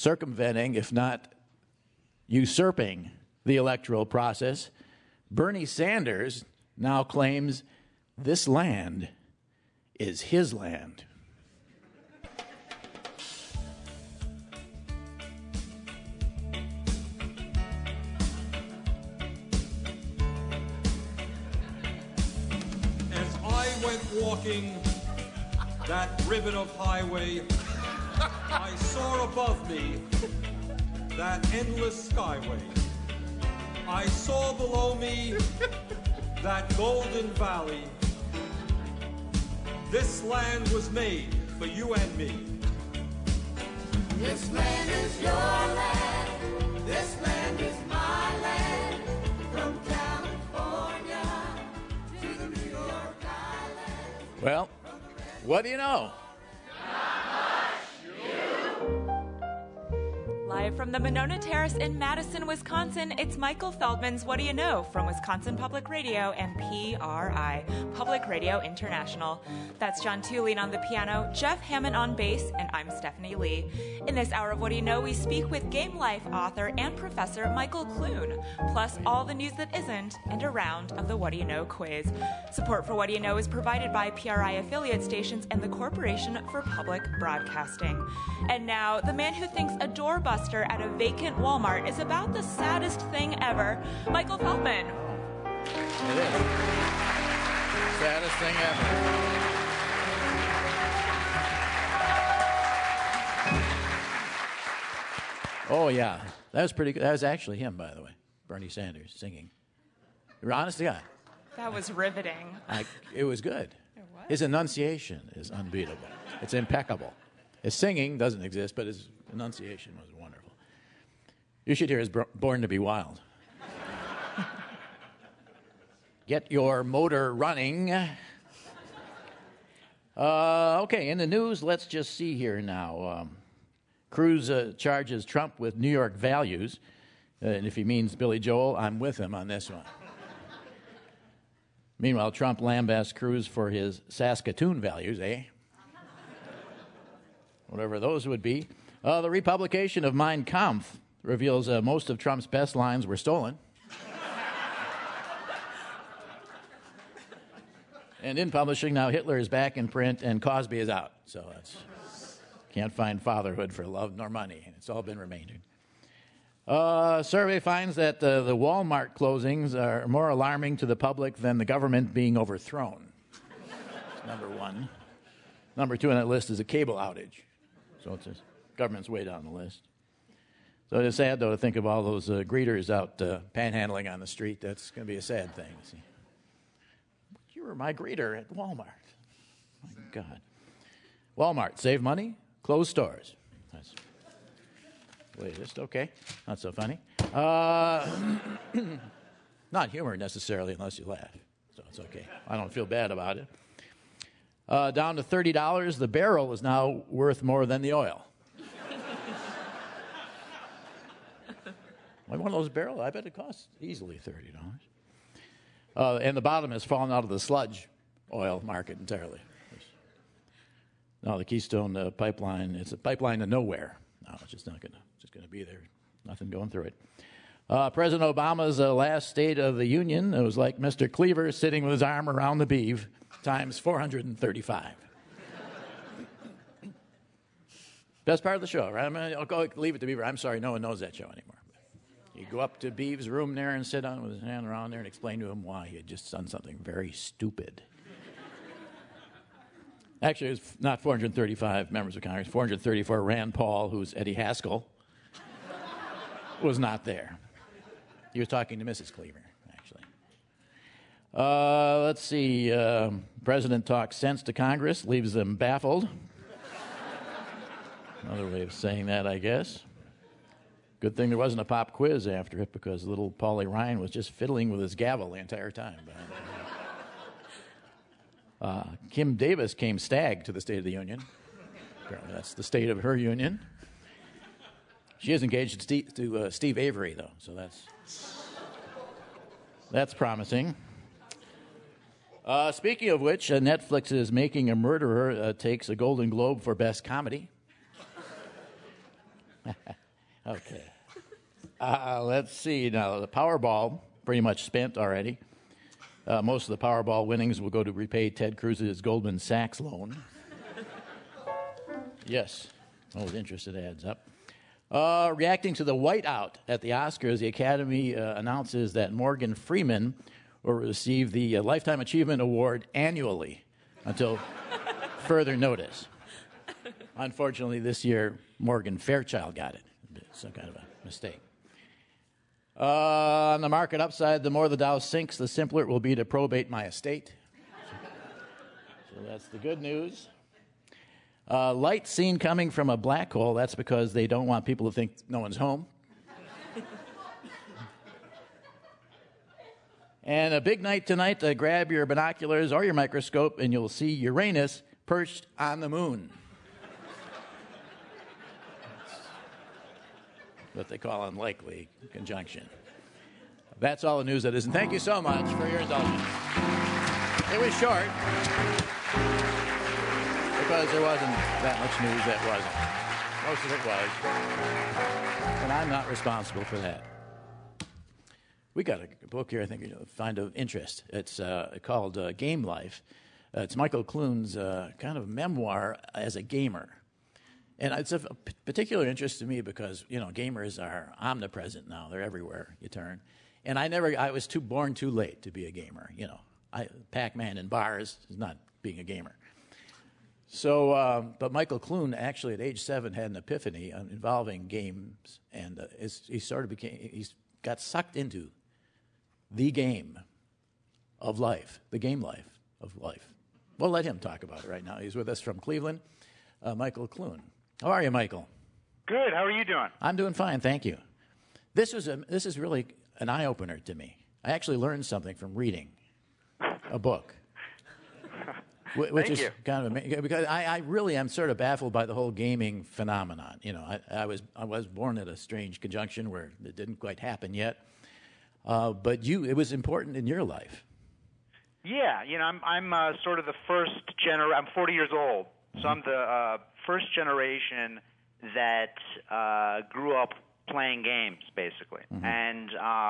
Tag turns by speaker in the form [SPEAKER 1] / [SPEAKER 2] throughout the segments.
[SPEAKER 1] circumventing, if not usurping, the electoral process, Bernie Sanders now claims this land is his land.
[SPEAKER 2] As I went walking that ribbon of highway, I saw above me that endless skyway. I saw below me that golden valley. This land was made for you and me.
[SPEAKER 3] This land is your land. This land is my land. From California to the New York Island.
[SPEAKER 1] Well, what do you know?
[SPEAKER 4] Live from the Monona Terrace in Madison, Wisconsin, it's Michael Feldman's What Do You Know from Wisconsin Public Radio and PRI, Public Radio International. That's John Tulene on the piano, Jeff Hammond on bass, and I'm Stephanie Lee. In this hour of What Do You Know, we speak with Game Life author and professor Michael Clune, plus all the news that isn't, and a round of the What Do You Know quiz. Support for What Do You Know is provided by PRI affiliate stations and the Corporation for Public Broadcasting. And now, the man who thinks a doorbuster at a vacant Walmart is about the saddest thing ever, Michael Feldman.
[SPEAKER 1] It is. Saddest thing ever. Oh, yeah. That was pretty good. That was actually him, by the way. Bernie Sanders singing. Honest to God.
[SPEAKER 4] That was riveting.
[SPEAKER 1] It was good.
[SPEAKER 4] It was?
[SPEAKER 1] His enunciation is unbeatable. It's impeccable. His singing doesn't exist, but his enunciation was wonderful. You should hear his Born to be Wild. Get your motor running. Okay, in the news, let's just see here now. Cruz charges Trump with New York values. And if he means Billy Joel, I'm with him on this one. Meanwhile, Trump lambasts Cruz for his Saskatoon values, eh? Whatever those would be. The republication of Mein Kampf reveals most of Trump's best lines were stolen. And in publishing, now Hitler is back in print and Cosby is out. So that's can't find fatherhood for love nor money. It's all been remaindered. Survey finds that the Walmart closings are more alarming to the public than the government being overthrown. That's number one. Number two on that list is a cable outage. So it's government's way down the list. So it is sad, though, to think of all those greeters out panhandling on the street. That's going to be a sad thing. See. You were my greeter at Walmart. My God. Walmart, save money, close stores. That's the way it is. Okay, not so funny. Not humor, necessarily, unless you laugh. So it's okay. I don't feel bad about it. Down to $30, the barrel is now worth more than the oil. Like one of those barrels, I bet it costs easily $30. And the bottom has fallen out of the sludge oil market entirely. Now the Keystone pipeline, it's a pipeline to nowhere. No, it's just not going to be there. Nothing going through it. President Obama's last State of the Union, it was like Mr. Cleaver sitting with his arm around the beeve, times 435. Best part of the show, right? I'll go leave it to Beaver. I'm sorry, no one knows that show anymore. You go up to Beave's room there and sit down with his hand around there and explain to him why he had just done something very stupid. Actually, it was not 435 members of Congress. 434 Rand Paul, who's Eddie Haskell, was not there. He was talking to Mrs. Cleaver, actually. Let's see. President talks sense to Congress, leaves them baffled. Another way of saying that, I guess. Good thing there wasn't a pop quiz after it, because little Paulie Ryan was just fiddling with his gavel the entire time. Kim Davis came stag to the State of the Union. Apparently that's the state of her union. She is engaged to Steve Avery, though, so that's promising. Speaking of which, Netflix is making a murderer takes a Golden Globe for Best Comedy. Okay. Let's see now. The Powerball, pretty much spent already. Most of the Powerball winnings will go to repay Ted Cruz's Goldman Sachs loan. Yes. Oh, the interest it adds up. Reacting to the whiteout at the Oscars, the Academy announces that Morgan Freeman will receive the Lifetime Achievement Award annually until further notice. Unfortunately, this year, Morgan Fairchild got it. Some kind of a mistake. On the market upside, the more the Dow sinks, the simpler it will be to probate my estate. So that's the good news. Light seen coming from a black hole. That's because they don't want people to think no one's home. And a big night tonight. Grab your binoculars or your microscope, and you'll see Uranus perched on the moon. What they call unlikely conjunction. That's all the news that is. And thank you so much for your indulgence. It was short because there wasn't that much news that wasn't. Most of it was. And I'm not responsible for that. We got a book here I think you'll find of interest. It's called Game Life. It's Michael Clune's kind of memoir as a gamer. And it's of particular interest to me because, gamers are omnipresent now. They're everywhere you turn. And I was born too late to be a gamer. Pac-Man in bars is not being a gamer. So, but Michael Clune actually at age 7 had an epiphany involving games. And he got sucked into the game of life, the game life of life. We'll let him talk about it right now. He's with us from Cleveland, Michael Clune. How are you, Michael?
[SPEAKER 5] Good. How are you doing?
[SPEAKER 1] I'm doing fine, thank you. This is really an eye-opener to me. I actually learned something from reading a book, which is kind of amazing because I really am sort of baffled by the whole gaming phenomenon. I was born at a strange conjunction where it didn't quite happen yet, but it was important in your life. Yeah,
[SPEAKER 5] I'm sort of the first generation. I'm 40 years old, so I'm the first generation that grew up playing games, basically. Mm-hmm. And,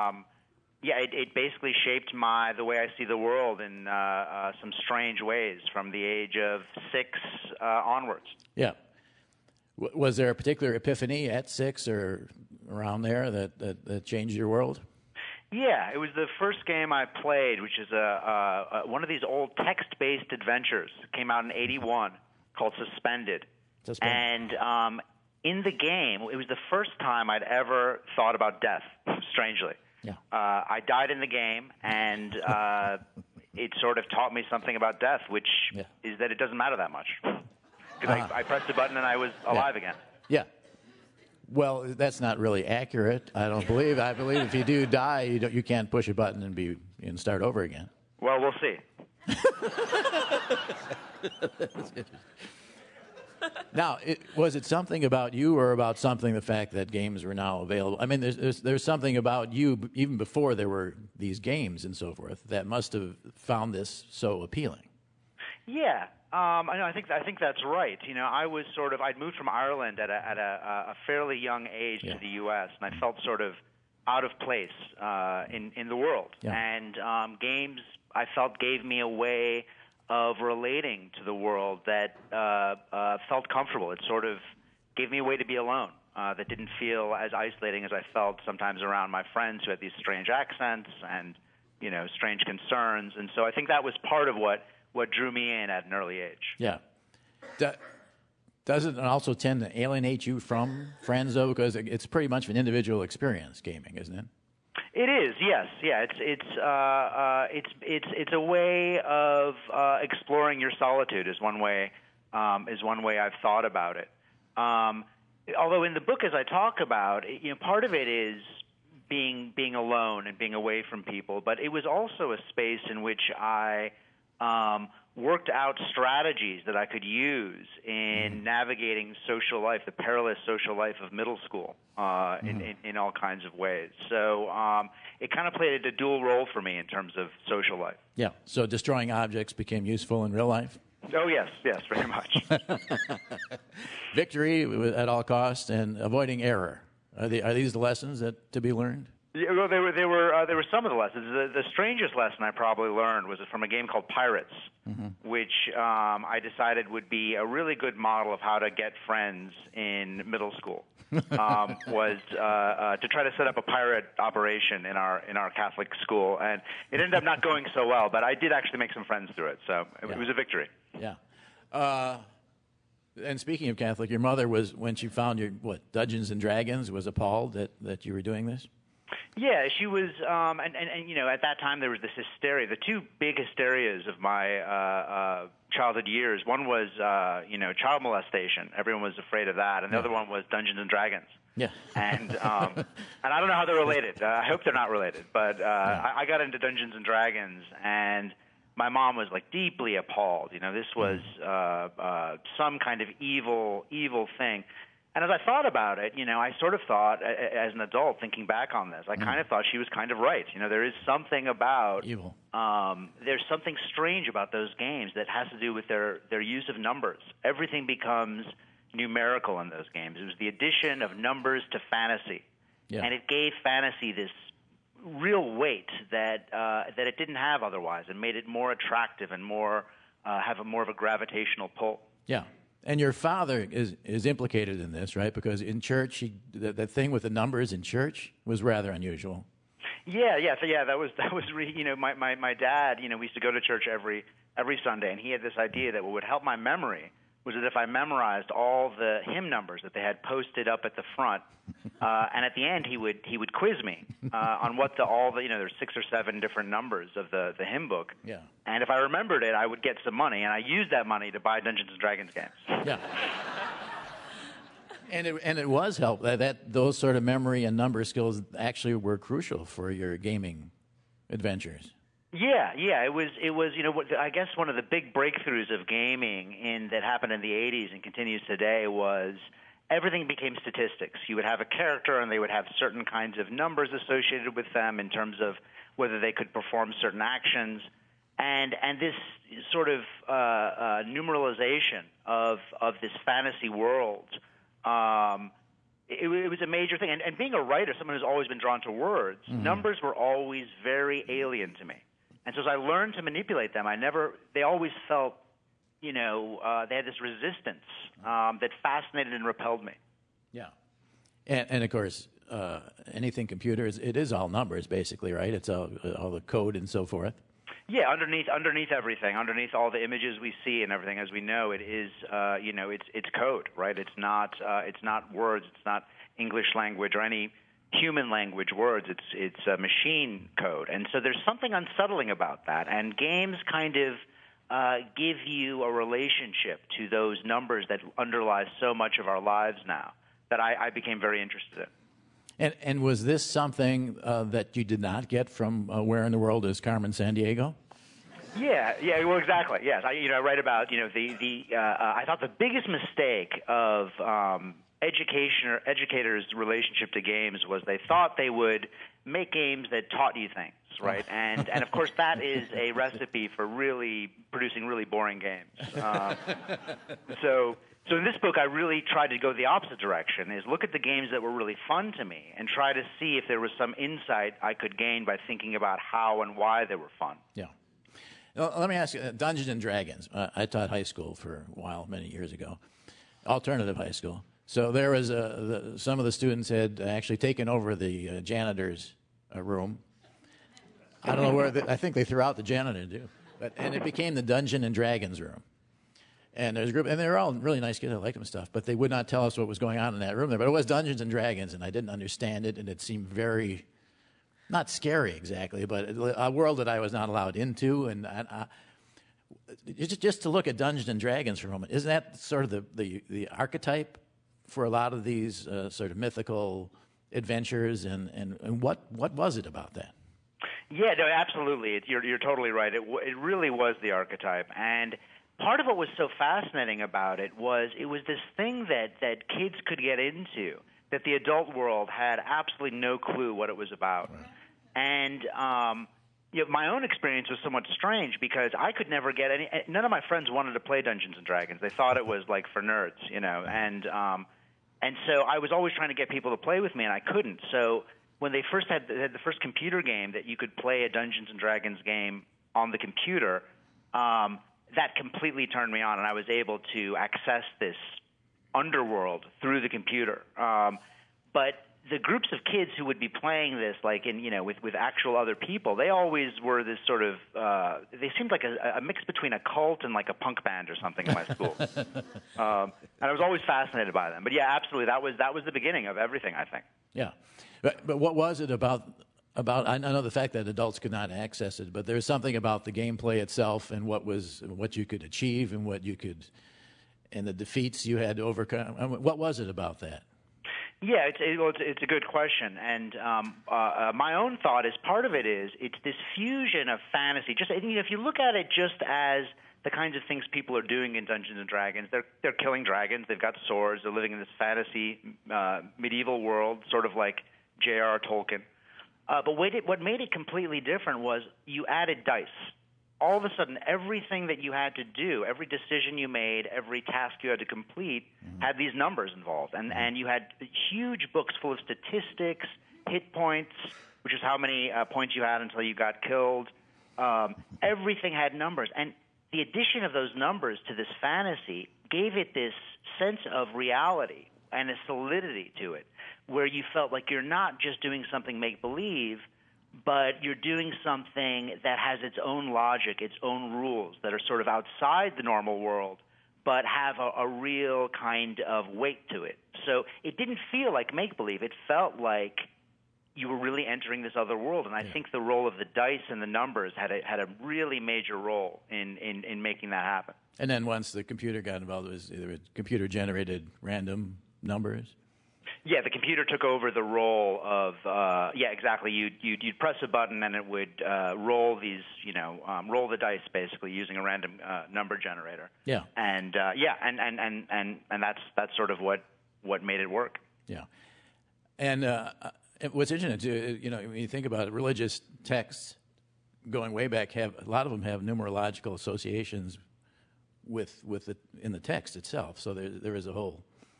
[SPEAKER 5] it basically shaped the way I see the world in some strange ways from the age of 6 onwards.
[SPEAKER 1] Yeah. Was there a particular epiphany at 6 or around there that changed your world?
[SPEAKER 5] Yeah, it was the first game I played, which is one of these old text-based adventures. It came out in '81 called Suspended. And in the game, it was the first time I'd ever thought about death, strangely.
[SPEAKER 1] Yeah.
[SPEAKER 5] I died in the game, and it sort of taught me something about death, which is that it doesn't matter that much. Because I pressed a button and I was alive again.
[SPEAKER 1] Yeah. Well, that's not really accurate, I don't believe. I believe if you do die, you can't push a button and start over again.
[SPEAKER 5] Well, we'll see.
[SPEAKER 1] Now, was it something about you or about the fact that games were now available? I mean, there's something about you, even before there were these games and so forth, that must have found this so appealing.
[SPEAKER 5] Yeah. I think that's right. I'd moved from Ireland at a fairly young age to the U.S., and I felt sort of out of place in the world. Yeah. And games, I felt, gave me a way of relating to the world that felt comfortable. It sort of gave me a way to be alone that didn't feel as isolating as I felt sometimes around my friends who had these strange accents and, strange concerns. And so I think that was part of what drew me in at an early age.
[SPEAKER 1] Yeah. Does it also tend to alienate you from friends, though? Because it's pretty much an individual experience, gaming, isn't it?
[SPEAKER 5] It is, yes, yeah. It's a way of exploring your solitude. Is one way I've thought about it. Although in the book, as I talk about, part of it is being alone and being away from people, but it was also a space in which I worked out strategies that I could use in navigating social life, the perilous social life of middle school, in all kinds of ways. So it kind of played a dual role for me in terms of social life.
[SPEAKER 1] Yeah. So destroying objects became useful in real life?
[SPEAKER 5] Oh, yes, very much.
[SPEAKER 1] Victory at all costs and avoiding error. Are these the lessons that to be learned?
[SPEAKER 5] Yeah, well, they were some of the lessons. The strangest lesson I probably learned was from a game called Pirates, which I decided would be a really good model of how to get friends in middle school. Was to try to set up a pirate operation in our Catholic school, and it ended up not going so well. But I did actually make some friends through it, so it was a victory.
[SPEAKER 1] Yeah. And speaking of Catholic, your mother was, when she found your Dungeons and Dragons, was appalled that you were doing this.
[SPEAKER 5] Yeah, she was, and you know, at that time there was this hysteria. The two big hysterias of my childhood years. One was, child molestation. Everyone was afraid of that, and the other one was Dungeons and Dragons.
[SPEAKER 1] Yeah.
[SPEAKER 5] And I don't know how they're related. I hope they're not related. But I got into Dungeons and Dragons, and my mom was like deeply appalled. You know, this was some kind of evil thing. And as I thought about it, you know, I sort of thought, as an adult, thinking back on this, I kind of thought she was kind of right. You know, there is something about
[SPEAKER 1] evil.
[SPEAKER 5] There's something strange about those games that has to do with their use of numbers. Everything becomes numerical in those games. It was the addition of numbers to fantasy, and it gave fantasy this real weight that it didn't have otherwise, and made it more attractive and more have more of a gravitational pull.
[SPEAKER 1] Yeah. And your father is implicated in this, right? Because in church, the thing with the numbers in church was rather unusual.
[SPEAKER 5] Yeah. So that was my dad. You know, we used to go to church every Sunday, and he had this idea that what would help my memory was that if I memorized all the hymn numbers that they had posted up at the front, and at the end he would quiz me on what there's 6 or 7 different numbers of the hymn book.
[SPEAKER 1] Yeah.
[SPEAKER 5] And if I remembered it, I would get some money, and I used that money to buy Dungeons and Dragons games.
[SPEAKER 1] Yeah. And it was help that those sort of memory and number skills actually were crucial for your gaming adventures.
[SPEAKER 5] Yeah, it was. You know, I guess one of the big breakthroughs of gaming that happened in the '80s and continues today was everything became statistics. You would have a character, and they would have certain kinds of numbers associated with them in terms of whether they could perform certain actions, and this sort of numeralization of this fantasy world. It was a major thing, and being a writer, someone who's always been drawn to words, numbers were always very alien to me. And so as I learned to manipulate them, they always felt, they had this resistance that fascinated and repelled me.
[SPEAKER 1] Yeah. And of course, anything computers, it is all numbers, basically, right? It's all the code and so forth.
[SPEAKER 5] Yeah, underneath everything, underneath all the images we see and everything, as we know, it is, it's code, right? It's not words, it's not English language or any human language words. It's machine code, and so there's something unsettling about that. And games kind of give you a relationship to those numbers that underlie so much of our lives now that I became very interested in.
[SPEAKER 1] And was this something that you did not get from Where in the World is Carmen Sandiego?
[SPEAKER 5] Yeah. Well, exactly. Yes, I write about I thought the biggest mistake of educators' relationship to games was they thought they would make games that taught you things, right? And of course that is a recipe for really producing really boring games. So in this book, I really tried to go the opposite direction, is look at the games that were really fun to me and try to see if there was some insight I could gain by thinking about how and why they were fun.
[SPEAKER 1] Yeah. Well, let me ask you, Dungeons and Dragons. I taught high school for a while, many years ago, alternative high school. So there was some of the students had actually taken over the janitor's room. I don't know where, I think they threw out the janitor too. And it became the Dungeons and Dragons room. And there's a group, and they were all really nice kids. I liked them and stuff, but they would not tell us what was going on in that room there. But it was Dungeons and Dragons, and I didn't understand it, and it seemed very, not scary exactly, but a world that I was not allowed into. And just to look at Dungeons and Dragons for a moment, isn't that sort of the archetype for a lot of these sort of mythical adventures? And what was it about that?
[SPEAKER 5] Yeah, no, absolutely. You're totally right. It really was the archetype, and part of what was so fascinating about it was this thing that kids could get into that the adult world had absolutely no clue what it was about. Right. And my own experience was somewhat strange because I could never get any. None of my friends wanted to play Dungeons and Dragons. They thought it was like for nerds, and so I was always trying to get people to play with me, and I couldn't. So when they first had the first computer game that you could play a Dungeons and Dragons game on the computer, that completely turned me on, and I was able to access this underworld through the computer. But the groups of kids who would be playing this, like with actual other people, they always were this sort of. They seemed like a mix between a cult and like a punk band or something in my school, and I was always fascinated by them. But yeah, absolutely, that was the beginning of everything, I think.
[SPEAKER 1] Yeah, but what was it about? I know the fact that adults could not access it, but there's something about the gameplay itself and what you could achieve and and the defeats you had to overcome. What was it about that?
[SPEAKER 5] Yeah, it's a good question, and my own thought is part of it is it's this fusion of fantasy. Just if you look at it just as the kinds of things people are doing in Dungeons and Dragons, they're killing dragons, they've got swords, they're living in this fantasy medieval world, sort of like J.R.R. Tolkien. But what made it completely different was you added dice. All of a sudden, everything that you had to do, every decision you made, every task you had to complete had these numbers involved. And you had huge books full of statistics, hit points, which is how many points you had until you got killed. Everything had numbers. And the addition of those numbers to this fantasy gave it this sense of reality and a solidity to it, where you felt like you're not just doing something make-believe, but you're doing something that has its own logic, its own rules that are sort of outside the normal world, but have a real kind of weight to it. So it didn't feel like make-believe. It felt like you were really entering this other world, and I think the role of the dice and the numbers had a really major role in making that happen.
[SPEAKER 1] And then once the computer got involved, it was either computer-generated random numbers?
[SPEAKER 5] Yeah, the computer took over the role of exactly. You'd press a button and it would roll these, roll the dice basically using a random number generator.
[SPEAKER 1] Yeah.
[SPEAKER 5] And that's sort of what made it work.
[SPEAKER 1] Yeah. And what's interesting too, when you think about it, religious texts going way back a lot of them have numerological associations in the text itself. So there is a whole.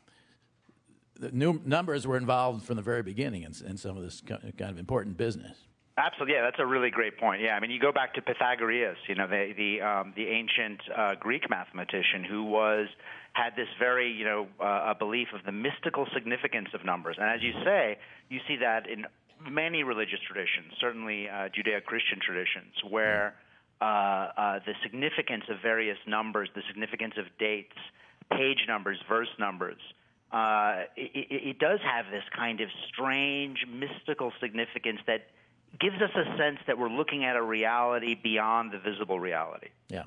[SPEAKER 1] The new numbers were involved from the very beginning in some of this kind of important business.
[SPEAKER 5] Absolutely, yeah, that's a really great point. Yeah, I mean, you go back to Pythagoras, the ancient Greek mathematician who had this very, a belief of the mystical significance of numbers. And as you say, you see that in many religious traditions, certainly Judeo-Christian traditions, where the significance of various numbers, the significance of dates, page numbers, verse numbers. It does have this kind of strange, mystical significance that gives us a sense that we're looking at a reality beyond the visible reality.
[SPEAKER 1] Yeah.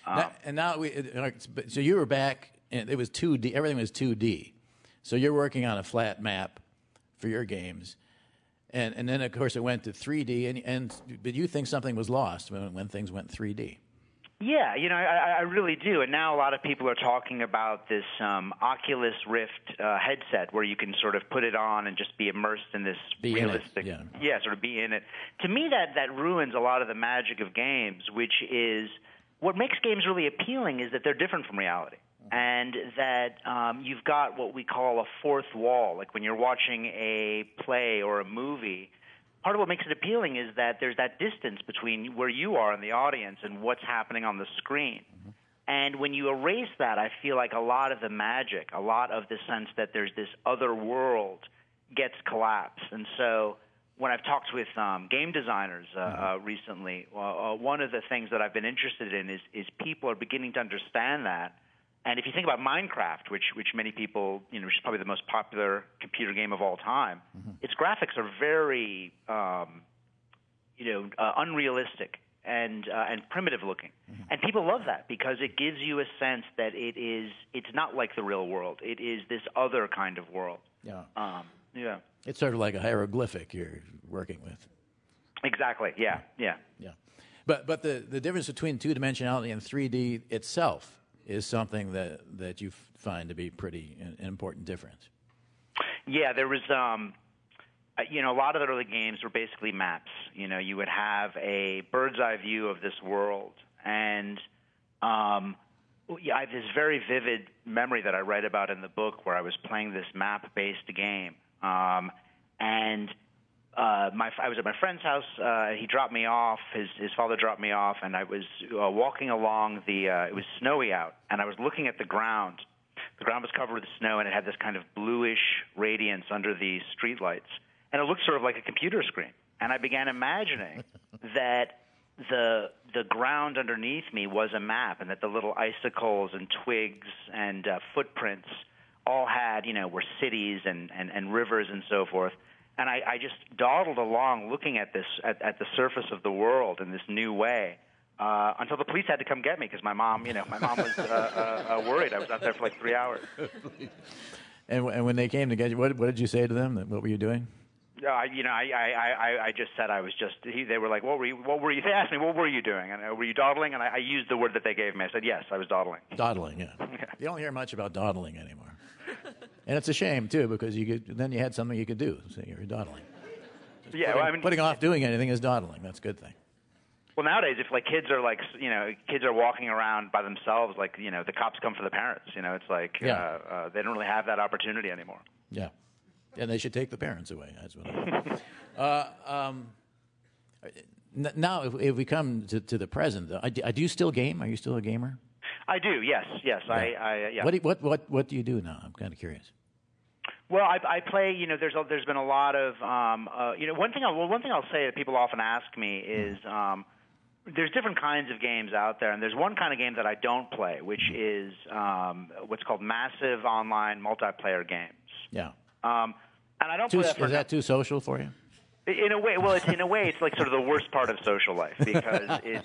[SPEAKER 1] So you were back, and it was 2D. Everything was 2D. So you're working on a flat map for your games. And then, of course, it went to 3D. But you think something was lost when things went 3D?
[SPEAKER 5] Yeah, I really do. And now a lot of people are talking about this Oculus Rift headset where you can sort of put it on and just be immersed in this realistic, sort of be in it. To me, that ruins a lot of the magic of games, which is what makes games really appealing is that they're different from reality. And that you've got what we call a fourth wall. Like when you're watching a play or a movie, part of what makes it appealing is that there's that distance between where you are in the audience and what's happening on the screen. Mm-hmm. And when you erase that, I feel like a lot of the magic, a lot of the sense that there's this other world gets collapsed. And so when I've talked with game designers recently, one of the things that I've been interested in is people are beginning to understand that. And if you think about Minecraft, which many people, which is probably the most popular computer game of all time, its graphics are very, unrealistic and primitive looking. And people love that because it gives you a sense that it's not like the real world. It is this other kind of world.
[SPEAKER 1] Yeah. It's sort of like a hieroglyphic you're working with.
[SPEAKER 5] Exactly. Yeah.
[SPEAKER 1] But the difference between two-dimensionality and 3D itself is something that you find to be pretty an important difference.
[SPEAKER 5] Yeah, there was a lot of the early games were basically maps. You would have a bird's eye view of this world, and I have this very vivid memory that I write about in the book where I was playing this map-based game, and I was at my friend's house. He dropped me off. His father dropped me off, and I was walking along it was snowy out, and I was looking at the ground. The ground was covered with snow, and it had this kind of bluish radiance under the streetlights. And it looked sort of like a computer screen. And I began imagining that the ground underneath me was a map, and that the little icicles and twigs and footprints all had, were cities and rivers and so forth. And I just dawdled along looking at this, at the surface of the world in this new way. Until the police had to come get me because my mom was worried. I was out there for like 3 hours.
[SPEAKER 1] And when they came to get you, what did you say to them? What were you doing?
[SPEAKER 5] I just said I was just. They were like, "What were you?" They asked me, "What were you doing?" And were you dawdling? And I used the word that they gave me. I said, "Yes, I was dawdling."
[SPEAKER 1] Dawdling, yeah. You don't hear much about dawdling anymore, and it's a shame too because then you had something you could do. So you were dawdling. Putting off doing anything is dawdling. That's a good thing.
[SPEAKER 5] Well, nowadays, if kids are walking around by themselves, the cops come for the parents. It's like they don't really have that opportunity anymore.
[SPEAKER 1] Yeah. And they should take the parents away. That's what now, if we come to the present, do you still game? Are you still a gamer?
[SPEAKER 5] I do. Yes.
[SPEAKER 1] Yeah. What do you do now? I'm kind of curious.
[SPEAKER 5] Well, I play. There's been a lot of. One thing I'll say that people often ask me is. There's different kinds of games out there, and there's one kind of game that I don't play, which is what's called massive online multiplayer games.
[SPEAKER 1] Yeah.
[SPEAKER 5] And I don't play that
[SPEAKER 1] Is that too social for you?
[SPEAKER 5] In a way, it's like sort of the worst part of social life because it's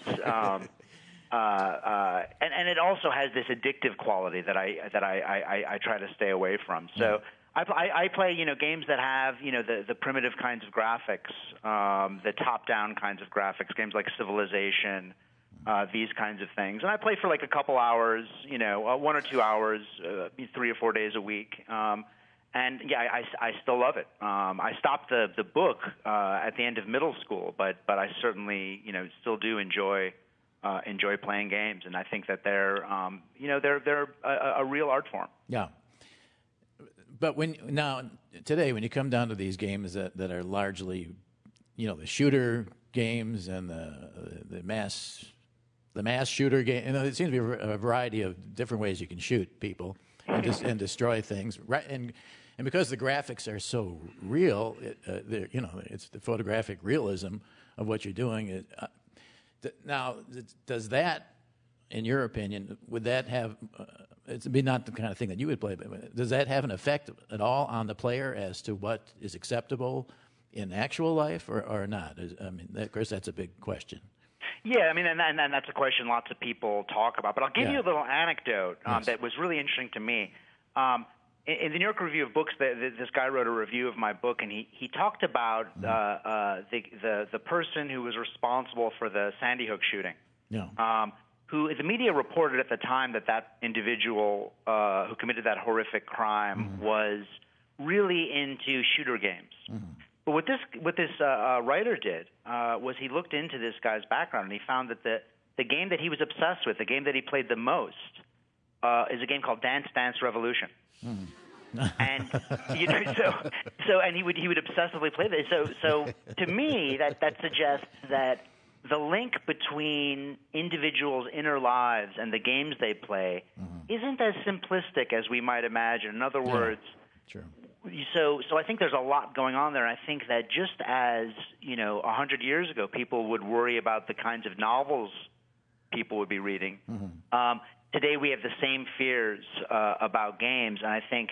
[SPEAKER 5] and it also has this addictive quality that I try to stay away from. So I play games that have the primitive kinds of graphics, the top-down kinds of graphics, games like Civilization, these kinds of things, and I play for like a couple hours, 1 or 2 hours, 3 or 4 days a week. And I still love it. I stopped the book at the end of middle school, but I certainly still do enjoy playing games, and I think that they're a real art form.
[SPEAKER 1] Yeah. But today when you come down to these games that are largely, the shooter games and the mass shooter game, it seems to be a variety of different ways you can shoot people and destroy things, right? And because the graphics are so real, it's the photographic realism of what you're doing. Now, does that, in your opinion, would that have? It'd be not the kind of thing that you would play, but does that have an effect at all on the player as to what is acceptable in actual life or not? Of course, that's a big question.
[SPEAKER 5] Yeah, and that's a question lots of people talk about. But I'll give you a little anecdote that was really interesting to me. In the New York Review of Books, this guy wrote a review of my book, and he talked about the person who was responsible for the Sandy Hook shooting.
[SPEAKER 1] Yeah.
[SPEAKER 5] Who the media reported at the time that individual who committed that horrific crime was really into shooter games. But what this writer did was he looked into this guy's background, and he found that the game that he was obsessed with, the game that he played the most, is a game called Dance Dance Revolution. And and he would obsessively play this. So to me, that suggests that the link between individuals' inner lives and the games they play isn't as simplistic as we might imagine. In other words,
[SPEAKER 1] sure.
[SPEAKER 5] So I think there's a lot going on there. I think that just as 100 years ago, people would worry about the kinds of novels people would be reading. Today we have the same fears about games, and I think.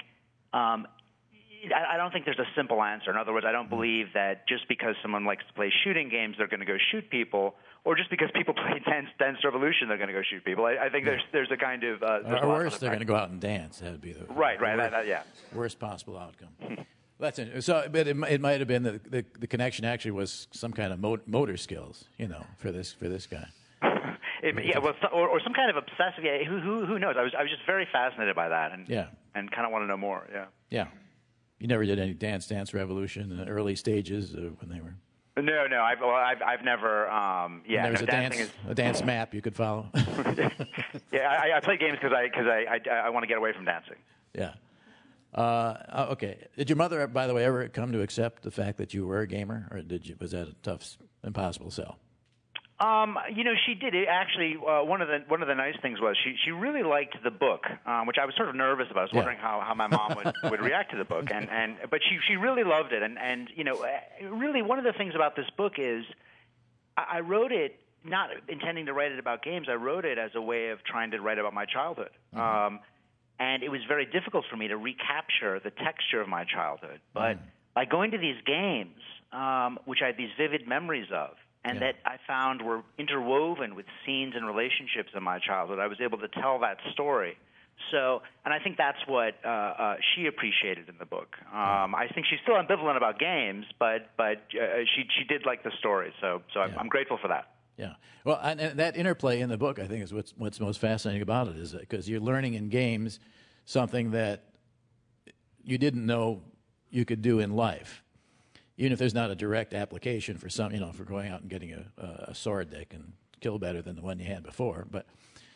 [SPEAKER 5] I don't think there's a simple answer. In other words, I don't believe that just because someone likes to play shooting games, they're going to go shoot people, or just because people play Dance Revolution, they're going to go shoot people. I think there's a kind of
[SPEAKER 1] or worse, they're going to go out and dance. That would be the
[SPEAKER 5] right.
[SPEAKER 1] Worst possible outcome. That's it. So, but it might have been the connection actually was some kind of motor skills, for this guy.
[SPEAKER 5] Or some kind of obsessive. Yeah, who knows? I was just very fascinated by that, and
[SPEAKER 1] kind
[SPEAKER 5] of want to know more.
[SPEAKER 1] Yeah. You never did any Dance Revolution in the early stages when they were.
[SPEAKER 5] No, I've never.
[SPEAKER 1] There was
[SPEAKER 5] dancing
[SPEAKER 1] a dance map you could follow.
[SPEAKER 5] Yeah, I play games because I want to get away from dancing.
[SPEAKER 1] Yeah. Okay. Did your mother, by the way, ever come to accept the fact that you were a gamer, or was that a tough, impossible sell?
[SPEAKER 5] She did. It actually, one of the nice things was she really liked the book, which I was sort of nervous about. I was wondering how my mom would react to the book, but she really loved it, and really one of the things about this book is I wrote it not intending to write it about games. I wrote it as a way of trying to write about my childhood. Mm-hmm. And it was very difficult for me to recapture the texture of my childhood. But by going to these games, which I had these vivid memories of, and that I found were interwoven with scenes and relationships in my childhood, I was able to tell that story. So, and I think that's what she appreciated in the book. I think she's still ambivalent about games, but she did like the story. So I'm grateful for that.
[SPEAKER 1] Yeah. Well, and that interplay in the book, I think, is what's most fascinating about it, is because you're learning in games something that you didn't know you could do in life, even if there's not a direct application for for going out and getting a sword that can kill better than the one you had before. But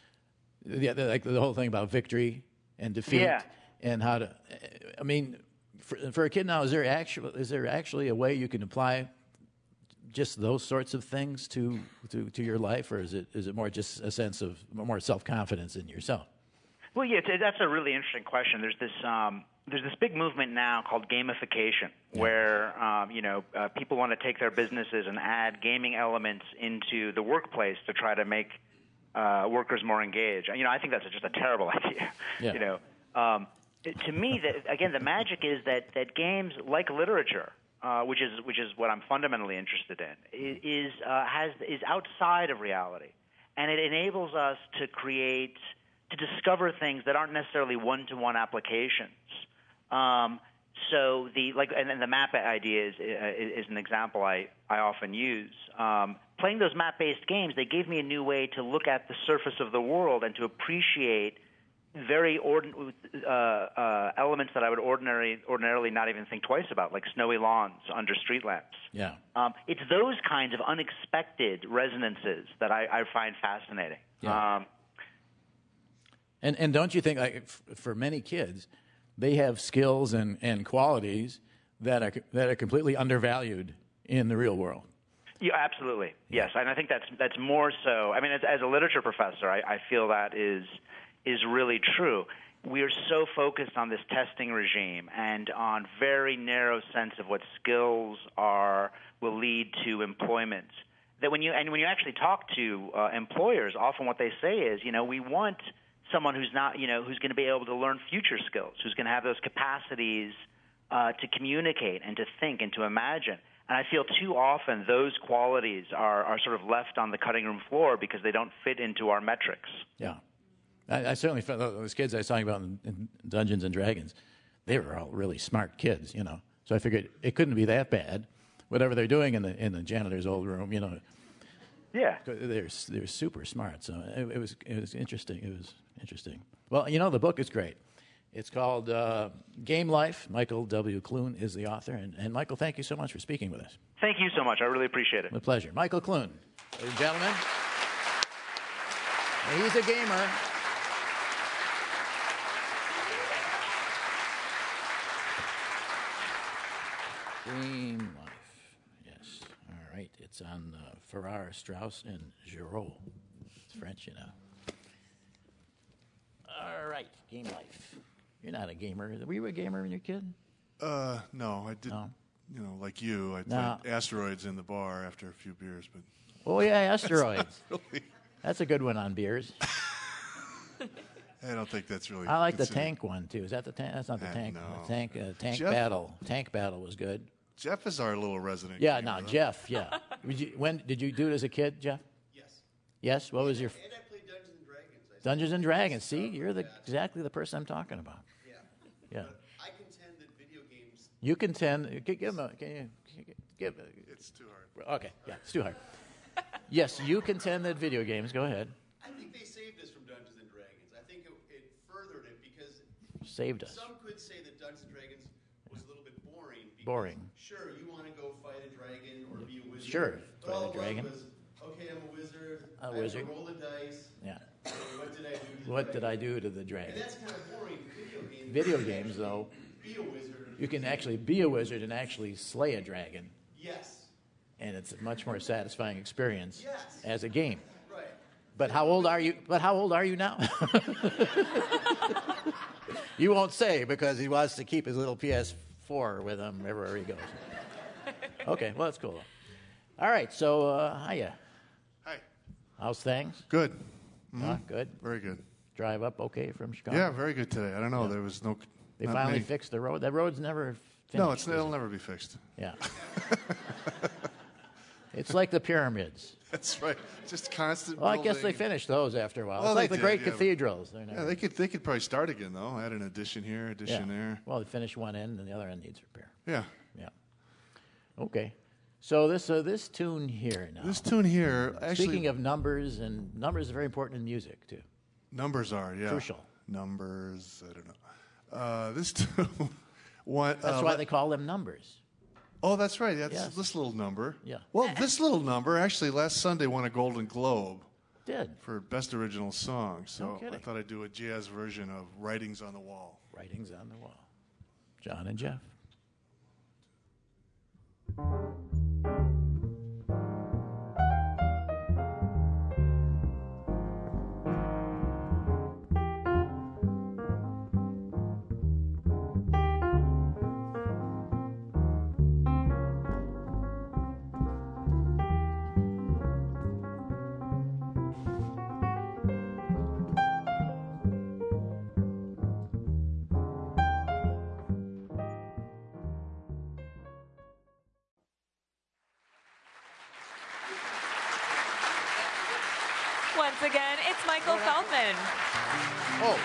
[SPEAKER 1] like the whole thing about victory and defeat and how to. I mean, for a kid now, is there actually a way you can apply just those sorts of things to your life, or is it more just a sense of more self-confidence in yourself?
[SPEAKER 5] Well, yeah, that's a really interesting question. There's this big movement now called gamification, where people want to take their businesses and add gaming elements into the workplace to try to make workers more engaged. I think that's just a terrible idea.
[SPEAKER 1] Yeah.
[SPEAKER 5] To me, the magic is that games, like literature, which is what I'm fundamentally interested in, is outside of reality, and it enables us to discover things that aren't necessarily one-to-one applications. So the map idea is an example I often use. Playing those map-based games, they gave me a new way to look at the surface of the world and to appreciate very elements that I would ordinarily not even think twice about, like snowy lawns under street lamps.
[SPEAKER 1] Yeah.
[SPEAKER 5] It's those kinds of unexpected resonances that I find fascinating.
[SPEAKER 1] Yeah. And don't you think, like, for many kids, they have skills and qualities that are completely undervalued in the real world?
[SPEAKER 5] Yeah, absolutely. Yes, and I think that's more so. I mean, as a literature professor, I feel that is really true. We are so focused on this testing regime and on very narrow sense of what skills will lead to employment, that when you actually talk to employers, often what they say is, we want someone who's not, who's going to be able to learn future skills, who's going to have those capacities to communicate and to think and to imagine. And I feel too often those qualities are sort of left on the cutting room floor because they don't fit into our metrics.
[SPEAKER 1] Yeah. I certainly found those kids I was talking about in Dungeons and Dragons, they were all really smart kids, So I figured it couldn't be that bad, whatever they're doing in the janitor's old room,
[SPEAKER 5] Yeah,
[SPEAKER 1] they're super smart. So it was interesting. It was interesting. Well, the book is great. It's called Game Life. Michael W. Clune is the author, and Michael, thank you so much for speaking with us.
[SPEAKER 5] Thank you so much. I really appreciate it.
[SPEAKER 1] My pleasure. Michael Clune, ladies and gentlemen. He's a gamer. Game Life. Yes. All right. It's on Farrar, Straus, and Giroux. It's French, All right. Game Life. You're not a gamer. Were you a gamer when you were a kid?
[SPEAKER 6] No, I did.
[SPEAKER 1] No.
[SPEAKER 6] Like you, I played Asteroids in the bar after a few beers, but.
[SPEAKER 1] Oh yeah, Asteroids.
[SPEAKER 6] Really.
[SPEAKER 1] That's a good one on beers.
[SPEAKER 6] I don't think that's really.
[SPEAKER 1] I like the tank one too. Is that the tank? That's not the tank.
[SPEAKER 6] No.
[SPEAKER 1] The tank
[SPEAKER 6] Jeff,
[SPEAKER 1] battle. Tank battle was good.
[SPEAKER 6] Jeff is our little resident.
[SPEAKER 1] Yeah,
[SPEAKER 6] gamer,
[SPEAKER 1] Jeff. Yeah. When did you do it as a kid, Jeff?
[SPEAKER 7] Yes.
[SPEAKER 1] Yes. What was your?
[SPEAKER 7] And I played Dungeons and Dragons.
[SPEAKER 1] Dungeons and Dragons. See, you're exactly the person I'm talking about.
[SPEAKER 7] Yeah.
[SPEAKER 1] Yeah.
[SPEAKER 7] But I contend that video games.
[SPEAKER 1] You contend. Give him a. Can you give?
[SPEAKER 6] It's too hard.
[SPEAKER 1] Okay. Yeah, it's too hard. Yes, you contend that video games. Go ahead.
[SPEAKER 7] I think they saved us from Dungeons and Dragons. I think it furthered it because
[SPEAKER 1] Saved us.
[SPEAKER 7] some could say that Dungeons and Dragons was a little
[SPEAKER 1] boring.
[SPEAKER 7] Sure, you want to go fight a dragon or be a wizard.
[SPEAKER 1] Sure,
[SPEAKER 7] But all
[SPEAKER 1] fight a
[SPEAKER 7] it was
[SPEAKER 1] dragon.
[SPEAKER 7] was, okay, I'm a wizard.
[SPEAKER 1] A
[SPEAKER 7] I
[SPEAKER 1] wizard.
[SPEAKER 7] have to roll the dice.
[SPEAKER 1] Yeah.
[SPEAKER 7] And what did I do to the
[SPEAKER 1] What
[SPEAKER 7] dragon?
[SPEAKER 1] did I do to the
[SPEAKER 7] And
[SPEAKER 1] dragon?
[SPEAKER 7] that's kind of boring. Video games.
[SPEAKER 1] Video
[SPEAKER 7] you can
[SPEAKER 1] games,
[SPEAKER 7] actually
[SPEAKER 1] though,
[SPEAKER 7] Be a wizard.
[SPEAKER 1] you can actually be a wizard and actually slay a dragon,
[SPEAKER 7] Yes.
[SPEAKER 1] and it's a much more satisfying experience
[SPEAKER 7] Yes.
[SPEAKER 1] as a game.
[SPEAKER 7] Right.
[SPEAKER 1] But how old are you? But how old are you now? You won't say because he wants to keep his little PS4 with him everywhere he goes. Okay, well that's cool. All right, so hiya.
[SPEAKER 6] Hi.
[SPEAKER 1] How's things?
[SPEAKER 6] Good.
[SPEAKER 1] Good.
[SPEAKER 6] Very good.
[SPEAKER 1] Drive up okay from Chicago.
[SPEAKER 6] Yeah, very good today. I don't know. There was no.
[SPEAKER 1] They
[SPEAKER 6] not
[SPEAKER 1] finally
[SPEAKER 6] many-
[SPEAKER 1] fixed the road. That road's never finished.
[SPEAKER 6] No,
[SPEAKER 1] is
[SPEAKER 6] it'll
[SPEAKER 1] it?
[SPEAKER 6] never be fixed.
[SPEAKER 1] Yeah. It's like the pyramids.
[SPEAKER 6] That's right. Just constant.
[SPEAKER 1] Well, I guess they
[SPEAKER 6] building.
[SPEAKER 1] finished those after a while.
[SPEAKER 6] Well,
[SPEAKER 1] it's like
[SPEAKER 6] they
[SPEAKER 1] the great
[SPEAKER 6] did, yeah.
[SPEAKER 1] cathedrals. They're
[SPEAKER 6] Yeah,
[SPEAKER 1] never,
[SPEAKER 6] they could probably start again though. Add an addition here, addition there.
[SPEAKER 1] Well, they finish one end and the other end needs repair.
[SPEAKER 6] Yeah.
[SPEAKER 1] Yeah. Okay. So this tune here now.
[SPEAKER 6] This tune here, actually,
[SPEAKER 1] Speaking of numbers, and numbers are very important in music too.
[SPEAKER 6] numbers are
[SPEAKER 1] Crucial.
[SPEAKER 6] Numbers. I don't know. This tune. What?
[SPEAKER 1] That's why they call them numbers.
[SPEAKER 6] Oh, that's right. That's
[SPEAKER 1] Yes.
[SPEAKER 6] this little number.
[SPEAKER 1] Yeah.
[SPEAKER 6] Well, this little number actually last Sunday won a Golden Globe
[SPEAKER 1] Did.
[SPEAKER 6] for Best Original Song. So I
[SPEAKER 1] kidding.
[SPEAKER 6] thought I'd do a jazz version of Writings on the Wall.
[SPEAKER 1] Writings on the wall. John and Jeff.
[SPEAKER 4] Once again, it's Michael Feldman.
[SPEAKER 1] Oh.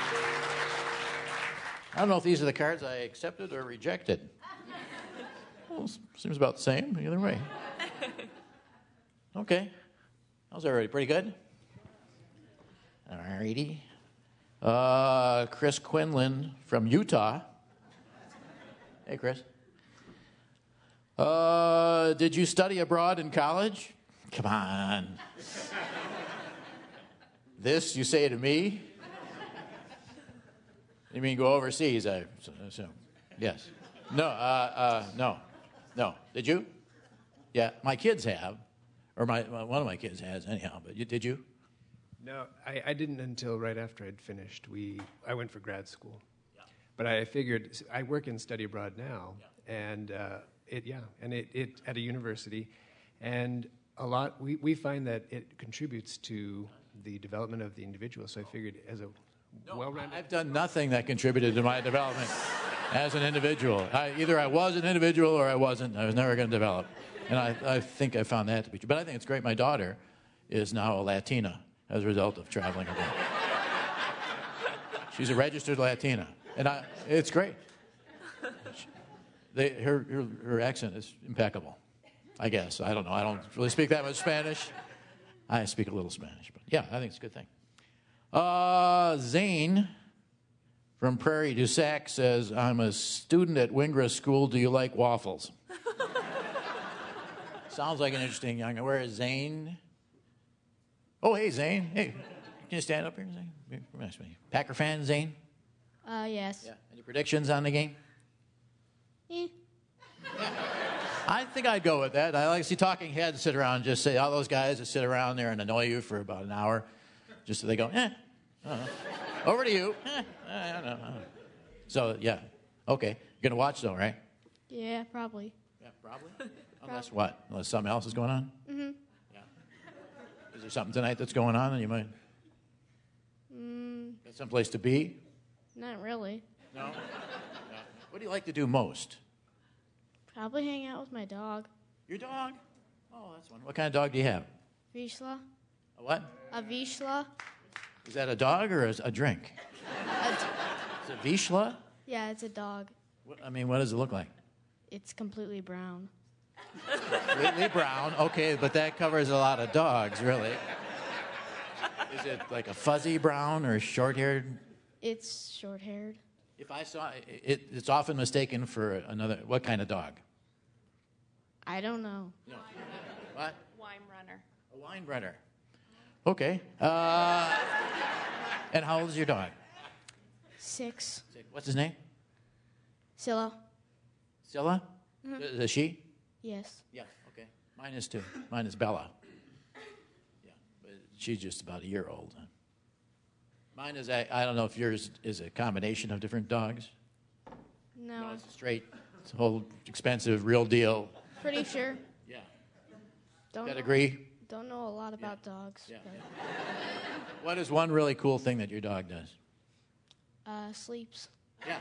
[SPEAKER 1] I don't know if these are the cards I accepted or rejected. Well, seems about the same either way. Okay. How's everybody? Pretty good? All righty. Chris Quinlan from Utah. Hey, Chris. Did you study abroad in college? Come on. This you say to me? You mean go overseas, I assume? Yes. No, no. Did you? Yeah, my kids have. Or one of my kids has, anyhow. But did you?
[SPEAKER 8] No, I didn't until right after I'd finished. I went for grad school. But I figured, I work in study abroad now, and it at a university, and a lot, we find that it contributes to the development of the individual, so I figured as a well-rounded...
[SPEAKER 1] I've done nothing that contributed to my development as an individual. Either I was an individual or I wasn't. I was never going to develop. And I think I found that to be true. But I think it's great. My daughter is now a Latina as a result of traveling abroad. She's a registered Latina. And it's great. Her accent is impeccable, I guess. I don't know. I don't really speak that much Spanish. I speak a little Spanish. But yeah, I think it's a good thing. Zane from Prairie du Sac says, I'm a student at Wingra School. Do you like waffles? Sounds like an interesting young. Where is Zane? Oh, hey, Zane. Hey, can you stand up here, Zane? Packer fan, Zane?
[SPEAKER 9] Yes.
[SPEAKER 1] Yeah. Any predictions on the game? I think I'd go with that. I like to see talking heads sit around and just say, all those guys that sit around there and annoy you for about an hour, just so they go, I don't know. Over to you. I don't know. So, yeah. Okay. You're going to watch, though, right?
[SPEAKER 9] Yeah, probably.
[SPEAKER 1] Yeah, probably. Unless what? Unless something else is going on?
[SPEAKER 9] Mm-hmm.
[SPEAKER 1] Yeah. Is there something tonight that's going on that you might... Got someplace to be?
[SPEAKER 9] Not really.
[SPEAKER 1] No? What do you like to do most?
[SPEAKER 9] Probably hang out with my dog.
[SPEAKER 1] Your dog? Oh, that's one. What kind of dog do you have?
[SPEAKER 9] Vishla.
[SPEAKER 1] A what?
[SPEAKER 9] A Vishla.
[SPEAKER 1] Is that a dog or a drink? Is it Vishla?
[SPEAKER 9] Yeah, it's a dog.
[SPEAKER 1] What does it look like?
[SPEAKER 9] It's completely brown.
[SPEAKER 1] Completely brown. Okay, but that covers a lot of dogs, really. Is it like a fuzzy brown or short-haired?
[SPEAKER 9] It's short-haired.
[SPEAKER 1] If I saw it, it's often mistaken for another. What kind of dog?
[SPEAKER 9] I don't know.
[SPEAKER 1] No. What?
[SPEAKER 4] Weinbrenner.
[SPEAKER 1] A Weinbrenner. Okay. And how old is your dog?
[SPEAKER 9] 6.
[SPEAKER 1] What's his name?
[SPEAKER 9] Scylla.
[SPEAKER 1] Scylla? Is it she?
[SPEAKER 9] Yes.
[SPEAKER 1] Yeah. Okay. Mine is too. Mine is Bella. Yeah. But she's just about a year old. Mine is, I don't know if yours is a combination of different dogs.
[SPEAKER 9] No.
[SPEAKER 1] It's straight, it's a whole expensive, real deal.
[SPEAKER 9] Pretty sure.
[SPEAKER 1] Yeah.
[SPEAKER 9] Don't
[SPEAKER 1] That
[SPEAKER 9] know,
[SPEAKER 1] agree?
[SPEAKER 9] Don't know a lot about dogs.
[SPEAKER 1] Yeah.
[SPEAKER 9] But,
[SPEAKER 1] What is one really cool thing that your dog does?
[SPEAKER 9] sleeps.
[SPEAKER 1] Yeah.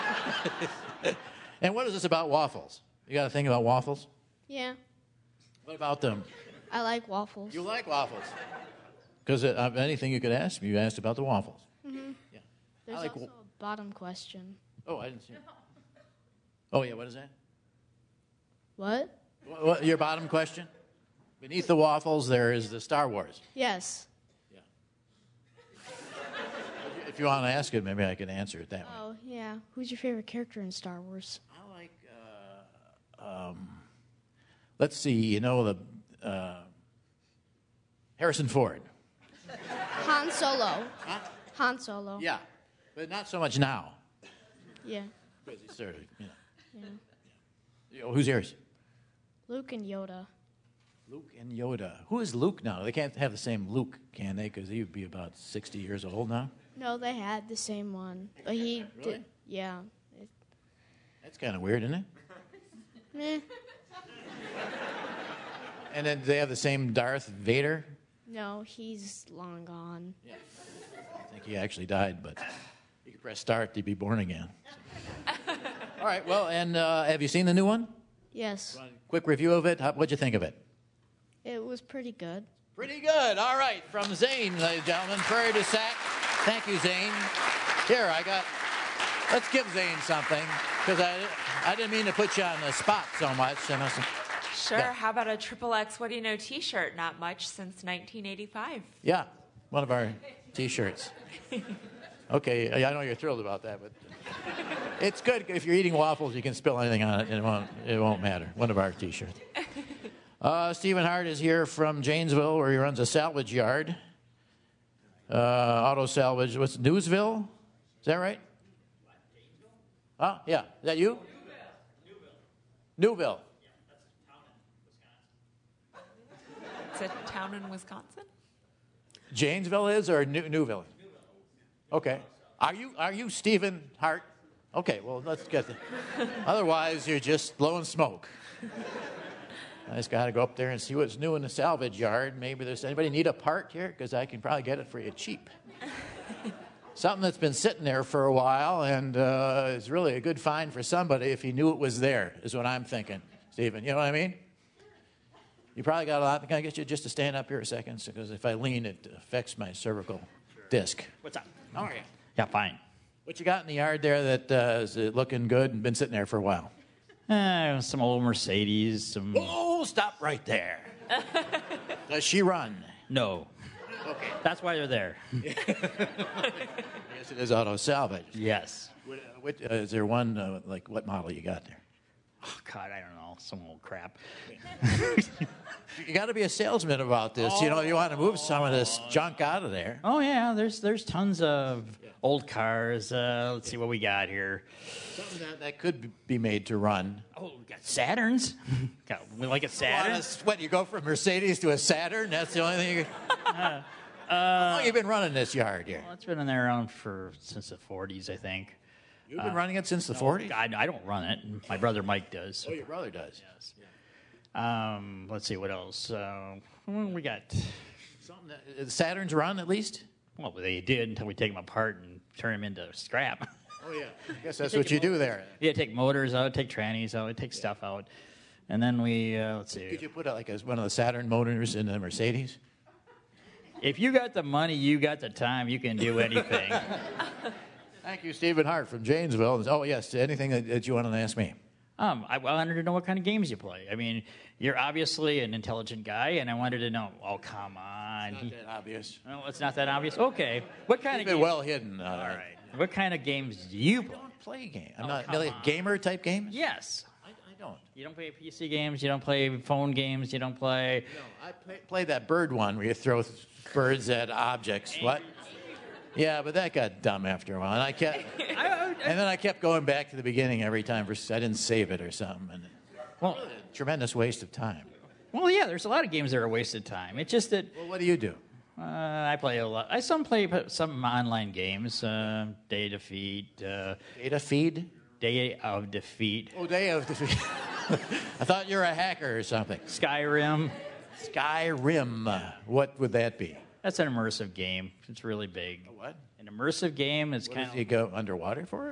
[SPEAKER 1] And what is this about waffles? You got a thing about waffles?
[SPEAKER 9] Yeah.
[SPEAKER 1] What about them?
[SPEAKER 9] I like waffles.
[SPEAKER 1] You like waffles? Because anything you could ask me, you asked about the waffles.
[SPEAKER 9] Mm-hmm.
[SPEAKER 1] Yeah.
[SPEAKER 9] There's
[SPEAKER 1] I like
[SPEAKER 9] also a bottom question.
[SPEAKER 1] Oh, I didn't see it. Oh, yeah, what is that?
[SPEAKER 9] What?
[SPEAKER 1] What, your bottom question? Beneath the waffles, there is the Star Wars.
[SPEAKER 9] Yes.
[SPEAKER 1] Yeah. If you want to ask it, maybe I can answer it that way.
[SPEAKER 9] Oh, yeah. Who's your favorite character in Star Wars?
[SPEAKER 1] I like, let's see, you know, the Harrison Ford.
[SPEAKER 9] Han Solo.
[SPEAKER 1] Huh?
[SPEAKER 9] Han Solo.
[SPEAKER 1] Yeah, but not so much now.
[SPEAKER 9] Yeah.
[SPEAKER 1] Because he's sort of, you know.
[SPEAKER 9] Yeah.
[SPEAKER 1] You know, who's yours?
[SPEAKER 9] Luke and Yoda.
[SPEAKER 1] Luke and Yoda. Who is Luke now? They can't have the same Luke, can they? Because he would be about 60 years old now.
[SPEAKER 9] No, they had the same one. But he
[SPEAKER 1] Really?
[SPEAKER 9] did. Yeah.
[SPEAKER 1] That's kind of weird, isn't it?
[SPEAKER 9] Meh.
[SPEAKER 1] And then they have the same Darth Vader.
[SPEAKER 9] No, he's long gone.
[SPEAKER 1] Yeah. I think he actually died, but you could press start to be born again. All right, well, and have you seen the new one?
[SPEAKER 9] Yes.
[SPEAKER 1] Quick review of it. What'd you think of it?
[SPEAKER 9] It was pretty good.
[SPEAKER 1] Pretty good. All right, from Zane, ladies and gentlemen, Prairie du Sac. Thank you, Zane. Here, let's give Zane something, because I didn't mean to put you on the spot so much.
[SPEAKER 4] Sure.
[SPEAKER 1] Yeah.
[SPEAKER 4] How about a Triple X What Do You Know t-shirt? Not much since 1985.
[SPEAKER 1] Yeah, one of our T-shirts. Okay, I know you're thrilled about that, but it's good. If you're eating waffles, you can spill anything on it, and it won't matter. One of our T-shirts. Stephen Hart is here from Janesville, where he runs a salvage yard. Auto salvage. What's Newsville? Is that right? Huh? Yeah. Is that you? Newville.
[SPEAKER 4] It's a town in Wisconsin.
[SPEAKER 1] Janesville is or Newville? Okay. Are you Stephen Hart? Okay. Well, let's get. Otherwise, you're just blowing smoke. I just got to go up there and see what's new in the salvage yard. Maybe there's anybody need a part here, because I can probably get it for you cheap. Something that's been sitting there for a while, and is really a good find for somebody if he knew it was there, is what I'm thinking, Stephen. You know what I mean? You probably got a lot. Can I get you just to stand up here a second? Because if I lean, it affects my cervical disc.
[SPEAKER 10] What's up?
[SPEAKER 1] How are you?
[SPEAKER 10] Yeah, fine.
[SPEAKER 1] What you got in the yard there that is looking good and been sitting there for a while?
[SPEAKER 10] Some old Mercedes, some...
[SPEAKER 1] Oh, stop right there. Does she run?
[SPEAKER 10] No.
[SPEAKER 1] Okay.
[SPEAKER 10] That's why they're there.
[SPEAKER 1] Yes, it is auto salvage.
[SPEAKER 10] Yes.
[SPEAKER 1] Is there one, like, what model you got there?
[SPEAKER 10] Oh, God, I don't know. Some old crap.
[SPEAKER 1] You got to be a salesman about this. You know, you want to move some of this junk out of there.
[SPEAKER 10] Oh, yeah, there's tons of old cars. Let's see what we got here.
[SPEAKER 1] Something that could be made to run.
[SPEAKER 10] Oh, we got Saturns. We like a Saturn.
[SPEAKER 1] What, you go from Mercedes to a Saturn? That's the only thing you can... How long you been running this yard here?
[SPEAKER 10] Well, it's been in there around since the 40s, I think.
[SPEAKER 1] You've been running it since the 40s?
[SPEAKER 10] I don't run it. My brother Mike does.
[SPEAKER 1] Oh, your brother does?
[SPEAKER 10] Yes. Let's see, what else? We got...
[SPEAKER 1] Something that, Saturns run, at least?
[SPEAKER 10] Well, they did until we take them apart and turn them into scrap.
[SPEAKER 1] Oh, yeah. I guess that's what you do there.
[SPEAKER 10] Yeah, take motors out, take trannies out, take stuff out. And then we, let's see.
[SPEAKER 1] Could you put one of the Saturn motors in the Mercedes?
[SPEAKER 10] If you got the money, you got the time, you can do anything.
[SPEAKER 1] Thank you, Stephen Hart from Janesville. Oh, yes, anything that you want to ask me?
[SPEAKER 10] I wanted to know what kind of games you play. I mean, you're obviously an intelligent guy, and I wanted to know, oh, come on.
[SPEAKER 1] Not that obvious.
[SPEAKER 10] Oh, it's not that obvious? Okay. What kind of games?
[SPEAKER 1] well hidden.
[SPEAKER 10] All right. What kind of games do you play?
[SPEAKER 1] I don't play games. I'm not really a gamer type games?
[SPEAKER 10] Yes.
[SPEAKER 1] I don't.
[SPEAKER 10] You don't play PC games. You don't play phone games. You don't play.
[SPEAKER 1] No, I play that bird one where you throw birds at objects. What? Yeah, but that got dumb after a while, and I kept. And then I kept going back to the beginning every time. I didn't save it or something. And
[SPEAKER 10] Well,
[SPEAKER 1] tremendous waste of time.
[SPEAKER 10] well, yeah. There's a lot of games that are wasted time. It's just that
[SPEAKER 1] Well, what do you do?
[SPEAKER 10] I play a lot. I play some online games. Day of Defeat.
[SPEAKER 1] Data feed?
[SPEAKER 10] Day of Defeat.
[SPEAKER 1] Oh, Day of Defeat. I thought you were a hacker or something.
[SPEAKER 10] Skyrim.
[SPEAKER 1] Skyrim. What would that be?
[SPEAKER 10] That's an immersive game. It's really big.
[SPEAKER 1] What?
[SPEAKER 10] An immersive game is
[SPEAKER 1] What,
[SPEAKER 10] kind
[SPEAKER 1] does
[SPEAKER 10] of
[SPEAKER 1] he go underwater for it?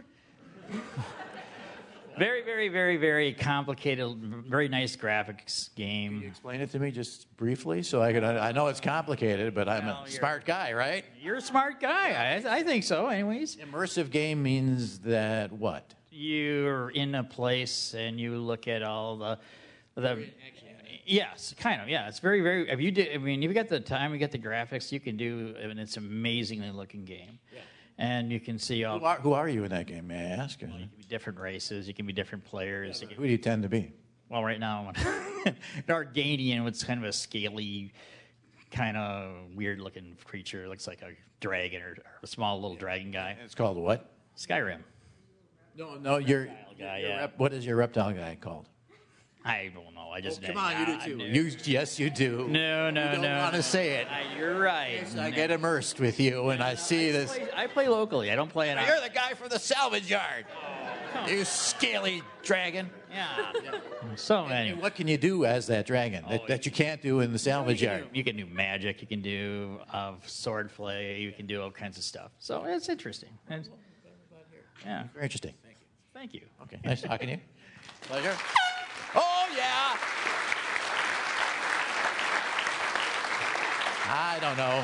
[SPEAKER 10] very, very, very, very complicated. Very nice graphics game.
[SPEAKER 1] Can you explain it to me just briefly so I could? I know it's complicated, but I'm a smart guy, right?
[SPEAKER 10] You're a smart guy. I think so. Anyways,
[SPEAKER 1] Immersive game means that what?
[SPEAKER 10] you're in a place and you look at all the. Yes, kind of. Yeah, it's very, very. If you've got the time, you got the graphics, you can do, and it's an amazingly looking game. Yeah. And you can see all.
[SPEAKER 1] Who are you in that game? May I ask?
[SPEAKER 10] You can be different races. You can be different players.
[SPEAKER 1] Who do you tend to be?
[SPEAKER 10] Well, right now, an Arganian, which is kind of a scaly, kind of weird-looking creature. Looks like a dragon or a small little dragon guy.
[SPEAKER 1] And it's called what?
[SPEAKER 10] Skyrim.
[SPEAKER 1] No, you're.
[SPEAKER 10] Guy, yeah.
[SPEAKER 1] What is your reptile guy called?
[SPEAKER 10] I don't know. I just
[SPEAKER 1] come on, you do too. Yes, you do.
[SPEAKER 10] No.
[SPEAKER 1] You don't want to say it.
[SPEAKER 10] You're right.
[SPEAKER 1] Yes, I get immersed with you, and I see this.
[SPEAKER 10] I play locally. I don't play it.
[SPEAKER 1] You're the guy from the salvage yard. You scaly dragon.
[SPEAKER 10] Yeah. So anyway.
[SPEAKER 1] What can you do as that dragon that you can't do in the salvage yard?
[SPEAKER 10] You can do magic. You can do sword play. You can do all kinds of stuff. So it's interesting. Yeah.
[SPEAKER 1] Very interesting.
[SPEAKER 10] Thank you.
[SPEAKER 1] Okay. Nice talking to you. Pleasure. Oh, yeah. I don't know.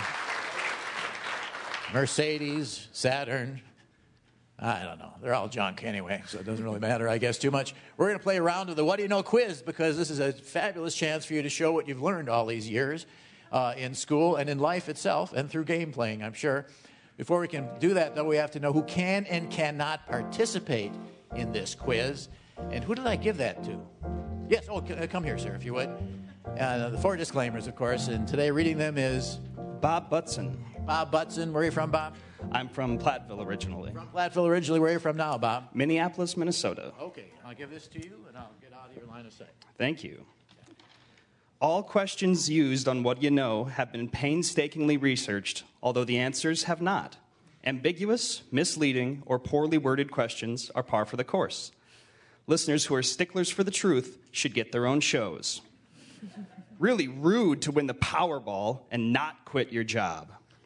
[SPEAKER 1] Mercedes, Saturn. I don't know. They're all junk anyway, so it doesn't really matter, I guess, too much. We're going to play a round of the What Do You Know quiz because this is a fabulous chance for you to show what you've learned all these years in school and in life itself and through game playing, I'm sure. Before we can do that, though, we have to know who can and cannot participate in this quiz. And who did I give that to? Yes, come here, sir, if you would. The 4 disclaimers, of course, and today reading them is...
[SPEAKER 11] Bob Butson.
[SPEAKER 1] Bob Butson. Where are you from, Bob?
[SPEAKER 11] I'm from Platteville originally.
[SPEAKER 1] From Platteville originally. Where are you from now, Bob?
[SPEAKER 11] Minneapolis, Minnesota.
[SPEAKER 1] Okay, I'll give this to you, and I'll get out of your line of sight.
[SPEAKER 11] Thank you. All questions used on What Do You Know have been painstakingly researched, although the answers have not. Ambiguous, misleading, or poorly worded questions are par for the course. Listeners who are sticklers for the truth should get their own shows. Really rude to win the Powerball and not quit your job.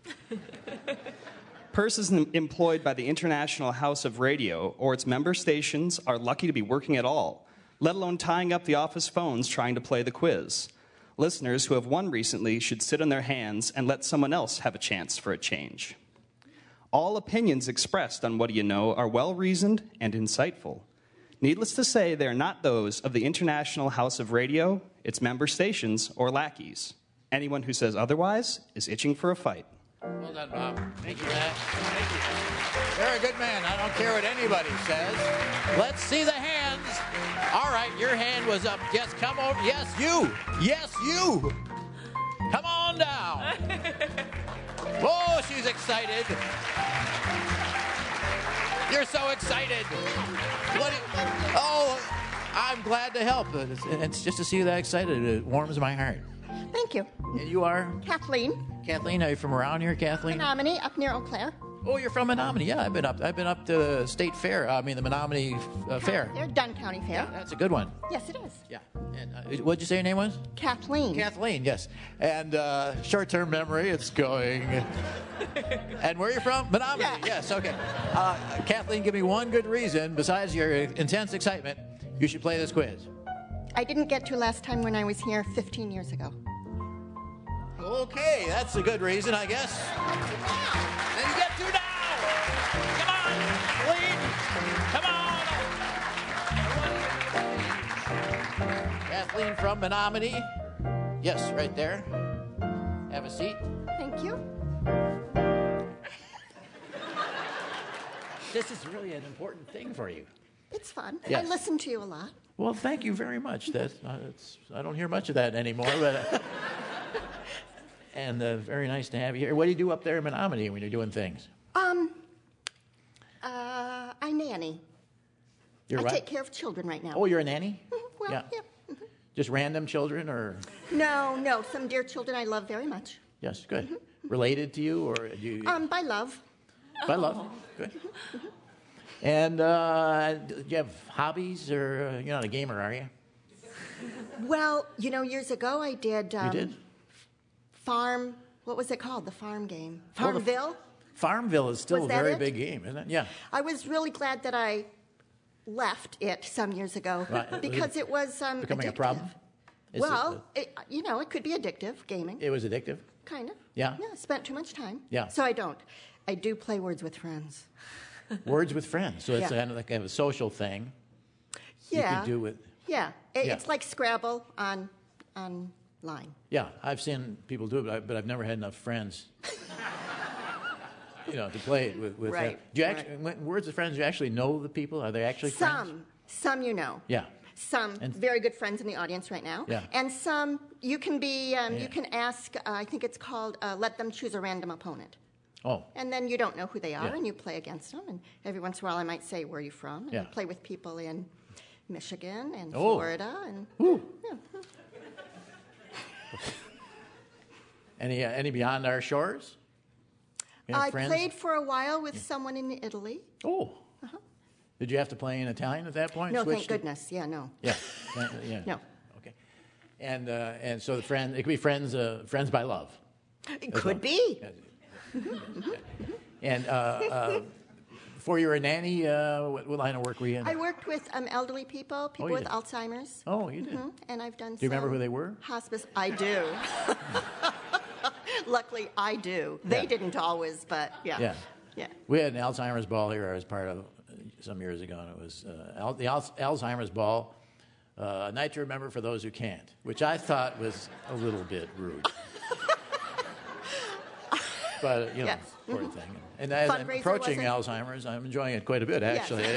[SPEAKER 11] Persons employed by the International House of Radio or its member stations are lucky to be working at all, let alone tying up the office phones trying to play the quiz. Listeners who have won recently should sit on their hands and let someone else have a chance for a change. All opinions expressed on What Do You Know are well-reasoned and insightful. Needless to say, they are not those of the International House of Radio, its member stations, or lackeys. Anyone who says otherwise is itching for a fight.
[SPEAKER 1] Well done, Bob. Thank you for that. Thank you. You're a good man. I don't care what anybody says. Let's see the hands. All right, your hand was up. Yes, come over. Yes, you. Yes, you. Come on down. Whoa, she's excited. You're so excited. I'm glad to help. It's just to see you that excited. It warms my heart.
[SPEAKER 12] Thank you.
[SPEAKER 1] And you are?
[SPEAKER 12] Kathleen.
[SPEAKER 1] Kathleen, are you from around here, Kathleen?
[SPEAKER 12] Menominee, up near Eau Claire.
[SPEAKER 1] Oh, you're from Menominee. Yeah, I've been up to the state fair. I mean, the Menominee Fair.
[SPEAKER 12] They're Dunn County Fair.
[SPEAKER 1] Yeah, that's a good one.
[SPEAKER 12] Yes, it is.
[SPEAKER 1] Yeah. And what did you say your name was?
[SPEAKER 12] Kathleen.
[SPEAKER 1] Kathleen, yes. And short-term memory, it's going. And where are you from? Menominee. Yeah. Yes, okay. Kathleen, give me one good reason, besides your intense excitement, you should play this quiz.
[SPEAKER 12] I didn't get to last time when I was here 15 years ago.
[SPEAKER 1] Okay, that's a good reason, I guess. Then you get to now. Come on, Kathleen. Come on. Kathleen from Menominee. Yes, right there. Have a seat.
[SPEAKER 12] Thank you.
[SPEAKER 1] This is really an important thing for you.
[SPEAKER 12] It's fun.
[SPEAKER 1] Yes.
[SPEAKER 12] I listen to you a lot.
[SPEAKER 1] Well, thank you very much. I don't hear much of that anymore, but and very nice to have you here. What do you do up there in Menominee when you're doing things?
[SPEAKER 12] I nanny.
[SPEAKER 1] You're
[SPEAKER 12] I
[SPEAKER 1] right.
[SPEAKER 12] take care of children right now.
[SPEAKER 1] Oh, you're a nanny?
[SPEAKER 12] Well,
[SPEAKER 1] yeah.
[SPEAKER 12] yeah.
[SPEAKER 1] Just random children, or?
[SPEAKER 12] No, some dear children I love very much.
[SPEAKER 1] Yes, good. Related to you, or do you?
[SPEAKER 12] By love.
[SPEAKER 1] By love. Good. And do you have hobbies, or you're not a gamer, are you?
[SPEAKER 12] Well, years ago I did.
[SPEAKER 1] You did?
[SPEAKER 12] Farm. What was it called? The farm game.
[SPEAKER 1] Oh,
[SPEAKER 12] Farmville.
[SPEAKER 1] Farmville is still
[SPEAKER 12] Was
[SPEAKER 1] a
[SPEAKER 12] that
[SPEAKER 1] very
[SPEAKER 12] it?
[SPEAKER 1] big game, isn't it? Yeah.
[SPEAKER 12] I was really glad that I left it some years ago
[SPEAKER 1] Right.
[SPEAKER 12] because it was
[SPEAKER 1] Becoming
[SPEAKER 12] addictive.
[SPEAKER 1] a problem?
[SPEAKER 12] It could be addictive, gaming.
[SPEAKER 1] It was addictive?
[SPEAKER 12] Kind of.
[SPEAKER 1] Yeah.
[SPEAKER 12] Yeah, spent too much time.
[SPEAKER 1] Yeah.
[SPEAKER 12] So I don't. I do play Words with Friends.
[SPEAKER 1] Words with friends. So it's
[SPEAKER 12] Yeah.
[SPEAKER 1] kind of like a social thing.
[SPEAKER 12] Yeah.
[SPEAKER 1] You could do with.
[SPEAKER 12] Yeah.
[SPEAKER 1] Yeah.
[SPEAKER 12] It's like Scrabble online.
[SPEAKER 1] Yeah, I've seen people do it, but I've never had enough friends. To play it with
[SPEAKER 12] Right,
[SPEAKER 1] that. Do you actually, Words with Friends, do you actually know the people? Are they actually friends?
[SPEAKER 12] Some you know.
[SPEAKER 1] Yeah.
[SPEAKER 12] Some very good friends in the audience right now.
[SPEAKER 1] Yeah.
[SPEAKER 12] And some you can be, you can ask, I think it's called let them choose a random opponent.
[SPEAKER 1] Oh.
[SPEAKER 12] And then you don't know who they are,
[SPEAKER 1] Yeah.
[SPEAKER 12] and you play against them. And every once in a while I might say, where are you from? And
[SPEAKER 1] Yeah.
[SPEAKER 12] I play with people in Michigan and
[SPEAKER 1] Oh.
[SPEAKER 12] Florida. And yeah.
[SPEAKER 1] Any beyond our shores? You have
[SPEAKER 12] I
[SPEAKER 1] friends?
[SPEAKER 12] played for a while with someone in Italy.
[SPEAKER 1] Oh. Did you have to play in Italian at that point?
[SPEAKER 12] No,
[SPEAKER 1] Switch
[SPEAKER 12] thank
[SPEAKER 1] to-
[SPEAKER 12] goodness. Yeah, no.
[SPEAKER 1] Yeah. Yeah.
[SPEAKER 12] No.
[SPEAKER 1] Okay. And so it could be friends by love.
[SPEAKER 12] It could be.
[SPEAKER 1] And before you were a nanny, what line of work were you in?
[SPEAKER 12] I worked with elderly people, people
[SPEAKER 1] you
[SPEAKER 12] with
[SPEAKER 1] did?
[SPEAKER 12] Alzheimer's.
[SPEAKER 1] Oh, you did?
[SPEAKER 12] And I've done.
[SPEAKER 1] Do you remember who they were?
[SPEAKER 12] Hospice. I do. Luckily, I do. They
[SPEAKER 1] Yeah.
[SPEAKER 12] didn't always, but yeah.
[SPEAKER 1] Yeah.
[SPEAKER 12] Yeah.
[SPEAKER 1] We had an Alzheimer's ball here I was part of some years ago, and it was the Alzheimer's ball, A Night to Remember for Those Who Can't, which I thought was a little bit rude. But,
[SPEAKER 12] Yes.
[SPEAKER 1] sort of thing. And as I'm
[SPEAKER 12] Fundraiser,
[SPEAKER 1] approaching
[SPEAKER 12] was
[SPEAKER 1] Alzheimer's, I'm enjoying it quite a bit,
[SPEAKER 12] Yes.
[SPEAKER 1] actually.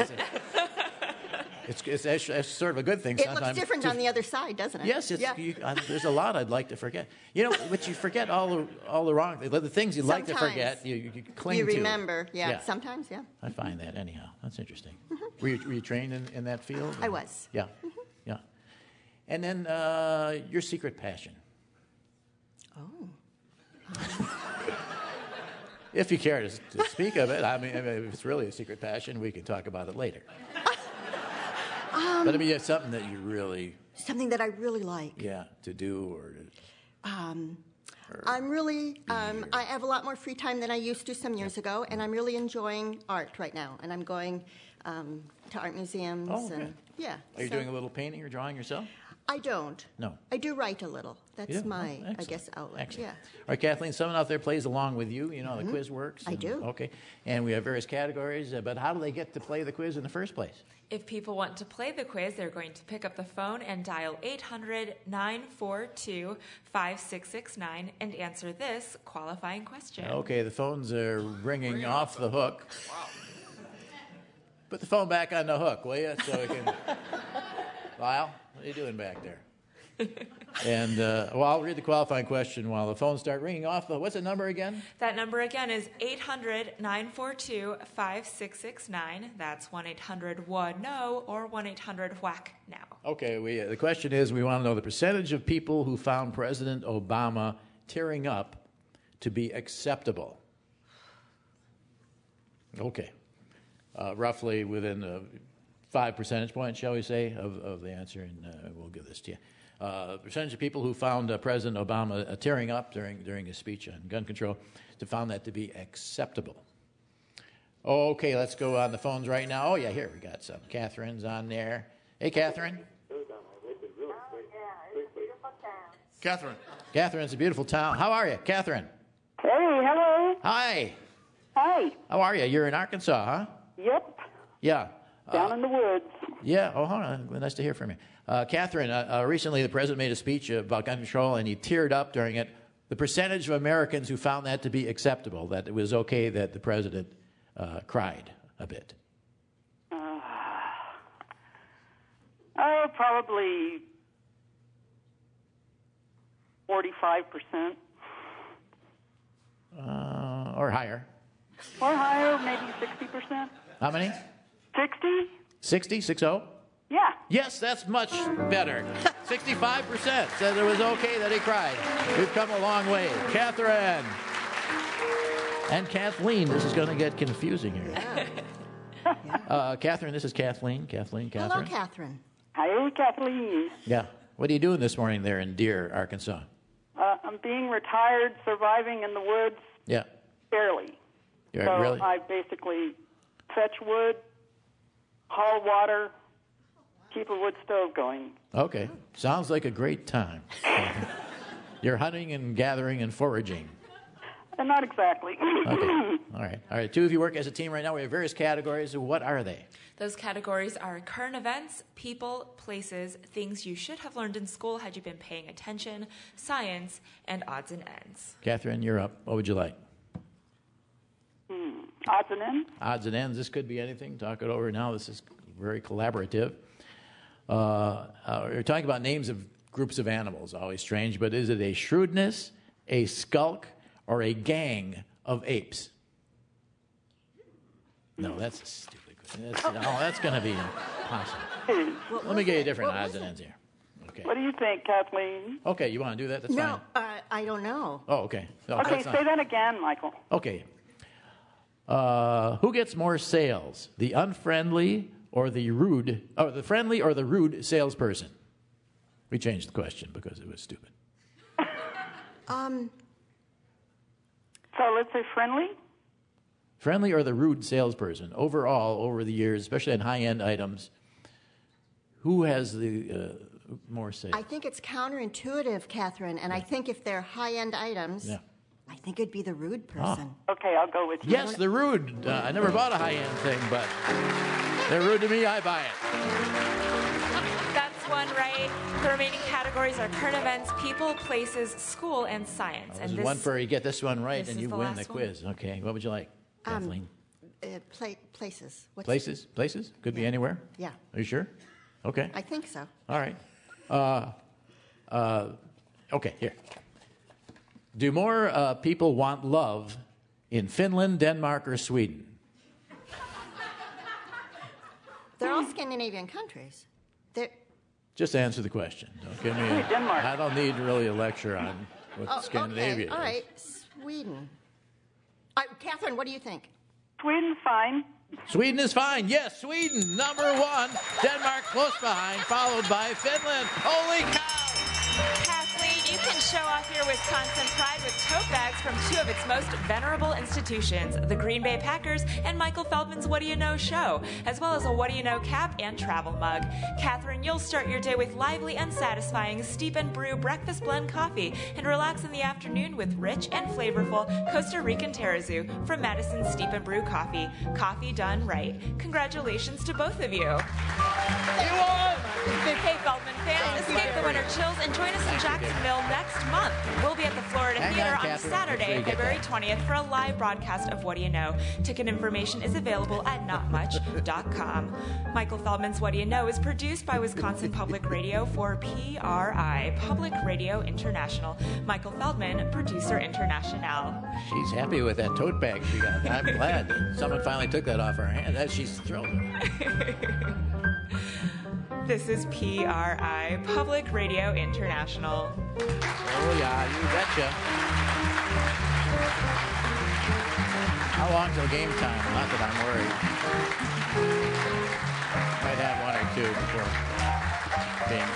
[SPEAKER 1] It's actually sort of a good thing
[SPEAKER 12] It
[SPEAKER 1] sometimes.
[SPEAKER 12] looks different on the other side, doesn't it?
[SPEAKER 1] Yes,
[SPEAKER 12] Yeah.
[SPEAKER 1] there's a lot I'd like to forget. But you forget all the wrong things. The things you'd like to
[SPEAKER 12] Sometimes.
[SPEAKER 1] forget, you cling
[SPEAKER 12] You
[SPEAKER 1] to.
[SPEAKER 12] remember. Yeah. Sometimes, yeah.
[SPEAKER 1] I find that anyhow. That's interesting. Were you trained in that field?
[SPEAKER 12] I was.
[SPEAKER 1] Yeah, yeah. And then your secret passion.
[SPEAKER 12] Oh.
[SPEAKER 1] If you care to speak of it, I mean, if it's really a secret passion, we can talk about it later. But I mean, it's something that you really,
[SPEAKER 12] Something that I really like.
[SPEAKER 1] to do or to.
[SPEAKER 12] I'm really, I have a lot more free time than I used to some years ago, and I'm really enjoying art right now. And I'm going to art museums.
[SPEAKER 1] Oh,
[SPEAKER 12] and
[SPEAKER 1] good.
[SPEAKER 12] yeah.
[SPEAKER 1] Are you
[SPEAKER 12] so-
[SPEAKER 1] doing a little painting or drawing yourself?
[SPEAKER 12] I don't.
[SPEAKER 1] No.
[SPEAKER 12] I do write a little. That's
[SPEAKER 1] You do?
[SPEAKER 12] my,
[SPEAKER 1] Oh,
[SPEAKER 12] I
[SPEAKER 1] excellent.
[SPEAKER 12] guess, outlet.
[SPEAKER 1] Excellent.
[SPEAKER 12] Yeah.
[SPEAKER 1] All right, Kathleen, someone out there plays along with you. You know how the quiz works.
[SPEAKER 12] I do.
[SPEAKER 1] Okay. And we have various categories, but how do they get to play the quiz in the first place?
[SPEAKER 4] If people want to play the quiz, they're going to pick up the phone and dial 800-942-5669 and answer this qualifying question.
[SPEAKER 1] Okay, the phones are ringing off the hook. Wow. Put the phone back on the hook, will you? So we can. Lyle, what are you doing back there? And, I'll read the qualifying question while the phones start ringing off. What's the number again?
[SPEAKER 4] That number again is 800-942-5669. That's 1-800-WHA-NO or 1-800-WHACK-NOW.
[SPEAKER 1] Okay, the question is, we want to know the percentage of people who found President Obama tearing up to be acceptable. Okay. Roughly within 5 percentage points, shall we say, of the answer, and we'll give this to you. Percentage of people who found President Obama tearing up during his speech on gun control found that to be acceptable. Okay, let's go on the phones right now. Oh, yeah, here we got some. Catherine's on there. Hey, Catherine.
[SPEAKER 6] Catherine.
[SPEAKER 1] Catherine's a beautiful town. How are you, Catherine?
[SPEAKER 13] Hey, hello.
[SPEAKER 1] Hi.
[SPEAKER 13] Hi.
[SPEAKER 1] How are you? You're in Arkansas, huh?
[SPEAKER 13] Yep.
[SPEAKER 1] Yeah.
[SPEAKER 13] Down in the woods.
[SPEAKER 1] Yeah. Oh, hold on. Nice to hear from you. Catherine, recently the president made a speech about gun control, and he teared up during it. The percentage of Americans who found that to be acceptable, that it was okay that the president
[SPEAKER 13] Oh, probably 45%.
[SPEAKER 1] Or higher.
[SPEAKER 13] Or higher, maybe 60%.
[SPEAKER 1] How many?
[SPEAKER 13] 60?
[SPEAKER 1] 60? 60?
[SPEAKER 13] Yeah.
[SPEAKER 1] Yes, that's much better. 65% said it was okay that he cried. We've come a long way. Catherine. And Kathleen. This is going to get confusing here. Catherine, this is Kathleen. Catherine.
[SPEAKER 12] Hello, Catherine.
[SPEAKER 13] Hi, Kathleen.
[SPEAKER 1] Yeah. What are you doing this morning there in Deer, Arkansas?
[SPEAKER 13] I'm being retired, surviving in the woods,
[SPEAKER 1] Yeah.
[SPEAKER 13] barely.
[SPEAKER 1] You're
[SPEAKER 13] So
[SPEAKER 1] really?
[SPEAKER 13] I basically fetch wood, haul water, keep a wood stove going.
[SPEAKER 1] Okay. Sounds like a great time. You're hunting and gathering and foraging.
[SPEAKER 13] Not exactly.
[SPEAKER 1] Okay. All right. All right. Two of you work as a team right now. We have various categories. What are they?
[SPEAKER 4] Those categories are current events, people, places, things you should have learned in school had you been paying attention, science, and odds and ends.
[SPEAKER 1] Catherine, you're up. What would you like?
[SPEAKER 13] Odds and ends?
[SPEAKER 1] Odds and ends. This could be anything. Talk it over now. This is very collaborative. We're talking about names of groups of animals. Always strange, but is it a shrewdness, a skulk, or a gang of apes? No, that's a stupid question. That's going to be impossible. Let me get you different odds and ends here. Okay.
[SPEAKER 13] What do you think, Kathleen?
[SPEAKER 1] Okay, you want to do that? That's fine.
[SPEAKER 12] No, I don't know.
[SPEAKER 1] Oh, okay. No,
[SPEAKER 13] Okay,
[SPEAKER 1] that's not-
[SPEAKER 13] say that again, Michael.
[SPEAKER 1] Okay. Who gets more sales, the unfriendly or the rude, or the friendly or the rude salesperson? We changed the question because it was stupid.
[SPEAKER 13] So let's say friendly?
[SPEAKER 1] Friendly or the rude salesperson? Overall, over the years, especially on high-end items, who has the more sales?
[SPEAKER 12] I think it's counterintuitive, Catherine, and I think if they're high-end items,
[SPEAKER 1] Yeah.
[SPEAKER 12] I think it'd be the rude person.
[SPEAKER 13] Okay, I'll go with you.
[SPEAKER 1] Yes, the rude. I never bought a high-end thing, but they're rude to me, I buy it.
[SPEAKER 4] That's one right. The remaining categories are current events, people, places, school, and science.
[SPEAKER 1] This is one for you get this one right
[SPEAKER 4] this
[SPEAKER 1] and
[SPEAKER 4] is
[SPEAKER 1] you
[SPEAKER 4] the
[SPEAKER 1] win the
[SPEAKER 4] last one.
[SPEAKER 1] quiz. Okay, what would you like, Kathleen?
[SPEAKER 12] Places. What's-
[SPEAKER 1] Places? Places? Could be anywhere?
[SPEAKER 12] Yeah.
[SPEAKER 1] Are you sure? Okay.
[SPEAKER 12] I think so.
[SPEAKER 1] All right. Okay, here. Do more people want love in Finland, Denmark, or Sweden?
[SPEAKER 12] They're all Scandinavian countries. They're,
[SPEAKER 1] Just answer the question. Don't give me.
[SPEAKER 13] Denmark.
[SPEAKER 1] I don't need really a lecture on what
[SPEAKER 12] oh,
[SPEAKER 1] Scandinavia
[SPEAKER 12] okay. All
[SPEAKER 1] is.
[SPEAKER 12] right, Sweden. Catherine, what do you think?
[SPEAKER 13] Sweden's fine.
[SPEAKER 1] Sweden is fine. Yes, Sweden, number one. Denmark close behind, followed by Finland. Holy cow!
[SPEAKER 4] Kathleen, you can show off your Wisconsin pride with tote bags from two of its most venerable institutions, the Green Bay Packers and Michael Feldman's What Do You Know show, as well as a What Do You Know cap and travel mug. Catherine, you'll start your day with lively and satisfying steep and brew breakfast blend coffee and relax in the afternoon with rich and flavorful Costa Rican terrazzo from Madison Steep and Brew Coffee. Coffee done right. Congratulations to both of you.
[SPEAKER 1] You won!
[SPEAKER 4] Hey, Feldman fans, escape the winter chills and join us in Jacksonville next month. We'll be at the Florida
[SPEAKER 1] Hang on,
[SPEAKER 4] Theater on
[SPEAKER 1] Catherine. Make sure
[SPEAKER 4] Saturday,
[SPEAKER 1] you get
[SPEAKER 4] February
[SPEAKER 1] that.
[SPEAKER 4] 20th for a live broadcast of What Do You Know? Ticket information is available at notmuch.com. Michael Feldman's What Do You Know is produced by Wisconsin Public Radio for PRI, Public Radio International. Michael Feldman, producer international.
[SPEAKER 1] She's happy with that tote bag she got. I'm glad that someone finally took that off her hand. She's thrilled.
[SPEAKER 4] This is PRI, Public Radio International.
[SPEAKER 1] Oh, yeah, you betcha. How long till game time? Not that I'm worried. Might have one or two before game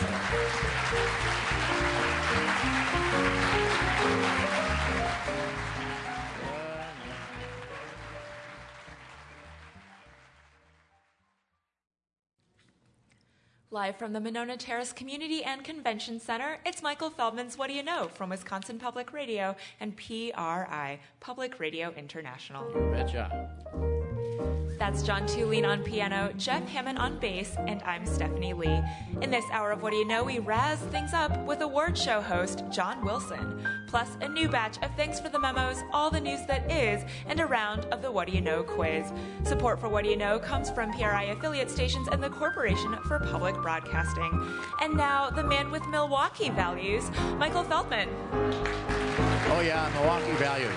[SPEAKER 4] Live from the Monona Terrace Community and Convention Center, it's Michael Feldman's What Do You Know from Wisconsin Public Radio and PRI, Public Radio International.
[SPEAKER 1] You betcha.
[SPEAKER 4] That's John Tulene on piano, Jeff Hammond on bass, and I'm Stephanie Lee. In this hour of What Do You Know, we razz things up with award show host John Wilson, plus a new batch of Thanks for the Memos, all the news that is, and a round of the What Do You Know quiz. Support for What Do You Know comes from PRI affiliate stations and the Corporation for Public Broadcasting. And now, the man with Milwaukee values, Michael Feldman.
[SPEAKER 1] Oh, yeah, Milwaukee values.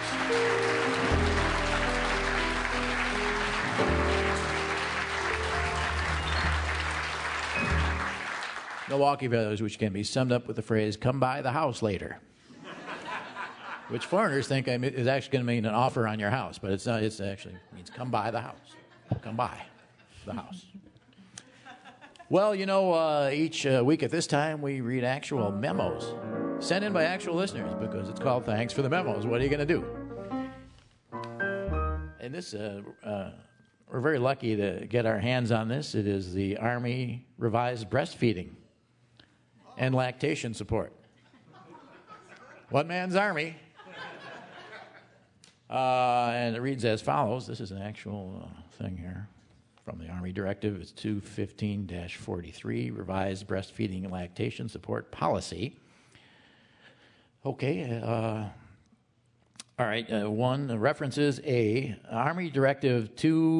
[SPEAKER 1] Milwaukee values, which can be summed up with the phrase, come by the house later. Which foreigners think is actually going to mean an offer on your house, but it's not. It actually means come by the house. Come by the house. Well, you know, each week at this time, we read actual memos sent in by actual listeners because it's called Thanks for the Memos. What are you going to do? And this, we're very lucky to get our hands on this. It is the Army Revised Breastfeeding and Lactation Support. One man's Army. And it reads as follows. This is an actual thing here from the Army Directive. It's 215-43, Revised Breastfeeding and Lactation Support Policy. Okay. All right. One, references A, Army Directive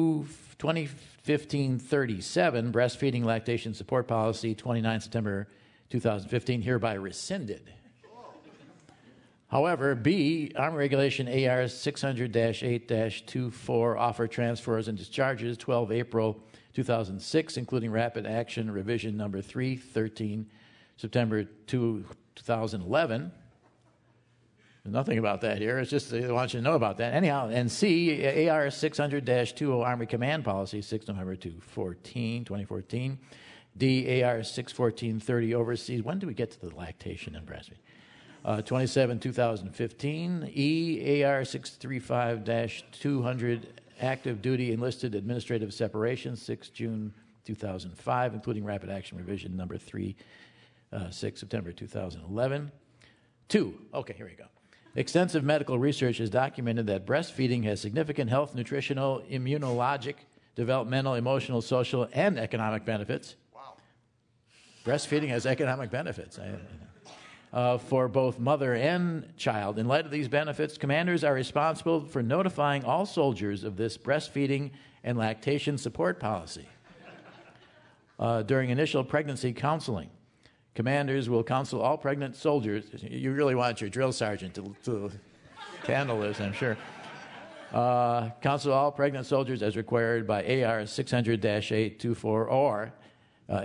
[SPEAKER 1] 2015-37, Breastfeeding Lactation Support Policy, 29 September 2015, hereby rescinded. However, B, Army Regulation AR 600-8-24, offer transfers and discharges, 12 April 2006, including Rapid Action Revision number 313, September 2011. There's nothing about that here. It's just they want you to know about that. Anyhow, and C, AR 600-20 Army Command Policy, 6 November 2014. D, AR 614-30 Overseas. When do we get to the lactation and breastfeeding? 27, 2015. E, AR 635-200 Active Duty Enlisted Administrative Separation, 6 June 2005, including Rapid Action Revision number 6 September 2011. 2, okay, here we go. Extensive medical research has documented that breastfeeding has significant health, nutritional, immunologic, developmental, emotional, social, and economic benefits. Wow. Breastfeeding has economic benefits. For both mother and child. In light of these benefits, commanders are responsible for notifying all soldiers of this breastfeeding and lactation support policy. During initial pregnancy counseling, commanders will counsel all pregnant soldiers. You really want your drill sergeant to handle this, I'm sure. Counsel all pregnant soldiers as required by AR 600-824 or AR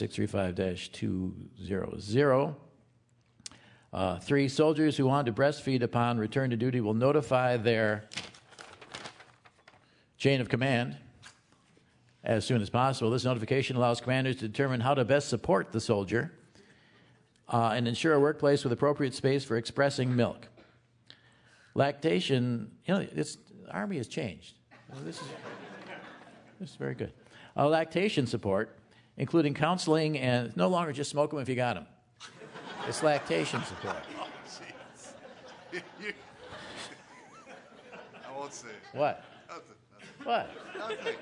[SPEAKER 1] 635-200. 3, soldiers who want to breastfeed upon return to duty will notify their chain of command as soon as possible. This notification allows commanders to determine how to best support the soldier and ensure a workplace with appropriate space for expressing milk. Lactation, you know, the Army has changed. This is very good. Lactation support, including counseling, and no longer just smoke them if you got them. It's lactation support.
[SPEAKER 6] Oh, jeez. I won't say it.
[SPEAKER 1] What?
[SPEAKER 6] Nothing.
[SPEAKER 1] What?
[SPEAKER 6] Nothing.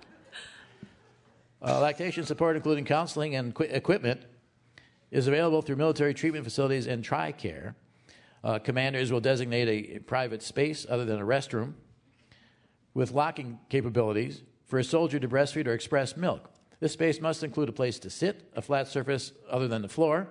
[SPEAKER 1] Lactation support, including counseling and equipment, is available through military treatment facilities and TRICARE. Commanders will designate a private space other than a restroom with locking capabilities for a soldier to breastfeed or express milk. This space must include a place to sit, a flat surface other than the floor,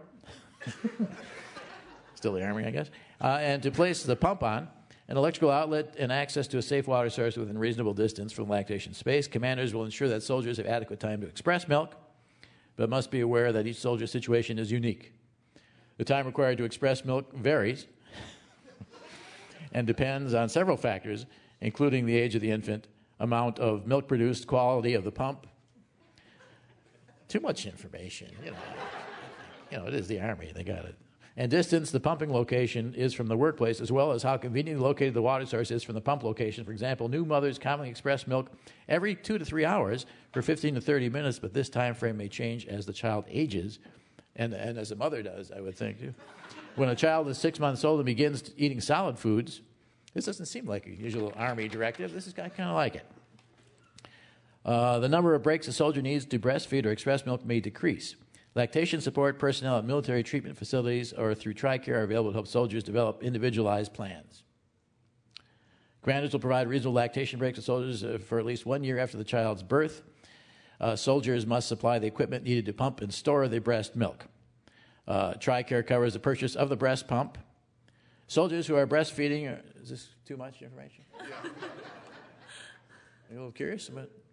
[SPEAKER 1] still the Army, I guess, and to place the pump on, an electrical outlet, and access to a safe water source within reasonable distance from lactation space. Commanders will ensure that soldiers have adequate time to express milk, but must be aware that each soldier's situation is unique. The time required to express milk varies and depends on several factors, including the age of the infant, amount of milk produced, quality of the pump. Too much information, you know. You know, it is the Army. They got it. And distance, the pumping location is from the workplace, as well as how conveniently located the water source is from the pump location. For example, new mothers commonly express milk every 2 to 3 hours for 15 to 30 minutes, but this time frame may change as the child ages, and as a mother does, I would think, too. When a child is 6 months old and begins eating solid foods, this doesn't seem like a usual Army directive. This is kind of like it. The number of breaks a soldier needs to breastfeed or express milk may decrease. Lactation support personnel at military treatment facilities or through TRICARE are available to help soldiers develop individualized plans. Commanders will provide reasonable lactation breaks to soldiers for at least 1 year after the child's birth. Soldiers must supply the equipment needed to pump and store the breast milk. TRICARE covers the purchase of the breast pump. Soldiers who are breastfeeding, is this too much information? Yeah. Are you a little curious about it?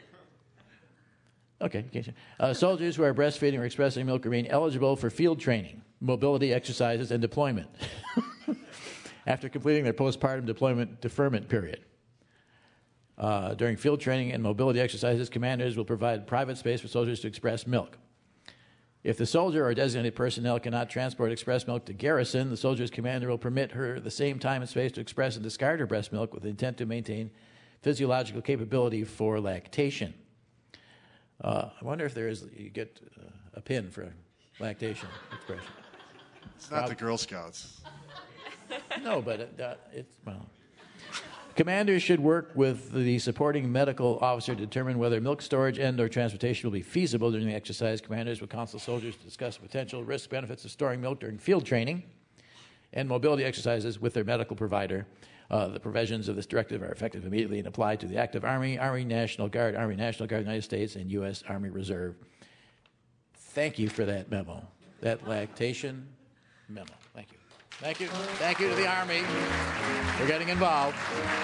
[SPEAKER 1] Okay. Soldiers who are breastfeeding or expressing milk remain eligible for field training, mobility exercises, and deployment after completing their postpartum deployment deferment period. During field training and mobility exercises, commanders will provide private space for soldiers to express milk. If the soldier or designated personnel cannot transport express milk to garrison, the soldier's commander will permit her the same time and space to express and discard her breast milk with the intent to maintain physiological capability for lactation. I wonder if you get a pin for lactation expression.
[SPEAKER 6] It's not the Girl Scouts.
[SPEAKER 1] No, but well. Commanders should work with the supporting medical officer to determine whether milk storage and/or transportation will be feasible during the exercise. Commanders will counsel soldiers to discuss potential risk benefits of storing milk during field training and mobility exercises with their medical provider. The provisions of this directive are effective immediately and apply to the active Army, Army National Guard of the United States, and U.S. Army Reserve. Thank you for that memo, that lactation memo. Thank you. Thank you. Thank you to the Army for getting involved.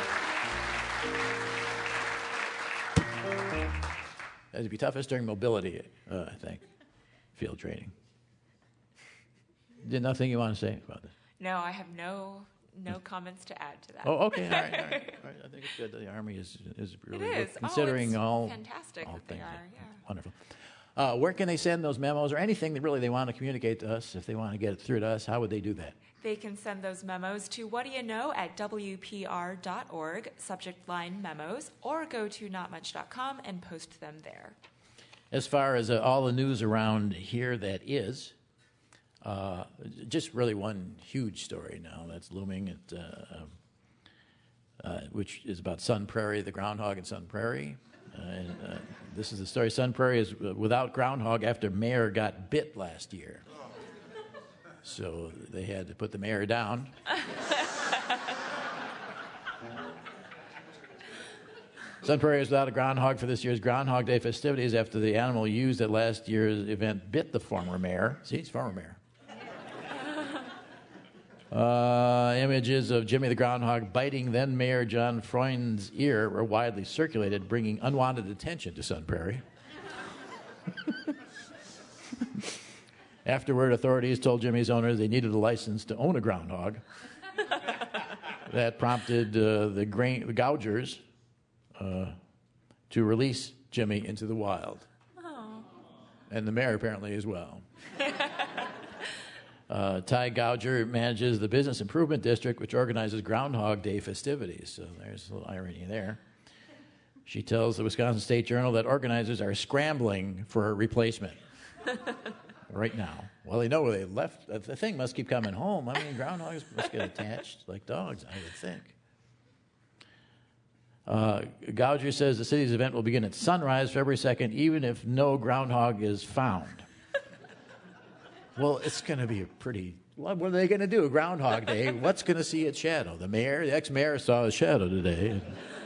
[SPEAKER 1] It'd be toughest during mobility, I think, field training. Did nothing you want to say about this?
[SPEAKER 4] No, I have no comments to add to that.
[SPEAKER 1] Oh, okay. All right. I think it's good that the Army is really considering all
[SPEAKER 4] fantastic
[SPEAKER 1] all
[SPEAKER 4] that they
[SPEAKER 1] things.
[SPEAKER 4] are. Yeah.
[SPEAKER 1] Wonderful. Where can they send those memos or anything that really they want to communicate to us? If they want to get it through to us, how would they do that?
[SPEAKER 4] They can send those memos to whatdoyouknow@wpr.org, subject line memos, or go to notmuch.com and post them there.
[SPEAKER 1] As far as all the news around here that is, just really one huge story now that's looming, which is about Sun Prairie, the groundhog in Sun Prairie. This is the story. Sun Prairie is without groundhog after mayor got bit last year. So they had to put the mayor down. Sun Prairie is without a groundhog for this year's Groundhog Day festivities after the animal used at last year's event bit the former mayor. See, he's former mayor. Images of Jimmy the Groundhog biting then Mayor John Freund's ear were widely circulated, bringing unwanted attention to Sun Prairie. Afterward, authorities told Jimmy's owners they needed a license to own a groundhog. That prompted the gougers to release Jimmy into the wild.
[SPEAKER 4] Oh.
[SPEAKER 1] And the mayor apparently as well. Ty Gouger manages the Business Improvement District, which organizes Groundhog Day festivities. So there's a little irony there. She tells the Wisconsin State Journal that organizers are scrambling for a replacement right now. Well, they know where they left. The thing must keep coming home. I mean, groundhogs must get attached like dogs, I would think. Gouger says the city's event will begin at sunrise February 2nd, even if no groundhog is found. Well, it's going to be a pretty... What are they going to do? Groundhog Day. What's going to see its shadow? The ex-mayor saw his shadow today.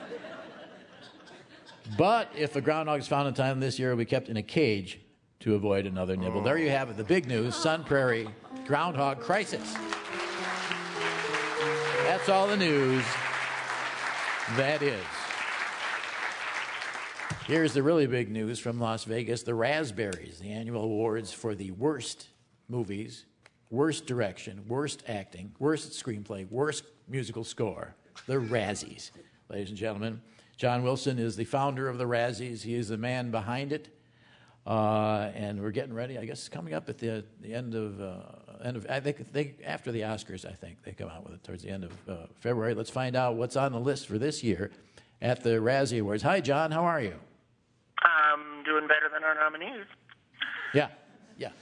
[SPEAKER 1] But if the groundhog is found in time this year, it will be kept in a cage to avoid another nibble. There you have it. The big news, Sun Prairie groundhog crisis. That's all the news. That is. Here's the really big news from Las Vegas. The Raspberries, the annual awards for the worst movies, worst direction, worst acting, worst screenplay, worst musical score. The Razzies. Ladies and gentlemen, John Wilson is the founder of the Razzies. He is the man behind it. And we're getting ready. I guess it's coming up at the end of I think after the Oscars, I think they come out with it towards the end of February. Let's find out what's on the list for this year at the Razzie Awards. Hi, John. How are you?
[SPEAKER 14] I'm doing better than our nominees.
[SPEAKER 1] Yeah.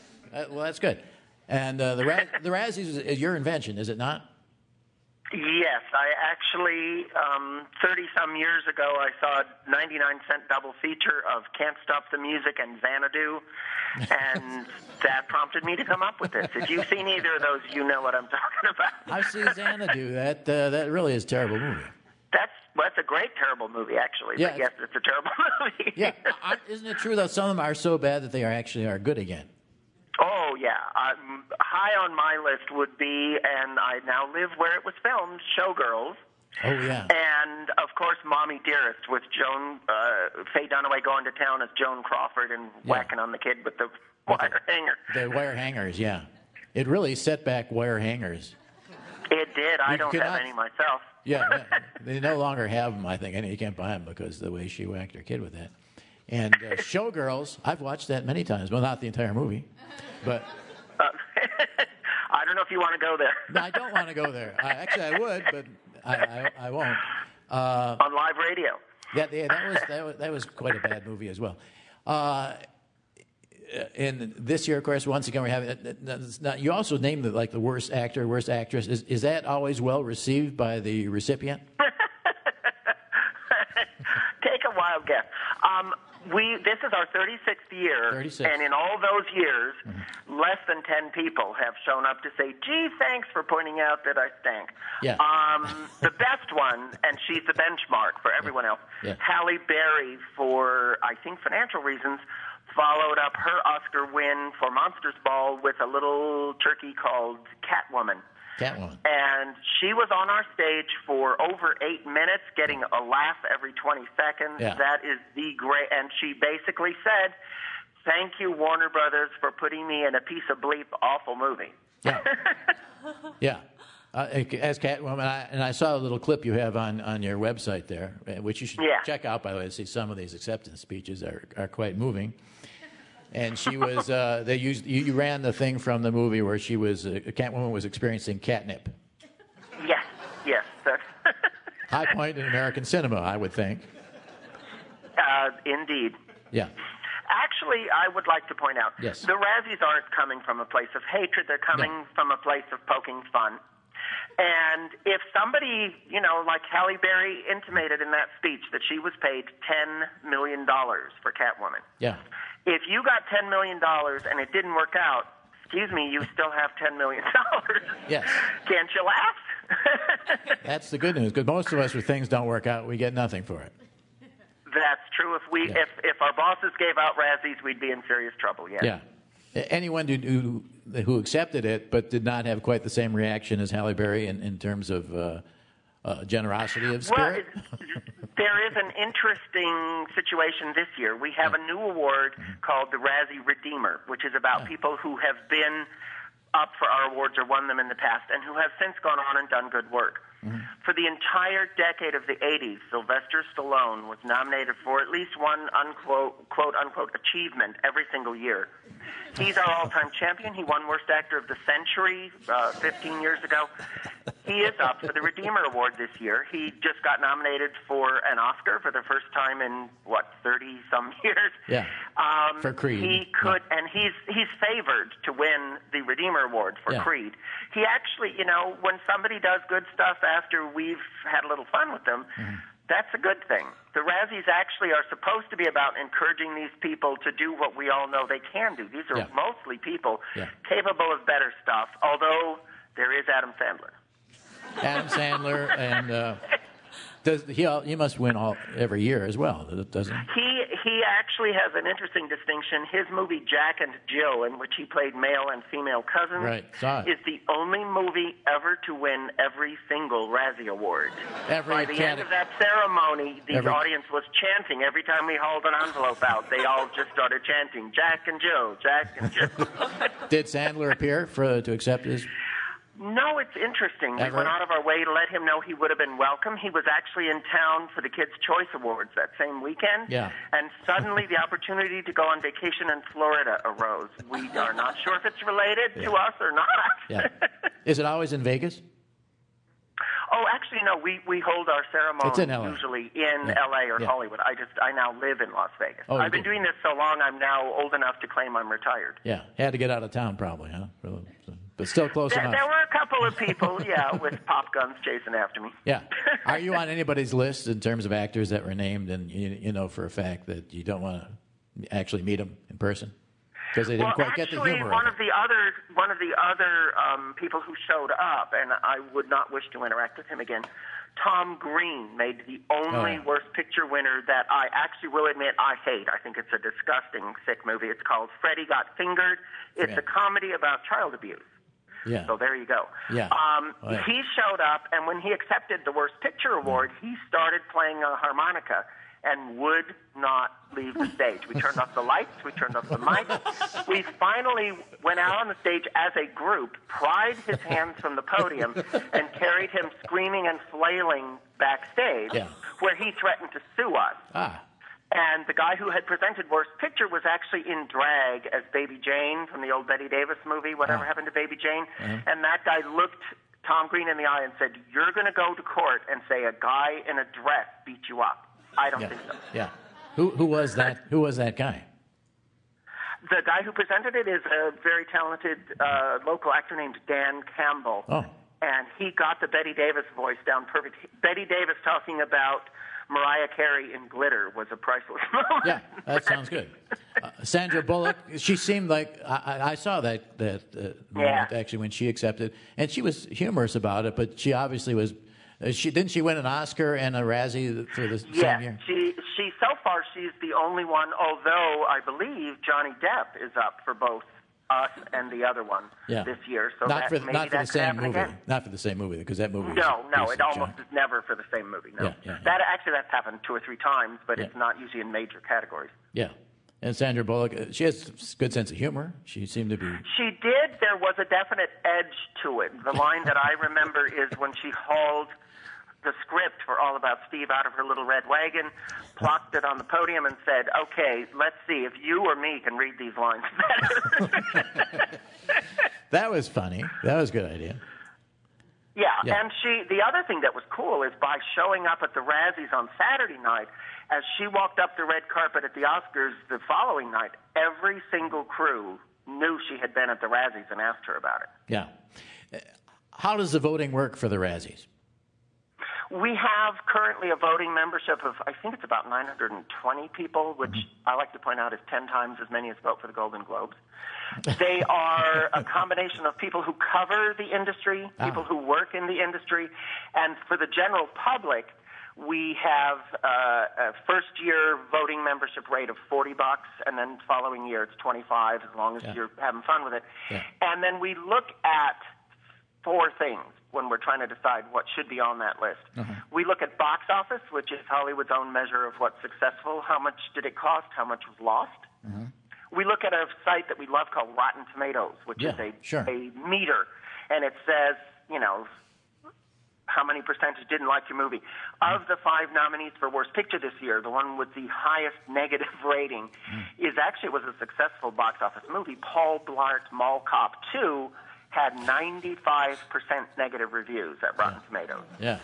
[SPEAKER 1] Well, that's good. And the Razzies is your invention, is it not?
[SPEAKER 14] Yes. Yes, I actually, 30-some years ago, I saw a 99-cent double feature of Can't Stop the Music and Xanadu, and that prompted me to come up with this. If you've seen either of those, you know what I'm talking about.
[SPEAKER 1] I've seen Xanadu. That really is a terrible movie.
[SPEAKER 14] That's a great, terrible movie, actually.
[SPEAKER 1] Yeah.
[SPEAKER 14] But yes, it's a terrible movie.
[SPEAKER 1] Yeah, isn't it true that some of them are so bad that they are good again?
[SPEAKER 14] Oh, yeah. High on my list would be, and I now live where it was filmed, Showgirls.
[SPEAKER 1] Oh, yeah.
[SPEAKER 14] And, of course, Mommy Dearest with Faye Dunaway going to town as Joan Crawford and whacking on the kid with the wire hanger.
[SPEAKER 1] The wire hangers, yeah. It really set back wire hangers.
[SPEAKER 14] It did. I don't
[SPEAKER 1] cannot-
[SPEAKER 14] have any myself.
[SPEAKER 1] Yeah, they no longer have them, I think. You can't buy them because of the way she whacked her kid with that. And Showgirls, I've watched that many times. Well, not the entire movie, but...
[SPEAKER 14] I don't know if you want to go there.
[SPEAKER 1] No, I don't want to go there. Actually, I would, but I won't.
[SPEAKER 14] On live radio.
[SPEAKER 1] That was quite a bad movie as well. And this year, of course, once again, we're having. You also named the worst actor, worst actress. Is that always well received by the recipient?
[SPEAKER 14] Take a wild guess. This is our 36th year,
[SPEAKER 1] 36.
[SPEAKER 14] And in all those years, less than 10 people have shown up to say, "Gee, thanks for pointing out that I stank."
[SPEAKER 1] Yeah.
[SPEAKER 14] The best one, and she's the benchmark for everyone else.
[SPEAKER 1] Yeah.
[SPEAKER 14] Halle Berry, for I think financial reasons, followed up her Oscar win for Monsters Ball with a little turkey called Catwoman. And she was on our stage for over 8 minutes, getting a laugh every 20 seconds.
[SPEAKER 1] Yeah.
[SPEAKER 14] That is the great. And she basically said, "Thank you, Warner Brothers, for putting me in a piece of bleep awful movie."
[SPEAKER 1] Yeah. As Catwoman, I saw a little clip you have on your website there, which you should check out, by the way, to see some of these acceptance speeches are quite moving. And she was, you ran the thing from the movie where she was, Catwoman was experiencing catnip.
[SPEAKER 14] Yes. That's
[SPEAKER 1] High point in American cinema, I would think.
[SPEAKER 14] Indeed.
[SPEAKER 1] Yeah.
[SPEAKER 14] Actually, I would like to point out,
[SPEAKER 1] Yes.
[SPEAKER 14] the Razzies aren't coming from a place of hatred. They're coming from a place of poking fun. And if somebody, like Halle Berry intimated in that speech that she was paid $10 million for Catwoman.
[SPEAKER 1] Yeah.
[SPEAKER 14] If you got $10 million and it didn't work out, excuse me, you still have $10 million.
[SPEAKER 1] Yes.
[SPEAKER 14] Can't you laugh?
[SPEAKER 1] That's the good news, because most of us, when things don't work out, we get nothing for it.
[SPEAKER 14] That's true. If our bosses gave out Razzies, we'd be in serious trouble. Yes.
[SPEAKER 1] Yeah. Anyone who accepted it but did not have quite the same reaction as Halle Berry in terms of generosity of spirit?
[SPEAKER 14] Well, there is an interesting situation this year. We have a new award called the Razzie Redeemer, which is about people who have been up for our awards or won them in the past and who have since gone on and done good work. For the entire decade of the 80s, Sylvester Stallone was nominated for at least one quote-unquote achievement every single year. He's our all-time champion. He won Worst Actor of the Century 15 years ago. He is up for the Redeemer Award this year. He just got nominated for an Oscar for the first time in, 30-some years.
[SPEAKER 1] Yeah, for Creed.
[SPEAKER 14] He could, and he's favored to win the Redeemer Award for Creed. He actually, when somebody does good stuff after we've had a little fun with them, that's a good thing. The Razzies actually are supposed to be about encouraging these people to do what we all know they can do. These are mostly people capable of better stuff, although there is Adam Sandler.
[SPEAKER 1] Adam Sandler, and he must win every year as well, doesn't he?
[SPEAKER 14] He actually has an interesting distinction. His movie Jack and Jill, in which he played male and female cousins, is the only movie ever to win every single Razzie Award. By the end of that ceremony, the audience was chanting every time we hauled an envelope out. They all just started chanting, "Jack and Jill, Jack and Jill."
[SPEAKER 1] Did Sandler appear to accept his?
[SPEAKER 14] No, it's interesting. We went out of our way to let him know he would have been welcome. He was actually in town for the Kids' Choice Awards that same weekend.
[SPEAKER 1] Yeah.
[SPEAKER 14] And suddenly the opportunity to go on vacation in Florida arose. We are not sure if it's related to us or not.
[SPEAKER 1] Yeah. Is it always in Vegas?
[SPEAKER 14] Oh, actually, no. We hold our ceremony
[SPEAKER 1] It's in LA.
[SPEAKER 14] usually in L.A. or Hollywood. I now live in Las Vegas.
[SPEAKER 1] Oh,
[SPEAKER 14] I've been doing this so long, I'm now old enough to claim I'm retired.
[SPEAKER 1] Yeah. Had to get out of town probably, huh? but still close enough.
[SPEAKER 14] There were a couple of people, with pop guns chasing after me.
[SPEAKER 1] Yeah. Are you on anybody's list in terms of actors that were named, and you know for a fact that you don't want to actually meet them in person because they didn't quite get the humor?
[SPEAKER 14] One of the other people who showed up, and I would not wish to interact with him again. Tom Green made the only Worst Picture winner that I actually will admit I hate. I think it's a disgusting, sick movie. It's called Freddie Got Fingered. It's a comedy about child abuse.
[SPEAKER 1] Yeah.
[SPEAKER 14] So there you go.
[SPEAKER 1] Yeah.
[SPEAKER 14] He showed up, and when he accepted the Worst Picture award, he started playing a harmonica and would not leave the stage. We turned off the lights. We turned off the mics. We finally went out on the stage as a group, pried his hands from the podium, and carried him screaming and flailing backstage, where he threatened to sue us. And the guy who had presented Worst Picture was actually in drag as Baby Jane from the old Betty Davis movie, Whatever Happened to Baby Jane. And that guy looked Tom Green in the eye and said, "You're going to go to court and say a guy in a dress beat you up." I don't think so.
[SPEAKER 1] Yeah. Who was that? Who was that guy?
[SPEAKER 14] The guy who presented it is a very talented local actor named Dan Campbell.
[SPEAKER 1] Oh.
[SPEAKER 14] And he got the Betty Davis voice down perfect. Betty Davis talking about Mariah Carey in Glitter was a priceless moment.
[SPEAKER 1] Yeah, that sounds good. Sandra Bullock, she seemed like, I saw that moment actually when she accepted, and she was humorous about it, but she obviously was, didn't she win an Oscar and a Razzie for the same year?
[SPEAKER 14] She so far she's the only one, although I believe Johnny Depp is up for both us and the other one this year. So
[SPEAKER 1] not for
[SPEAKER 14] maybe
[SPEAKER 1] the same movie.
[SPEAKER 14] Again.
[SPEAKER 1] Not for the same movie, because that movie.
[SPEAKER 14] No,
[SPEAKER 1] was
[SPEAKER 14] it almost is never for the same movie. No, that's happened 2 or 3 times, but it's not usually in major categories.
[SPEAKER 1] Yeah, and Sandra Bullock, she has a good sense of humor. She seemed to be.
[SPEAKER 14] She did. There was a definite edge to it. The line that I remember is when she hauled the script for All About Steve out of her little red wagon, plopped it on the podium, and said, "Okay, let's see if you or me can read these lines better."
[SPEAKER 1] That was funny. That was a good idea.
[SPEAKER 14] Yeah, and the other thing that was cool is by showing up at the Razzies on Saturday night, as she walked up the red carpet at the Oscars the following night, every single crew knew she had been at the Razzies and asked her about it.
[SPEAKER 1] Yeah. How does the voting work for the Razzies?
[SPEAKER 14] We have currently a voting membership of, I think it's about 920 people, which I like to point out is 10 times as many as vote for the Golden Globes. They are a combination of people who cover the industry, people who work in the industry, and for the general public, we have a first-year voting membership rate of $40, and then following year it's $25, as long as you're having fun with it. Yeah. And then we look at 4 things when we're trying to decide what should be on that list. We look at box office, which is Hollywood's own measure of what's successful. How much did it cost? How much was lost? We look at a site that we love called Rotten Tomatoes, which is a meter, and it says, how many percentage didn't like your movie. Of the 5 nominees for Worst Picture this year, the one with the highest negative rating was a successful box office movie. Paul Blart Mall Cop 2 had 95% negative reviews at Rotten Tomatoes.
[SPEAKER 1] Yeah.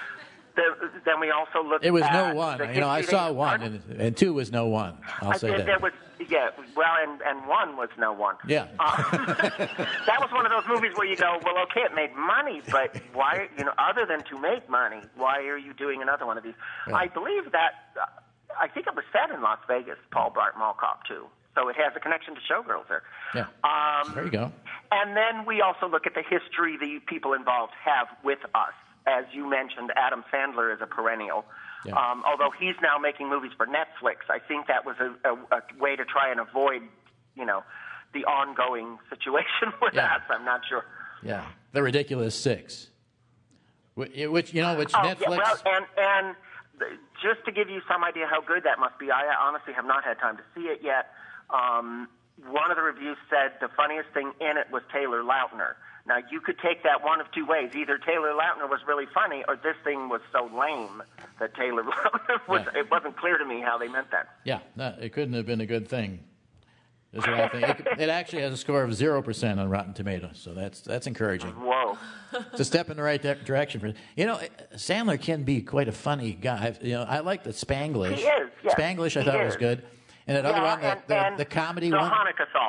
[SPEAKER 14] Then we also looked at...
[SPEAKER 1] It was no one. I saw 1, and 2 was no one. I'll say that.
[SPEAKER 14] There was, and 1 was no one.
[SPEAKER 1] Yeah.
[SPEAKER 14] That was one of those movies where you go, well, okay, it made money, but why, other than to make money, why are you doing another one of these? Yeah. I believe that, I think it was set in Las Vegas, Paul Blart Mall Cop 2. So it has a connection to Showgirls there.
[SPEAKER 1] Yeah. There you go.
[SPEAKER 14] And then we also look at the history the people involved have with us. As you mentioned, Adam Sandler is a perennial. Yeah. Although he's now making movies for Netflix, I think that was a way to try and avoid, the ongoing situation with us. I'm not sure.
[SPEAKER 1] Yeah. The Ridiculous 6. Which Netflix...
[SPEAKER 14] Yeah, well, and just to give you some idea how good that must be, I honestly have not had time to see it yet. One of the reviews said the funniest thing in it was Taylor Lautner. Now, you could take that one of 2 ways. Either Taylor Lautner was really funny, or this thing was so lame that Taylor Lautner was... Yeah. It wasn't clear to me how they meant that.
[SPEAKER 1] Yeah, no, it couldn't have been a good thing. Is what I think. It actually has a score of 0% on Rotten Tomatoes, so that's encouraging.
[SPEAKER 14] Whoa.
[SPEAKER 1] It's a step in the right direction. Sandler can be quite a funny guy. I like the Spanglish.
[SPEAKER 14] He is, yeah.
[SPEAKER 1] Spanglish I thought was good. And that other one, the comedy
[SPEAKER 14] the
[SPEAKER 1] one.
[SPEAKER 14] The Hanukkah song.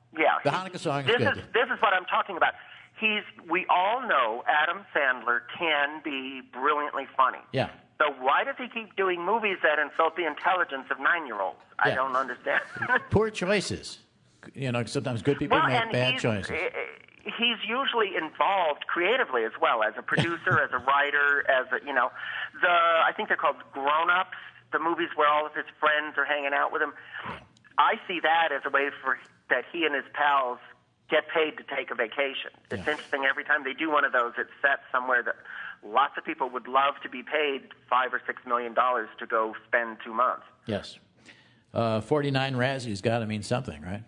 [SPEAKER 14] Yeah.
[SPEAKER 1] The Hanukkah song is
[SPEAKER 14] this
[SPEAKER 1] good.
[SPEAKER 14] This is what I'm talking about. We all know Adam Sandler can be brilliantly funny.
[SPEAKER 1] Yeah.
[SPEAKER 14] So why does he keep doing movies that insult the intelligence of 9-year-olds? I don't understand.
[SPEAKER 1] Poor choices. Sometimes good people make bad choices.
[SPEAKER 14] He's usually involved creatively as well, as a producer, as a writer, I think they're called Grown-Ups, the movies where all of his friends are hanging out with him. I see that as a way that he and his pals get paid to take a vacation. It's interesting, every time they do one of those, it's set somewhere that lots of people would love to be paid $5 or $6 million to go spend 2 months.
[SPEAKER 1] Yes. 49 Razzies got to mean something, right?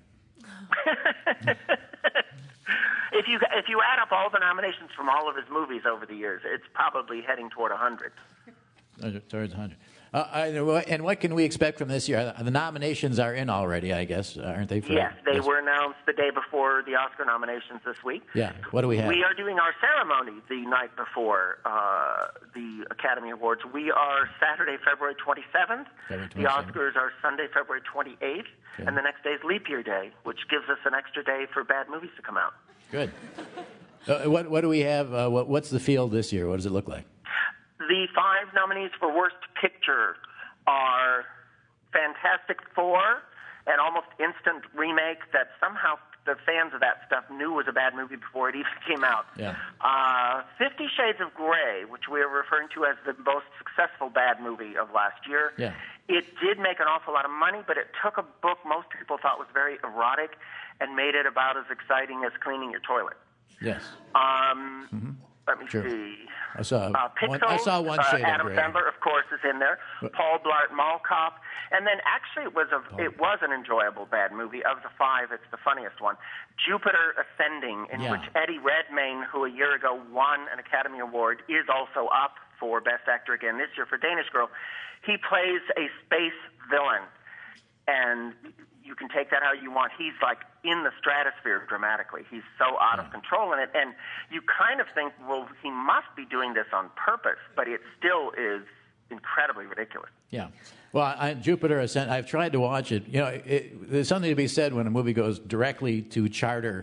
[SPEAKER 14] If you add up all the nominations from all of his movies over the years, it's probably heading toward 100.
[SPEAKER 1] Towards 100. And what can we expect from this year? The nominations are in already, I guess, aren't they?
[SPEAKER 14] Yes, they were announced the day before the Oscar nominations this week.
[SPEAKER 1] Yeah. What do we have?
[SPEAKER 14] We are doing our ceremony the night before the Academy Awards. We are Saturday, February 27th. The Oscars are Sunday, February 28th. Okay. And the next day is Leap Year Day, which gives us an extra day for bad movies to come out.
[SPEAKER 1] Good. What do we have? What's the field this year? What does it look like?
[SPEAKER 14] The 5 nominees for Worst Picture are Fantastic Four, an almost instant remake that somehow the fans of that stuff knew was a bad movie before it even came out.
[SPEAKER 1] Yeah.
[SPEAKER 14] 50 Shades of Grey, which we are referring to as the most successful bad movie of last year.
[SPEAKER 1] Yeah.
[SPEAKER 14] It did make an awful lot of money, but it took a book most people thought was very erotic and made it about as exciting as cleaning your toilet.
[SPEAKER 1] Yes.
[SPEAKER 14] Let me see.
[SPEAKER 1] I saw
[SPEAKER 14] Pixels,
[SPEAKER 1] one shade
[SPEAKER 14] Adam
[SPEAKER 1] of gray.
[SPEAKER 14] Sandler, of course, is in there. Paul Blart Mall Cop. And then actually it was an enjoyable bad movie. Of the 5, it's the funniest one. Jupiter Ascending, in which Eddie Redmayne, who a year ago won an Academy Award, is also up for Best Actor again this year for Danish Girl. He plays a space villain. And you can take that how you want. He's like in the stratosphere dramatically. He's so out of control in it. And you kind of think, well, he must be doing this on purpose, but it still is incredibly ridiculous.
[SPEAKER 1] Yeah. Well, Jupiter Ascent, I've tried to watch it. There's something to be said when a movie goes directly to charter,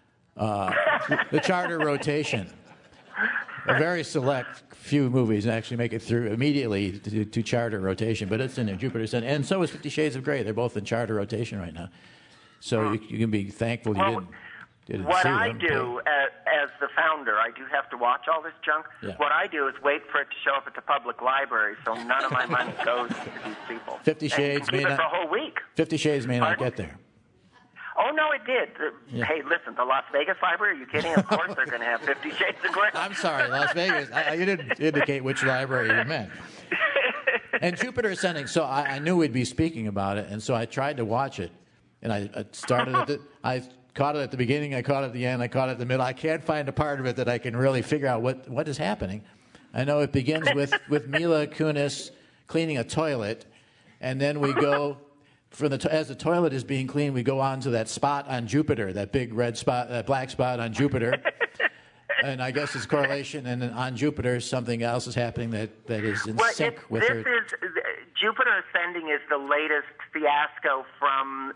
[SPEAKER 1] the charter rotation. A very select few movies actually make it through immediately to charter rotation, but it's in there, Jupiter Ascent. And so is 50 Shades of Grey. They're both in charter rotation right now. So you can be thankful you didn't
[SPEAKER 14] What
[SPEAKER 1] see
[SPEAKER 14] I
[SPEAKER 1] them.
[SPEAKER 14] do as the founder, I do have to watch all this junk.
[SPEAKER 1] Yeah.
[SPEAKER 14] What I do is wait for it to show up at the public library, so none of my money goes to these people.
[SPEAKER 1] 50
[SPEAKER 14] And
[SPEAKER 1] Shades
[SPEAKER 14] you can keep
[SPEAKER 1] may
[SPEAKER 14] it for a
[SPEAKER 1] not.
[SPEAKER 14] whole week.
[SPEAKER 1] 50 Shades may not get there.
[SPEAKER 14] Oh, no, it did.
[SPEAKER 1] Yeah.
[SPEAKER 14] Hey, listen, the Las Vegas Library, are you kidding? Of course they're going to have 50 Shades of Grey.
[SPEAKER 1] I'm sorry, Las Vegas. You didn't indicate which library you meant. And Jupiter Ascending. So I knew we'd be speaking about it, and so I tried to watch it. And I started I caught it at the beginning, I caught it at the end, I caught it at the middle. I can't find a part of it that I can really figure out what is happening. I know it begins with Mila Kunis cleaning a toilet, and then we go as the toilet is being cleaned, we go on to that spot on Jupiter, that big red spot, that black spot on Jupiter. And I guess it's correlation, and then on Jupiter, something else is happening that is in sync with her.
[SPEAKER 14] Jupiter Ascending is the latest fiasco from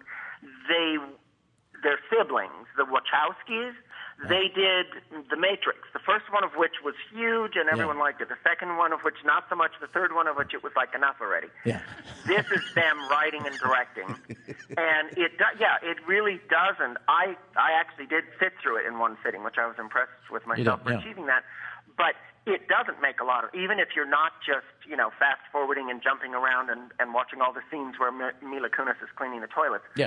[SPEAKER 14] their siblings, the Wachowskis. They did The Matrix, the first one of which was huge and everyone liked it. The second one of which not so much. The third one of which it was like enough already.
[SPEAKER 1] Yeah.
[SPEAKER 14] This is them writing and directing. And it really doesn't. I actually did sit through it in one sitting, which I was impressed with myself for achieving that. But it doesn't make a lot of, even if you're not just, fast forwarding and jumping around and watching all the scenes where Mila Kunis is cleaning the toilets.
[SPEAKER 1] Yeah.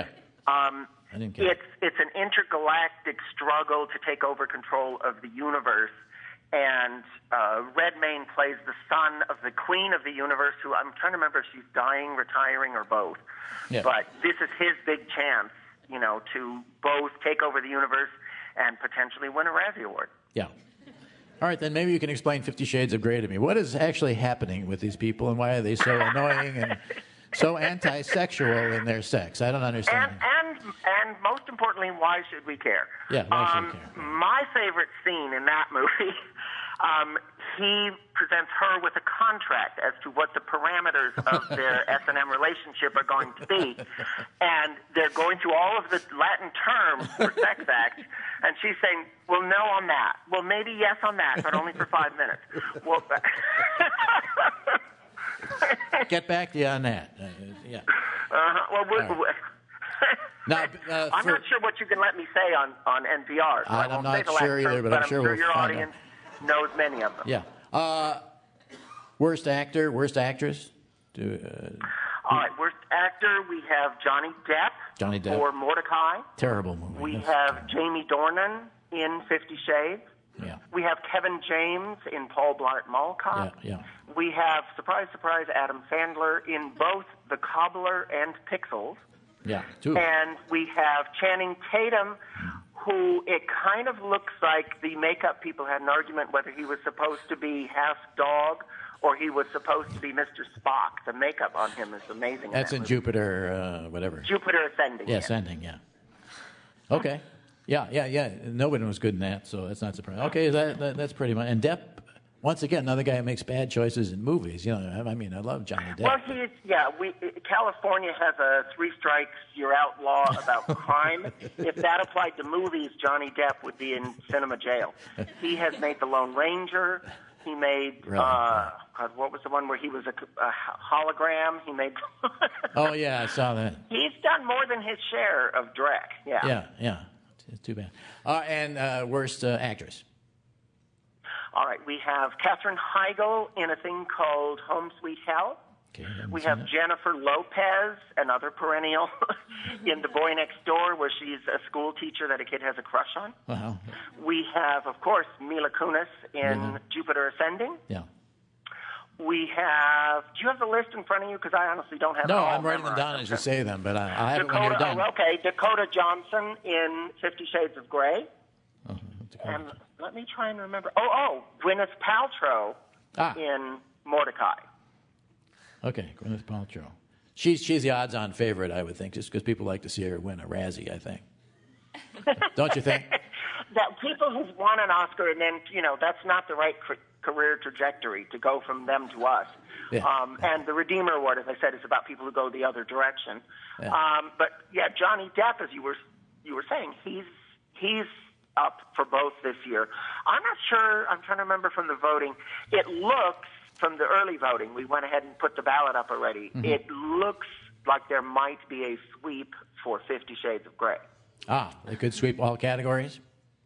[SPEAKER 14] It's an intergalactic struggle to take over control of the universe, and Redmayne plays the son of the queen of the universe, who I'm trying to remember if she's dying, retiring, or both.
[SPEAKER 1] Yeah.
[SPEAKER 14] But this is his big chance, to both take over the universe and potentially win a Razzie Award.
[SPEAKER 1] Yeah. All right, then maybe you can explain 50 Shades of Grey to me. What is actually happening with these people, and why are they so annoying and so anti-sexual in their sex? I don't understand.
[SPEAKER 14] And most importantly, why should we care?
[SPEAKER 1] Yeah, why should we care?
[SPEAKER 14] My favorite scene in that movie, he presents her with a contract as to what the parameters of their S&M relationship are going to be. And they're going through all of the Latin terms for sex acts, and she's saying, well, no on that. Well, maybe yes on that, but only for 5 minutes. Well,
[SPEAKER 1] Get back to you on that. Yeah. Now,
[SPEAKER 14] I'm not sure what you can let me say on NPR. So
[SPEAKER 1] I'm not sure either, but I'm sure we'll
[SPEAKER 14] your
[SPEAKER 1] find
[SPEAKER 14] audience knows many of them.
[SPEAKER 1] Yeah. Worst actor, worst actress?
[SPEAKER 14] All right, worst actor, we have Johnny Depp.
[SPEAKER 1] Johnny Depp.
[SPEAKER 14] For Mordecai.
[SPEAKER 1] Terrible movie.
[SPEAKER 14] We have Jamie Dornan in 50 Shades.
[SPEAKER 1] Yeah.
[SPEAKER 14] We have Kevin James in Paul Blart Mall Cop.
[SPEAKER 1] Yeah.
[SPEAKER 14] We have, surprise, surprise, Adam Sandler in both The Cobbler and Pixels.
[SPEAKER 1] Yeah, two.
[SPEAKER 14] And we have Channing Tatum, who it kind of looks like the makeup people had an argument whether he was supposed to be half dog or he was supposed to be Mr. Spock. The makeup on him is amazing.
[SPEAKER 1] That's in
[SPEAKER 14] movie.
[SPEAKER 1] Jupiter, whatever.
[SPEAKER 14] Jupiter Ascending.
[SPEAKER 1] Yeah, Ascending, yeah. Okay. Yeah. Nobody was good in that, so that's not surprising. Okay, that's pretty much. And Depp, once again, another guy who makes bad choices in movies. You know, I mean, I love Johnny Depp.
[SPEAKER 14] Well, California has a 3 strikes, you're out law about crime. If that applied to movies, Johnny Depp would be in cinema jail. He has made The Lone Ranger. He made, what was the one where he was a hologram? He made.
[SPEAKER 1] Oh, yeah, I saw that.
[SPEAKER 14] He's done more than his share of Drek. Yeah.
[SPEAKER 1] Yeah. It's too bad. And worst actress.
[SPEAKER 14] All right, we have Katherine Heigl in a thing called Home Sweet Hell.
[SPEAKER 1] Okay,
[SPEAKER 14] we have Jennifer Lopez, another perennial, in The Boy Next Door, where she's a school teacher that a kid has a crush on.
[SPEAKER 1] Wow.
[SPEAKER 14] We have, of course, Mila Kunis in Jupiter Ascending.
[SPEAKER 1] Yeah.
[SPEAKER 14] We have. Do you have the list in front of you? Because I honestly don't have.
[SPEAKER 1] No,
[SPEAKER 14] it all
[SPEAKER 1] I'm writing them down as you say them, but I have it when you're done.
[SPEAKER 14] Okay, Dakota Johnson in 50 Shades of Grey. And let me try and remember. Gwyneth Paltrow in Mordecai.
[SPEAKER 1] Okay, Gwyneth Paltrow. She's the odds-on favorite, I would think, just because people like to see her win a Razzie, I think. Don't you think?
[SPEAKER 14] That people who've won an Oscar and then, that's not the right career trajectory to go from them to us.
[SPEAKER 1] Yeah.
[SPEAKER 14] And the Redeemer Award, as I said, is about people who go the other direction.
[SPEAKER 1] Yeah.
[SPEAKER 14] But Johnny Depp, as you were saying, he's up for both this year. I'm not sure. I'm trying to remember from the voting. It looks, from the early voting, we went ahead and put the ballot up already. Mm-hmm. It looks like there might be a sweep for 50 Shades of Grey.
[SPEAKER 1] They could sweep all categories?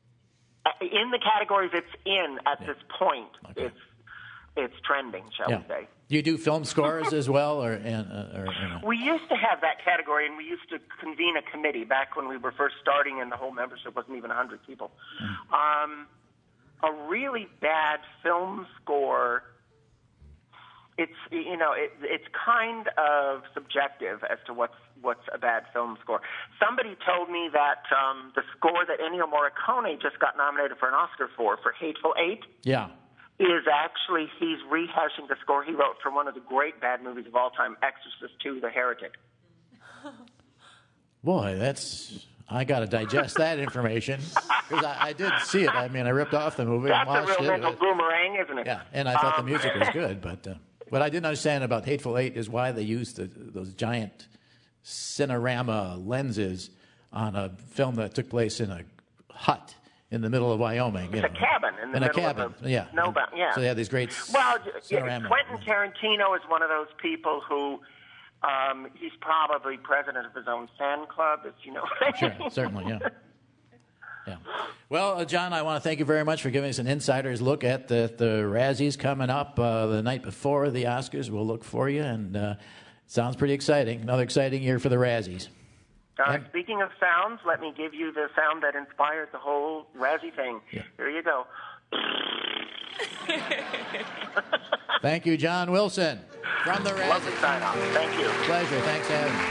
[SPEAKER 14] In the categories it's in at this point, it's trending, shall we say.
[SPEAKER 1] Do you do film scores as well, or
[SPEAKER 14] We used to have that category, and we used to convene a committee back when we were first starting, and the whole membership wasn't even 100 people. A really bad film score. It's it's kind of subjective as to what's a bad film score. Somebody told me that the score that Ennio Morricone just got nominated for an Oscar for Hateful Eight.
[SPEAKER 1] Yeah.
[SPEAKER 14] Is actually, he's rehashing the score he wrote for one of the great bad movies of all time, Exorcist II, The Heretic.
[SPEAKER 1] Boy, I got to digest that information. Because I did see it. I mean, I ripped off the movie and watched it.
[SPEAKER 14] That's a real mental boomerang, isn't it?
[SPEAKER 1] Yeah, and I thought the music was good. But what I didn't understand about Hateful Eight is why they used those giant Cinerama lenses on a film that took place in a hut in the middle of Wyoming.
[SPEAKER 14] It's a cabin in the middle of
[SPEAKER 1] yeah.
[SPEAKER 14] Yeah.
[SPEAKER 1] So they had these great
[SPEAKER 14] Quentin Tarantino is one of those people who he's probably president of his own fan club, if you know.
[SPEAKER 1] Sure, certainly, yeah. Well, John, I want to thank you very much for giving us an insider's look at the Razzies coming up the night before the Oscars. We'll look for you, and it sounds pretty exciting. Another exciting year for the Razzies.
[SPEAKER 14] Speaking of sounds, let me give you the sound that inspired the whole Razzie thing. Yeah. Here you go.
[SPEAKER 1] Thank you, John Wilson, from the Razzie.
[SPEAKER 14] Lovely sign off. Thank you.
[SPEAKER 1] Pleasure. Thanks for having me.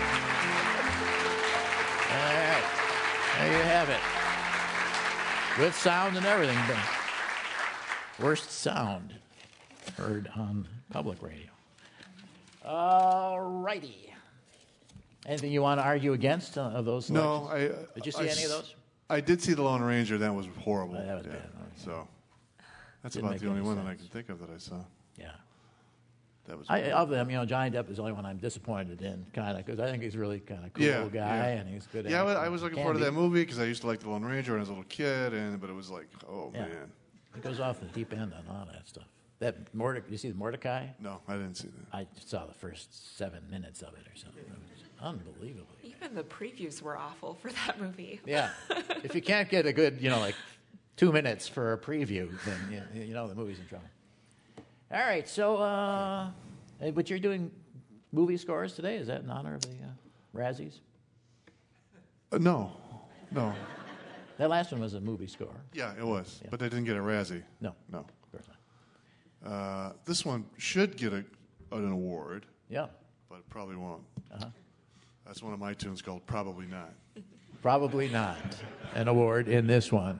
[SPEAKER 1] All right. There you have it. With sound and everything. Worst sound heard on public radio. All righty. Anything you want to argue against of those selections?
[SPEAKER 6] No.
[SPEAKER 1] Did you see any of those?
[SPEAKER 6] I did see The Lone Ranger. That was horrible.
[SPEAKER 1] That was bad.
[SPEAKER 6] So. That's
[SPEAKER 1] Didn't
[SPEAKER 6] about
[SPEAKER 1] make
[SPEAKER 6] the only
[SPEAKER 1] any
[SPEAKER 6] one that I
[SPEAKER 1] sense.
[SPEAKER 6] can think of that I saw.
[SPEAKER 1] Yeah.
[SPEAKER 6] That was.
[SPEAKER 1] Of them, Johnny Depp is the only one I'm disappointed in, kind of, because I think he's really kind of cool guy, and he's good.
[SPEAKER 6] Yeah,
[SPEAKER 1] actor.
[SPEAKER 6] I was looking
[SPEAKER 1] Can
[SPEAKER 6] forward to
[SPEAKER 1] be.
[SPEAKER 6] that movie because I used to like the Lone Ranger when I was a little kid, but it was like,
[SPEAKER 1] Yeah.
[SPEAKER 6] man.
[SPEAKER 1] It goes off the deep end on all that stuff. You see Mordecai?
[SPEAKER 6] No, I didn't see that.
[SPEAKER 1] I saw the first 7 minutes of it or something. It was unbelievable.
[SPEAKER 4] Even the previews were awful for that movie.
[SPEAKER 1] Yeah. If you can't get a good, like 2 minutes for a preview, then you know the movie's in trouble. All right, so but you're doing movie scores today? Is that in honor of the Razzies?
[SPEAKER 6] No.
[SPEAKER 1] That last one was a movie score.
[SPEAKER 6] Yeah, it was, but they didn't get a Razzie.
[SPEAKER 1] No.
[SPEAKER 6] Of course not. This one should get an award.
[SPEAKER 1] Yeah.
[SPEAKER 6] But it probably won't.
[SPEAKER 1] Uh-huh.
[SPEAKER 6] That's one of my tunes called Probably Not.
[SPEAKER 1] Probably not an award in this one.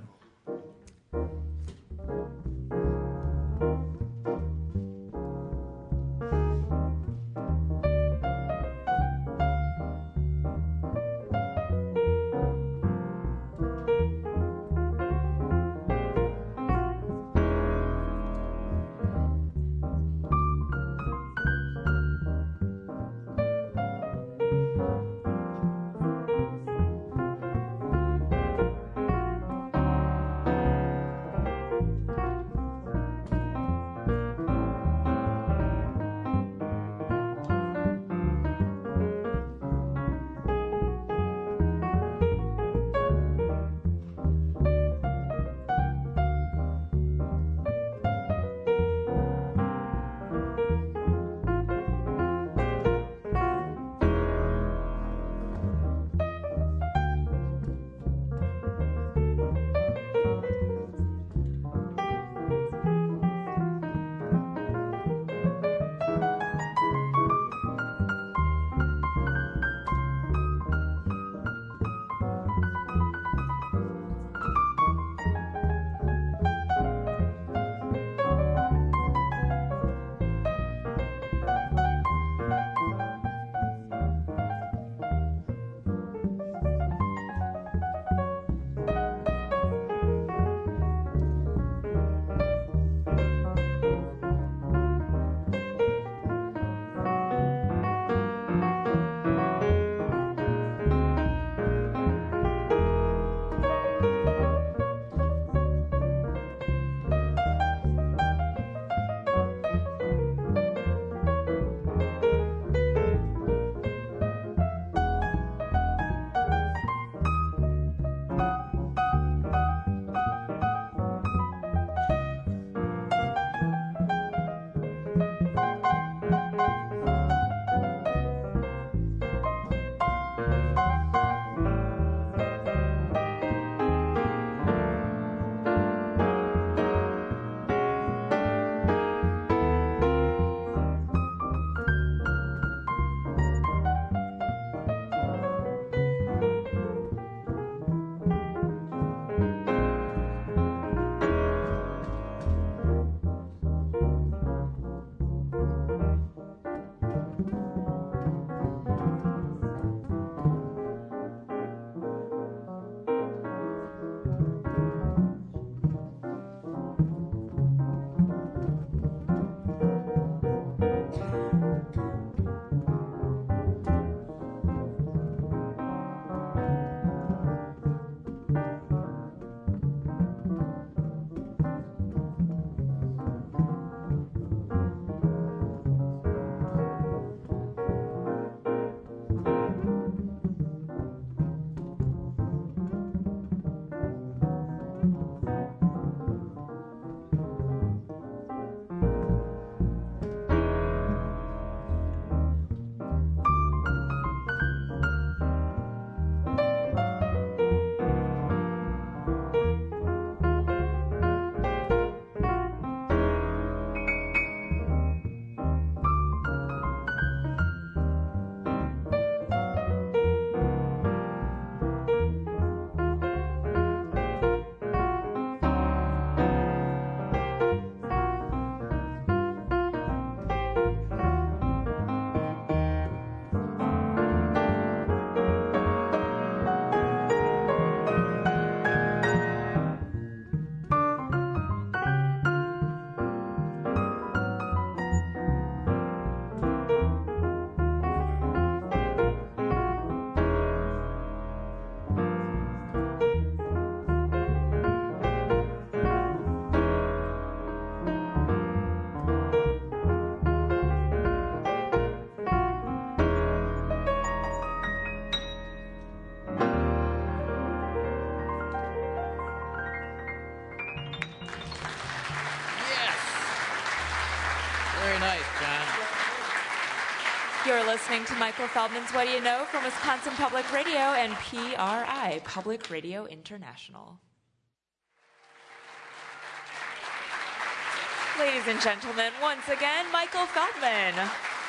[SPEAKER 4] You're listening to Michael Feldman's What Do You Know from Wisconsin Public Radio and PRI, Public Radio International. Ladies and gentlemen, once again, Michael Feldman.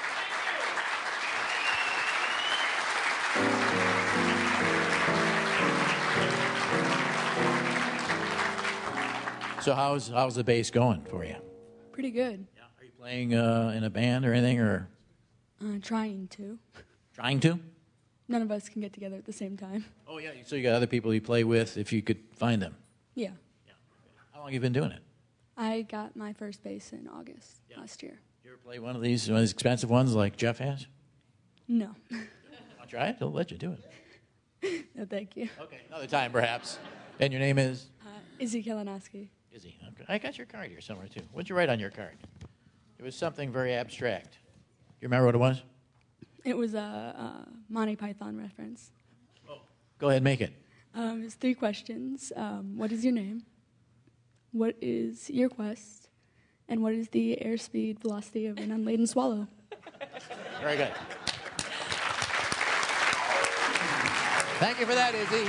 [SPEAKER 1] So how's the bass going for you?
[SPEAKER 15] Pretty good.
[SPEAKER 1] Yeah. Are you playing in a band or anything, or
[SPEAKER 15] Trying to.
[SPEAKER 1] trying to?
[SPEAKER 15] None of us can get together at the same time.
[SPEAKER 1] Oh yeah. So you got other people you play with if you could find them.
[SPEAKER 15] Yeah.
[SPEAKER 1] How long have you been doing it?
[SPEAKER 15] I got my first bass in August last year.
[SPEAKER 1] You ever play one of these expensive ones like Jeff has?
[SPEAKER 15] No.
[SPEAKER 1] I'll try it. They'll let you do it.
[SPEAKER 15] No, thank you.
[SPEAKER 1] Okay, another time perhaps. And your name is?
[SPEAKER 15] Izzy Kalinowski.
[SPEAKER 1] Izzy. Okay. I got your card here somewhere too. What'd you write on your card? It was something very abstract. You remember what it was?
[SPEAKER 15] It was a Monty Python reference.
[SPEAKER 1] Go ahead, make it.
[SPEAKER 15] It's 3 questions. What is your name? What is your quest? And what is the airspeed velocity of an unladen swallow?
[SPEAKER 1] Very good. Thank you for that, Izzy.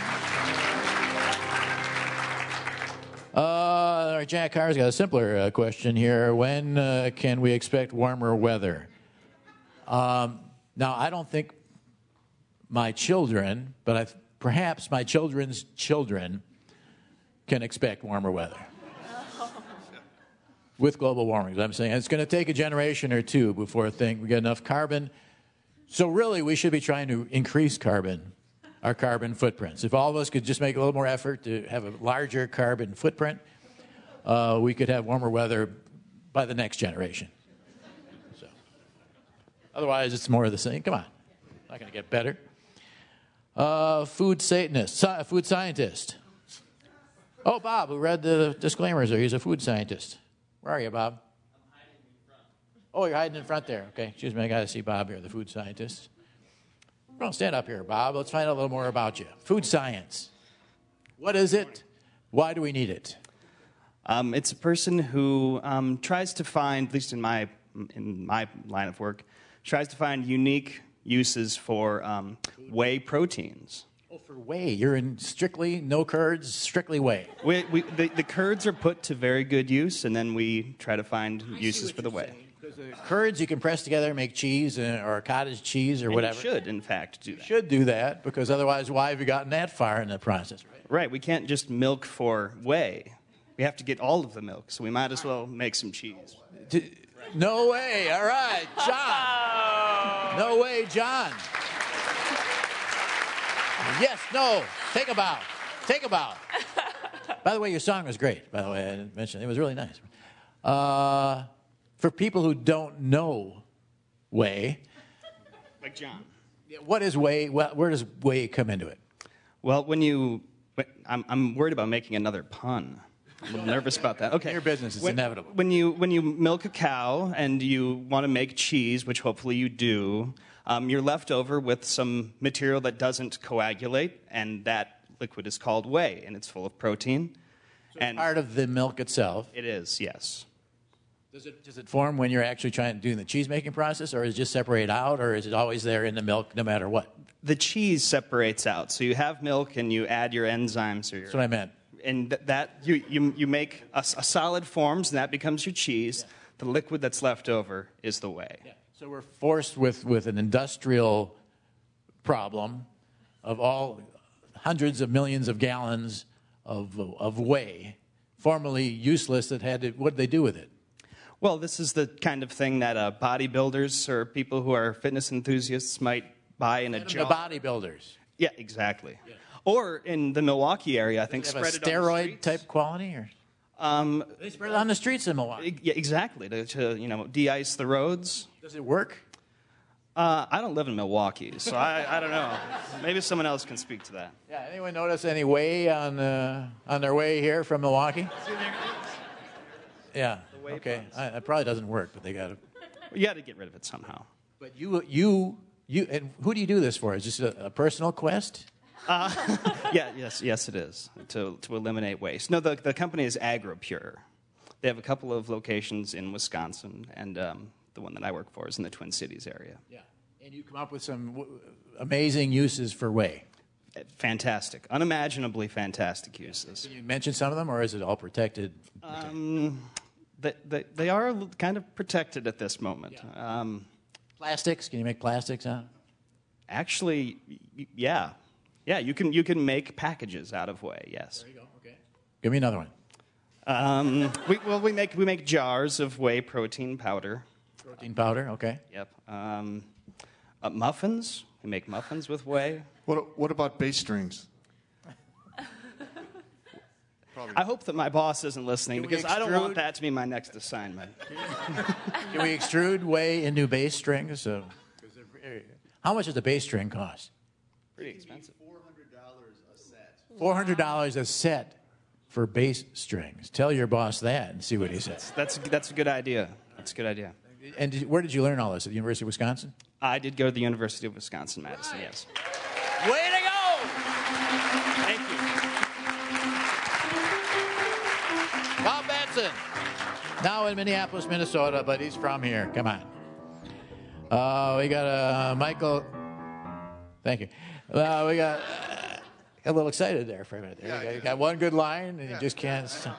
[SPEAKER 1] All right, Jack Carr's got a simpler question here. When can we expect warmer weather? Now, I don't think my children, but perhaps my children's children can expect warmer weather. With global warming, I'm saying. It's going to take a generation or two before we get enough carbon. So really, we should be trying to increase our carbon footprints. If all of us could just make a little more effort to have a larger carbon footprint, we could have warmer weather by the next generation. So, otherwise, it's more of the same. Come on. Not going to get better. Food scientist. Oh, Bob, who read the disclaimers there. He's a food scientist. Where are you, Bob? I'm hiding in front. Oh, you're hiding in front there. Okay, excuse me. I got to see Bob here, the food scientist. Well, stand up here, Bob. Let's find out a little more about you. Food science. What is it? Why do we need it?
[SPEAKER 11] It's a person who tries to find, at least in my line of work, tries to find unique uses for whey proteins.
[SPEAKER 1] Oh, for whey. You're in strictly no curds, strictly whey.
[SPEAKER 11] The curds are put to very good use, and then we try to find uses for the whey.
[SPEAKER 1] Because the curds you can press together and make cheese or cottage cheese or whatever.
[SPEAKER 11] You should, in fact, do that.
[SPEAKER 1] You should do that, because otherwise, why have you gotten that far in the process?
[SPEAKER 11] Right. We can't just milk for whey. We have to get all of the milk, so we might as well make some cheese.
[SPEAKER 1] No way. All right, John. No way, John. Yes, no. Take a bow. Take a bow. By the way, your song was great. By the way, I didn't mention it. It was really nice. For people who don't know whey,
[SPEAKER 11] like John,
[SPEAKER 1] what is whey? Where does whey come into it?
[SPEAKER 11] Well, I'm worried about making another pun. I'm a little nervous about that. Okay,
[SPEAKER 1] your business is inevitable.
[SPEAKER 11] When you milk a cow and you want to make cheese, which hopefully you do, you're left over with some material that doesn't coagulate, and that liquid is called whey, and it's full of protein.
[SPEAKER 1] So and part of the milk itself.
[SPEAKER 11] It is, yes.
[SPEAKER 1] Does it form when you're actually trying to do the cheese making process, or is it just separate out, or is it always there in the milk no matter what?
[SPEAKER 11] The cheese separates out. So you have milk and you add your enzymes.
[SPEAKER 1] That's what I meant.
[SPEAKER 11] And that you make a solid forms, and that becomes your cheese. Yeah. The liquid that's left over is the whey.
[SPEAKER 1] Yeah. So we're forced with an industrial problem of all hundreds of millions of gallons of whey, formerly useless, that had to, what did they do with it?
[SPEAKER 11] Well, this is the kind of thing that bodybuilders or people who are fitness enthusiasts might buy in a jar.
[SPEAKER 1] The bodybuilders.
[SPEAKER 11] Yeah, exactly. Yeah. Or in the Milwaukee area, I think
[SPEAKER 1] spread it on the streets. Steroid type quality, or they spread it on the streets in Milwaukee.
[SPEAKER 11] Yeah, exactly. To de-ice the roads.
[SPEAKER 1] Does it work?
[SPEAKER 11] I don't live in Milwaukee, so I don't know. Maybe someone else can speak to that.
[SPEAKER 1] Yeah. Anyone notice any whey on their way here from Milwaukee? Yeah. Okay. It probably doesn't work, but they got to.
[SPEAKER 11] You got to get rid of it somehow.
[SPEAKER 1] But you, and who do you do this for? Is this a personal quest?
[SPEAKER 11] Yes, it is to eliminate waste. No, the company is AgroPure. They have a couple of locations in Wisconsin, and the one that I work for is in the Twin Cities area.
[SPEAKER 1] Yeah, And you come up with some amazing uses for whey.
[SPEAKER 11] Fantastic. Unimaginably fantastic uses.
[SPEAKER 1] Can you mention some of them, or is it all protected?
[SPEAKER 11] They are kind of protected at this moment.
[SPEAKER 1] Yeah. Plastics? Can you make plastics out?
[SPEAKER 11] Actually, yeah. Yeah, you can make packages out of whey, yes.
[SPEAKER 1] There you go, okay. Give me another one.
[SPEAKER 11] We make jars of whey protein powder.
[SPEAKER 1] Protein powder, okay.
[SPEAKER 11] Yep. Muffins. We make muffins with whey.
[SPEAKER 6] What about bass strings?
[SPEAKER 11] I hope that my boss isn't listening,
[SPEAKER 1] Can we
[SPEAKER 11] because I don't
[SPEAKER 1] extrude?
[SPEAKER 11] want that to be my next assignment.
[SPEAKER 1] Can we extrude whey into bass strings? How much does the bass string cost?
[SPEAKER 11] Pretty expensive.
[SPEAKER 7] $400 a set.
[SPEAKER 1] $400 a set for bass strings. Tell your boss that and see what he says.
[SPEAKER 11] That's a good idea. That's a good idea.
[SPEAKER 1] And where did you learn all this? At the University of Wisconsin?
[SPEAKER 11] I did go to the University of Wisconsin-Madison, yes.
[SPEAKER 1] Way to go!
[SPEAKER 11] Thank you.
[SPEAKER 1] Bob Batson, now in Minneapolis, Minnesota, but he's from here. Come on. We got Michael. Thank you. We got a little excited there for a minute. You got one good line, and you just can't stop.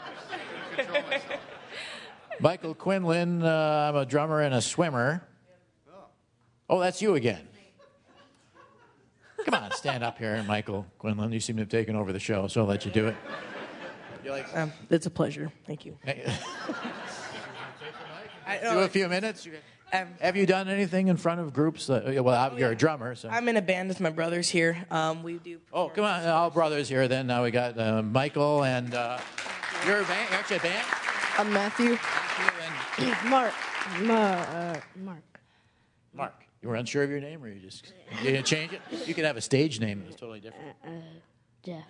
[SPEAKER 1] Michael Quinlan, I'm a drummer and a swimmer. Oh, that's you again. Come on, stand up here, Michael Quinlan. You seem to have taken over the show, so I'll let you do it.
[SPEAKER 16] It's a pleasure. Thank you.
[SPEAKER 1] Do a few minutes. Have you done anything in front of groups? You're a drummer, so.
[SPEAKER 16] I'm in a band with my brothers here. We do.
[SPEAKER 1] Oh, come on, all brothers here. Then now we got Michael and you're a band. You're actually a band.
[SPEAKER 16] I'm Matthew.
[SPEAKER 9] Mark.
[SPEAKER 1] Mark. You were unsure of your name, or you didn't change it? You could have a stage name that was totally different.
[SPEAKER 9] Jeff.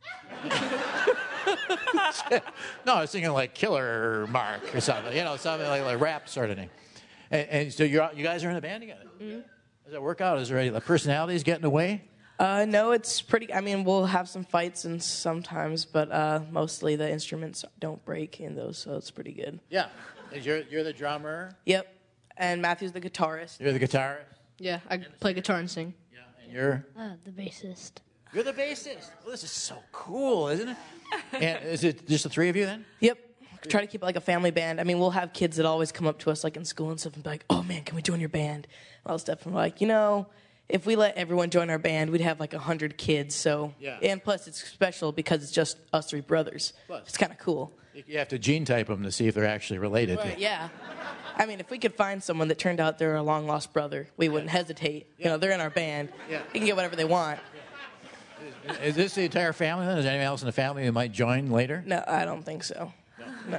[SPEAKER 1] No, I was thinking like Killer Mark or something. Something like a rap sort of name. And so you guys are in a band together.
[SPEAKER 16] Mm-hmm.
[SPEAKER 1] Does that work out? Is there any personalities getting away?
[SPEAKER 16] No, it's pretty. I mean, we'll have some fights and sometimes, but mostly the instruments don't break in those, so it's pretty good.
[SPEAKER 1] Yeah. You're the drummer.
[SPEAKER 16] Yep. And Matthew's the guitarist.
[SPEAKER 1] You're the guitarist.
[SPEAKER 17] Yeah, I play guitar and sing.
[SPEAKER 1] Yeah. And you're
[SPEAKER 9] The bassist.
[SPEAKER 1] You're the bassist. Well, this is so cool, isn't it? And is it just the three of you then?
[SPEAKER 16] Yep. Try to keep it like a family band. I mean, we'll have kids that always come up to us like in school and stuff and be like, "Oh man, can we join your band?" And all that stuff. And we're like, if we let everyone join our band, we'd have like 100 kids. So,
[SPEAKER 1] yeah.
[SPEAKER 16] And plus, it's special because it's just us three brothers.
[SPEAKER 1] Plus.
[SPEAKER 16] It's kind of cool.
[SPEAKER 1] You have to gene type them to see if they're actually related.
[SPEAKER 16] Right, yeah. I mean, if we could find someone that turned out they're a long lost brother, we wouldn't hesitate.
[SPEAKER 1] Yeah.
[SPEAKER 16] They're in our band.
[SPEAKER 1] Yeah.
[SPEAKER 16] They can get whatever they want.
[SPEAKER 1] Is this the entire family then? Is there anyone else in the family who might join later?
[SPEAKER 16] No, I don't think so. No.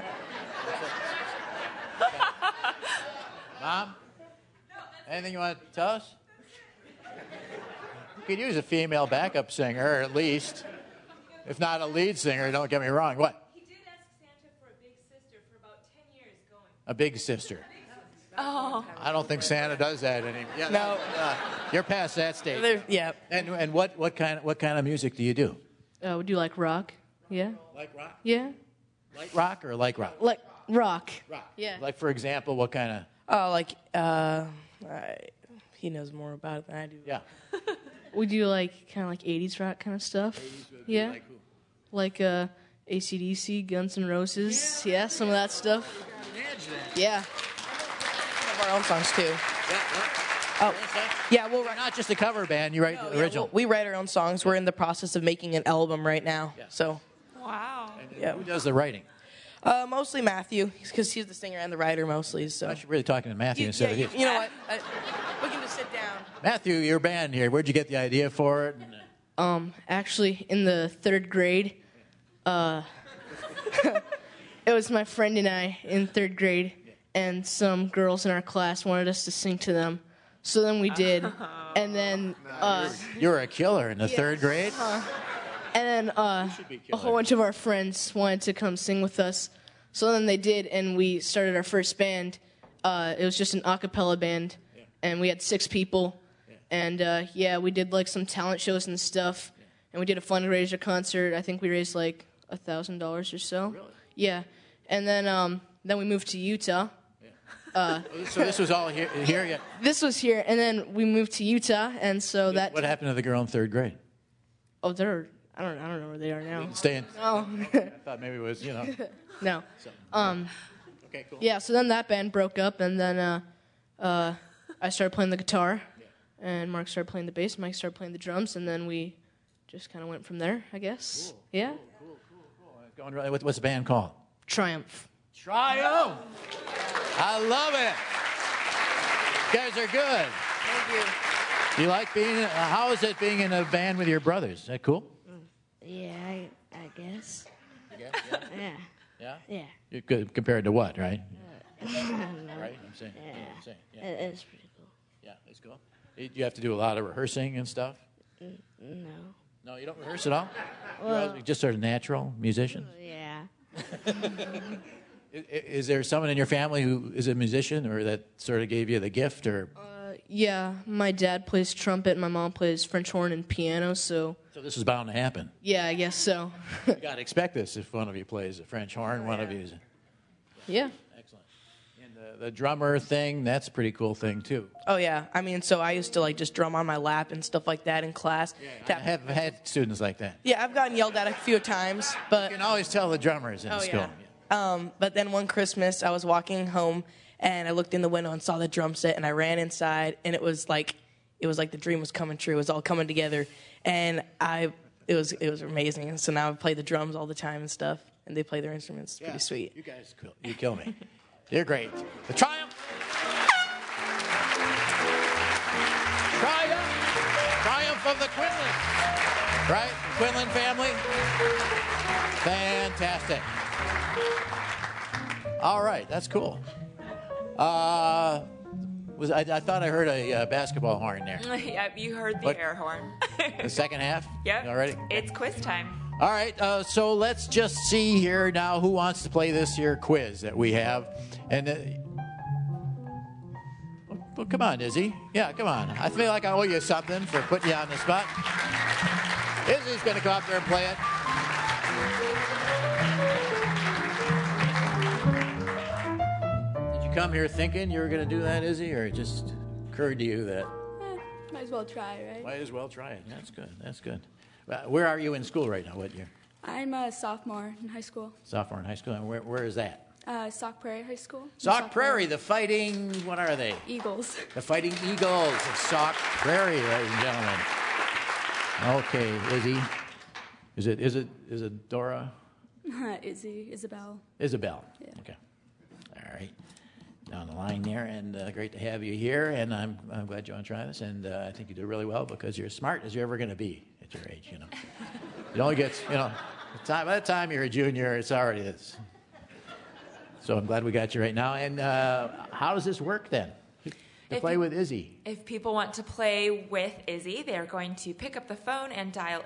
[SPEAKER 1] Mom? Anything you want to tell us? You could use a female backup singer, at least. If not a lead singer, don't get me wrong. What?
[SPEAKER 4] He did ask Santa for a big sister for about 10 years going.
[SPEAKER 1] A big sister.
[SPEAKER 4] Oh.
[SPEAKER 1] I don't think Santa does that anymore. Yeah,
[SPEAKER 16] No.
[SPEAKER 1] You're past that stage.
[SPEAKER 16] Yeah.
[SPEAKER 1] And what kind of music do you do?
[SPEAKER 17] We do like rock. Yeah.
[SPEAKER 1] Like rock?
[SPEAKER 17] Yeah.
[SPEAKER 1] Like rock or like rock?
[SPEAKER 17] Like rock.
[SPEAKER 1] Rock.
[SPEAKER 17] Yeah.
[SPEAKER 1] Like, for example, what kind of?
[SPEAKER 16] Oh, he knows more about it than I do.
[SPEAKER 1] Yeah.
[SPEAKER 17] We do like kind of like 80s rock kind of stuff. Yeah.
[SPEAKER 1] Like who?
[SPEAKER 17] Like AC/DC, Guns N' Roses. Yeah, some of that stuff. Yeah.
[SPEAKER 16] We have our own songs too.
[SPEAKER 1] Oh,
[SPEAKER 16] yeah, we'll write.
[SPEAKER 1] Not just a cover band. You write the original.
[SPEAKER 16] We write our own songs. We're in the process of making an album right now.
[SPEAKER 1] Yeah.
[SPEAKER 16] So.
[SPEAKER 4] Wow.
[SPEAKER 16] Yeah.
[SPEAKER 1] Who does the writing?
[SPEAKER 16] Mostly Matthew, because he's the singer and the writer mostly. So.
[SPEAKER 1] I should really talking to Matthew instead of you.
[SPEAKER 16] You know what? We can just sit down.
[SPEAKER 1] Matthew, your band here. Where'd you get the idea for it?
[SPEAKER 17] Actually, in the 3rd grade, it was my friend and I in 3rd grade, and some girls in our class wanted us to sing to them. So then we did, and then
[SPEAKER 1] you were a killer in the 3rd grade.
[SPEAKER 17] And then a whole bunch of our friends wanted to come sing with us. So then they did, and we started our first band. It was just an a cappella band, and we had 6 people. And we did like some talent shows and stuff. And we did a fundraiser concert. I think we raised like $1,000 or so.
[SPEAKER 1] Really?
[SPEAKER 17] Yeah. And then we moved to Utah.
[SPEAKER 1] So this was all here, yeah.
[SPEAKER 17] This was here, and then we moved to Utah, and so that.
[SPEAKER 1] What happened to the girl in third grade?
[SPEAKER 17] Oh, they're. I don't know where they are now.
[SPEAKER 1] Staying.
[SPEAKER 17] No.
[SPEAKER 1] I thought maybe it was,
[SPEAKER 17] No.
[SPEAKER 1] Okay, cool.
[SPEAKER 17] Yeah, so then that band broke up, and then I started playing the guitar, and Mark started playing the bass, Mike started playing the drums, and then we just kind of went from there, I guess.
[SPEAKER 1] Cool.
[SPEAKER 17] Yeah.
[SPEAKER 1] Going right. What's the band called?
[SPEAKER 17] Triumph.
[SPEAKER 1] Triumph. I love it. You guys are good.
[SPEAKER 17] Thank you.
[SPEAKER 1] Do you like being? How is it being in a band with your brothers? Is that cool?
[SPEAKER 9] Yeah, I guess.
[SPEAKER 1] Yeah.
[SPEAKER 9] Yeah.
[SPEAKER 1] Yeah.
[SPEAKER 9] Yeah.
[SPEAKER 1] You're good compared to what, right?
[SPEAKER 9] I don't know.
[SPEAKER 1] Right. I'm saying. Yeah.
[SPEAKER 9] It's pretty cool.
[SPEAKER 1] Yeah, it's cool. You have to do a lot of rehearsing and stuff.
[SPEAKER 9] No.
[SPEAKER 1] No, you don't rehearse at all.
[SPEAKER 9] Well-
[SPEAKER 1] You're just sort of natural musician.
[SPEAKER 9] Yeah.
[SPEAKER 1] Is there someone in your family who is a musician, or that sort of gave you the gift, or?
[SPEAKER 17] Yeah, my dad plays trumpet, my mom plays French horn and piano, so.
[SPEAKER 1] So this is bound to happen.
[SPEAKER 17] Yeah, I guess so.
[SPEAKER 1] You got to expect this if one of you plays the French horn, one of you is.
[SPEAKER 17] Yeah.
[SPEAKER 1] Excellent. And the drummer thing, that's a pretty cool thing, too.
[SPEAKER 16] Oh, yeah. I mean, so I used to, like, just drum on my lap and stuff like that in class.
[SPEAKER 1] I have had students like that.
[SPEAKER 16] Yeah, I've gotten yelled at a few times, but...
[SPEAKER 1] You can always tell the drummers in school.
[SPEAKER 16] Yeah. But then one Christmas, I was walking home, and I looked in the window and saw the drum set, and I ran inside, and it was like the dream was coming true. It was all coming together, and it was amazing. And so now I play the drums all the time and stuff, and they play their instruments. It's pretty sweet.
[SPEAKER 1] You guys, you kill me. You're great. The Triumph. Triumph of the Quinlan. Right? Quinlan family. Fantastic. All right, that's cool. I thought I heard a basketball horn there.
[SPEAKER 4] Yeah, you heard the
[SPEAKER 1] What?
[SPEAKER 4] air horn.
[SPEAKER 1] The second half?
[SPEAKER 4] Yep.
[SPEAKER 1] You all ready?
[SPEAKER 4] It's quiz time.
[SPEAKER 1] All right, so let's just see here now who wants to play this here quiz that we have. And well, come on, Izzy. Yeah, come on. I feel like I owe you something for putting you on the spot. Izzy's going to go up there and play it. Did you come here thinking you were going to do that, Izzy, or it just occurred to you that?
[SPEAKER 15] Might as well try, right?
[SPEAKER 1] Might as well try it. That's good. That's good. Where are you in school right now? What year?
[SPEAKER 15] I'm a sophomore in high school.
[SPEAKER 1] Sophomore in high school. And where is that?
[SPEAKER 15] Sauk Prairie High School.
[SPEAKER 1] Sauk Prairie, the Fighting, what are they?
[SPEAKER 15] Eagles.
[SPEAKER 1] The Fighting Eagles of Sauk Prairie, ladies and gentlemen. Okay, Izzy. Is it Dora?
[SPEAKER 15] Isabel.
[SPEAKER 1] Isabel.
[SPEAKER 15] Yeah.
[SPEAKER 1] Okay. All right. Down the line there, and great to have you here. And I'm glad you want to try this. And I think you did really well because you're as smart as you're ever going to be at your age. You know, it only gets by the time you're a junior, it's already this. So I'm glad we got you right now. And how does this work then? To play with Izzy.
[SPEAKER 4] If people want to play with Izzy, they're going to pick up the phone and dial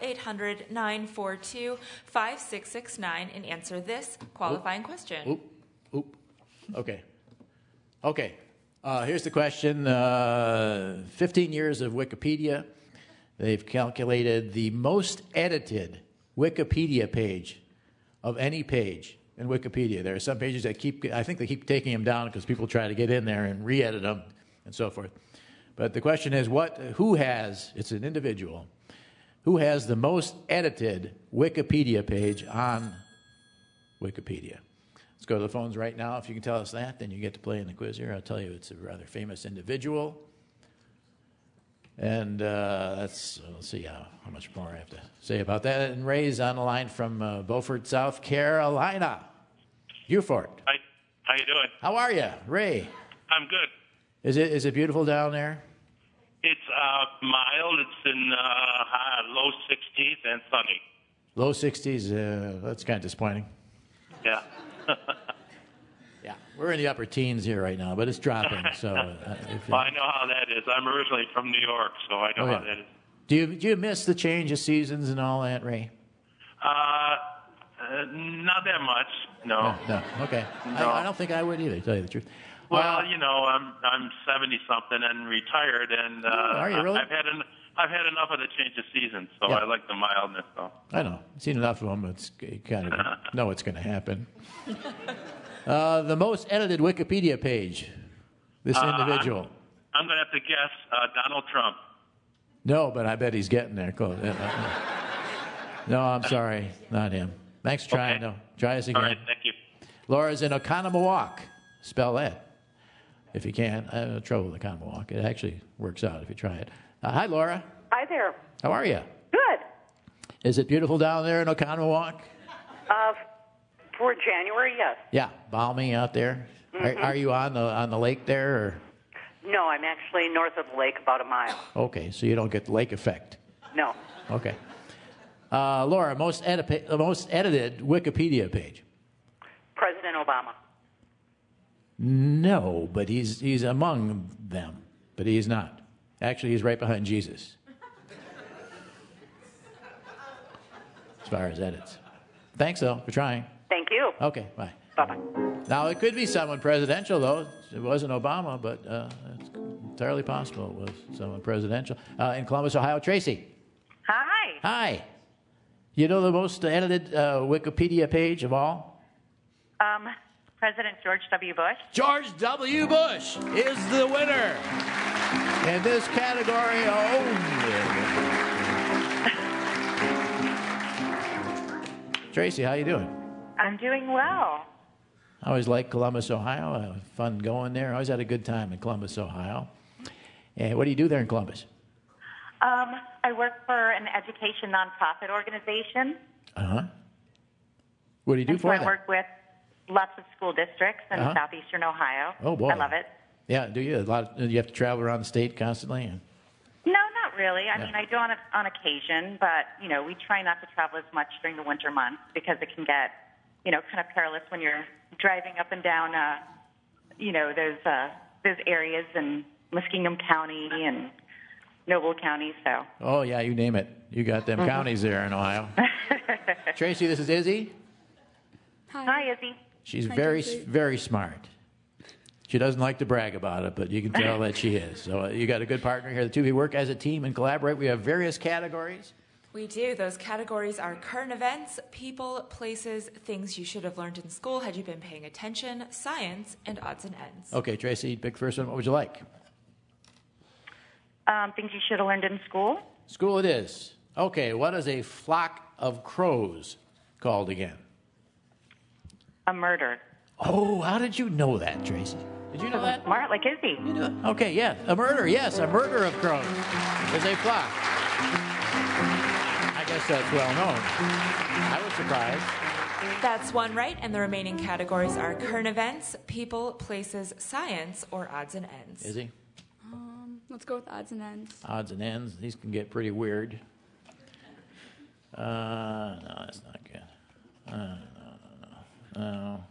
[SPEAKER 4] 800-942-5669 and answer this qualifying question.
[SPEAKER 1] Oop. Okay. Here's the question. 15 years of Wikipedia. They've calculated the most edited Wikipedia page of any page in Wikipedia. There are some pages that I think they keep taking them down because people try to get in there and re-edit them and so forth. But the question is, it's an individual, who has the most edited Wikipedia page on Wikipedia? Let's go to the phones right now. If you can tell us that, then you get to play in the quiz here. I'll tell you it's a rather famous individual. And let's see how much more I have to say about that. And Ray's on the line from Beaufort, South Carolina. Beaufort.
[SPEAKER 18] Hi. How you doing?
[SPEAKER 1] How are you, Ray?
[SPEAKER 18] I'm good.
[SPEAKER 1] Is it beautiful down there?
[SPEAKER 18] It's mild. It's in low 60s and sunny.
[SPEAKER 1] Low 60s. That's kind of disappointing.
[SPEAKER 18] Yeah.
[SPEAKER 1] Yeah, we're in the upper teens here right now, but it's dropping. So
[SPEAKER 18] Well, I know how that is. I'm originally from New York, so I know how that is.
[SPEAKER 1] Do you miss the change of seasons and all that, Ray?
[SPEAKER 18] Not that much. No.
[SPEAKER 1] No. Okay.
[SPEAKER 18] No.
[SPEAKER 1] I don't think I would either, to tell you the truth.
[SPEAKER 18] Well, I'm 70 something and retired, and
[SPEAKER 1] are you really?
[SPEAKER 18] I've had enough of the change of seasons, so
[SPEAKER 1] Yeah.
[SPEAKER 18] I like the mildness. So.
[SPEAKER 1] I know. I've seen enough of them. You kind of know what's going to happen. The most edited Wikipedia page This individual.
[SPEAKER 18] I'm going to have to guess Donald Trump.
[SPEAKER 1] No, but I bet he's getting there. Close. No, I'm sorry. Not him. Thanks for trying, though. Try us again.
[SPEAKER 18] All right, thank you.
[SPEAKER 1] Laura's in Oconomowoc. Spell that, if you can. I have no trouble with Oconomowoc. It actually works out if you try it. Hi, Laura.
[SPEAKER 19] Hi there.
[SPEAKER 1] How are you?
[SPEAKER 19] Good.
[SPEAKER 1] Is it beautiful down there in Oconomowoc?
[SPEAKER 19] For January, yes.
[SPEAKER 1] Yeah, balmy out there.
[SPEAKER 19] Mhm.
[SPEAKER 1] Are you on the lake there? Or?
[SPEAKER 19] No, I'm actually north of the lake, about a mile.
[SPEAKER 1] Okay, so you don't get the lake effect.
[SPEAKER 19] No.
[SPEAKER 1] Okay. Laura, most edited Wikipedia page.
[SPEAKER 19] President Obama.
[SPEAKER 1] No, but he's among them, but he's not. Actually, he's right behind Jesus. As far as edits. Thanks, though, for trying.
[SPEAKER 19] Thank you.
[SPEAKER 1] Okay, bye.
[SPEAKER 19] Bye-bye.
[SPEAKER 1] Now, it could be someone presidential, though. It wasn't Obama, but it's entirely possible it was someone presidential. In Columbus, Ohio, Tracy.
[SPEAKER 20] Hi.
[SPEAKER 1] Hi. You know the most edited Wikipedia page of all?
[SPEAKER 20] President George W. Bush.
[SPEAKER 1] George W. Bush is the winner in this category only. Tracy, how you doing?
[SPEAKER 20] I'm doing well.
[SPEAKER 1] I always liked Columbus, Ohio. Fun going there. I always had a good time in Columbus, Ohio. And what do you do there in Columbus?
[SPEAKER 20] I work for an education nonprofit organization.
[SPEAKER 1] Uh-huh. What do you do
[SPEAKER 20] And
[SPEAKER 1] for
[SPEAKER 20] so
[SPEAKER 1] them?
[SPEAKER 20] I work with lots of school districts in
[SPEAKER 1] Uh-huh.
[SPEAKER 20] southeastern Ohio.
[SPEAKER 1] Oh, boy.
[SPEAKER 20] I love it.
[SPEAKER 1] Yeah, do you? You have to travel around the state constantly? And,
[SPEAKER 20] No, not really. I
[SPEAKER 1] Yeah.
[SPEAKER 20] mean, I do on occasion, but, we try not to travel as much during the winter months because it can get, kind of perilous when you're driving up and down, those areas in Muskingum County and Noble County, so.
[SPEAKER 1] oh, yeah, you name it. You got them
[SPEAKER 20] Mhm.
[SPEAKER 1] counties there in Ohio. Tracy, this is Izzy.
[SPEAKER 20] Hi, Izzy.
[SPEAKER 1] She's
[SPEAKER 20] Hi,
[SPEAKER 1] very,
[SPEAKER 20] Tracy.
[SPEAKER 1] very smart. She doesn't like to brag about it, but you can tell that she is. So you got a good partner here. The two of you work as a team and collaborate. We have various categories.
[SPEAKER 4] We do. Those categories are current events, people, places, things you should have learned in school had you been paying attention, science, and odds and ends.
[SPEAKER 1] Okay, Tracy, pick the first one. What would you like?
[SPEAKER 20] Things you should have learned in school.
[SPEAKER 1] School it is. Okay, what is a flock of crows called again?
[SPEAKER 20] A murder.
[SPEAKER 1] Oh, how did you know that, Tracy? Did you know that?
[SPEAKER 20] Smart like Izzy.
[SPEAKER 1] Okay, yeah, a murder. Yes, a murder of crows is a flock. I guess that's well known. I was surprised.
[SPEAKER 4] That's one right, and the remaining categories are current events, people, places, science, or odds and ends.
[SPEAKER 1] Is he?
[SPEAKER 15] Let's go with odds and ends.
[SPEAKER 1] Odds and ends. These can get pretty weird. No, that's not good. No.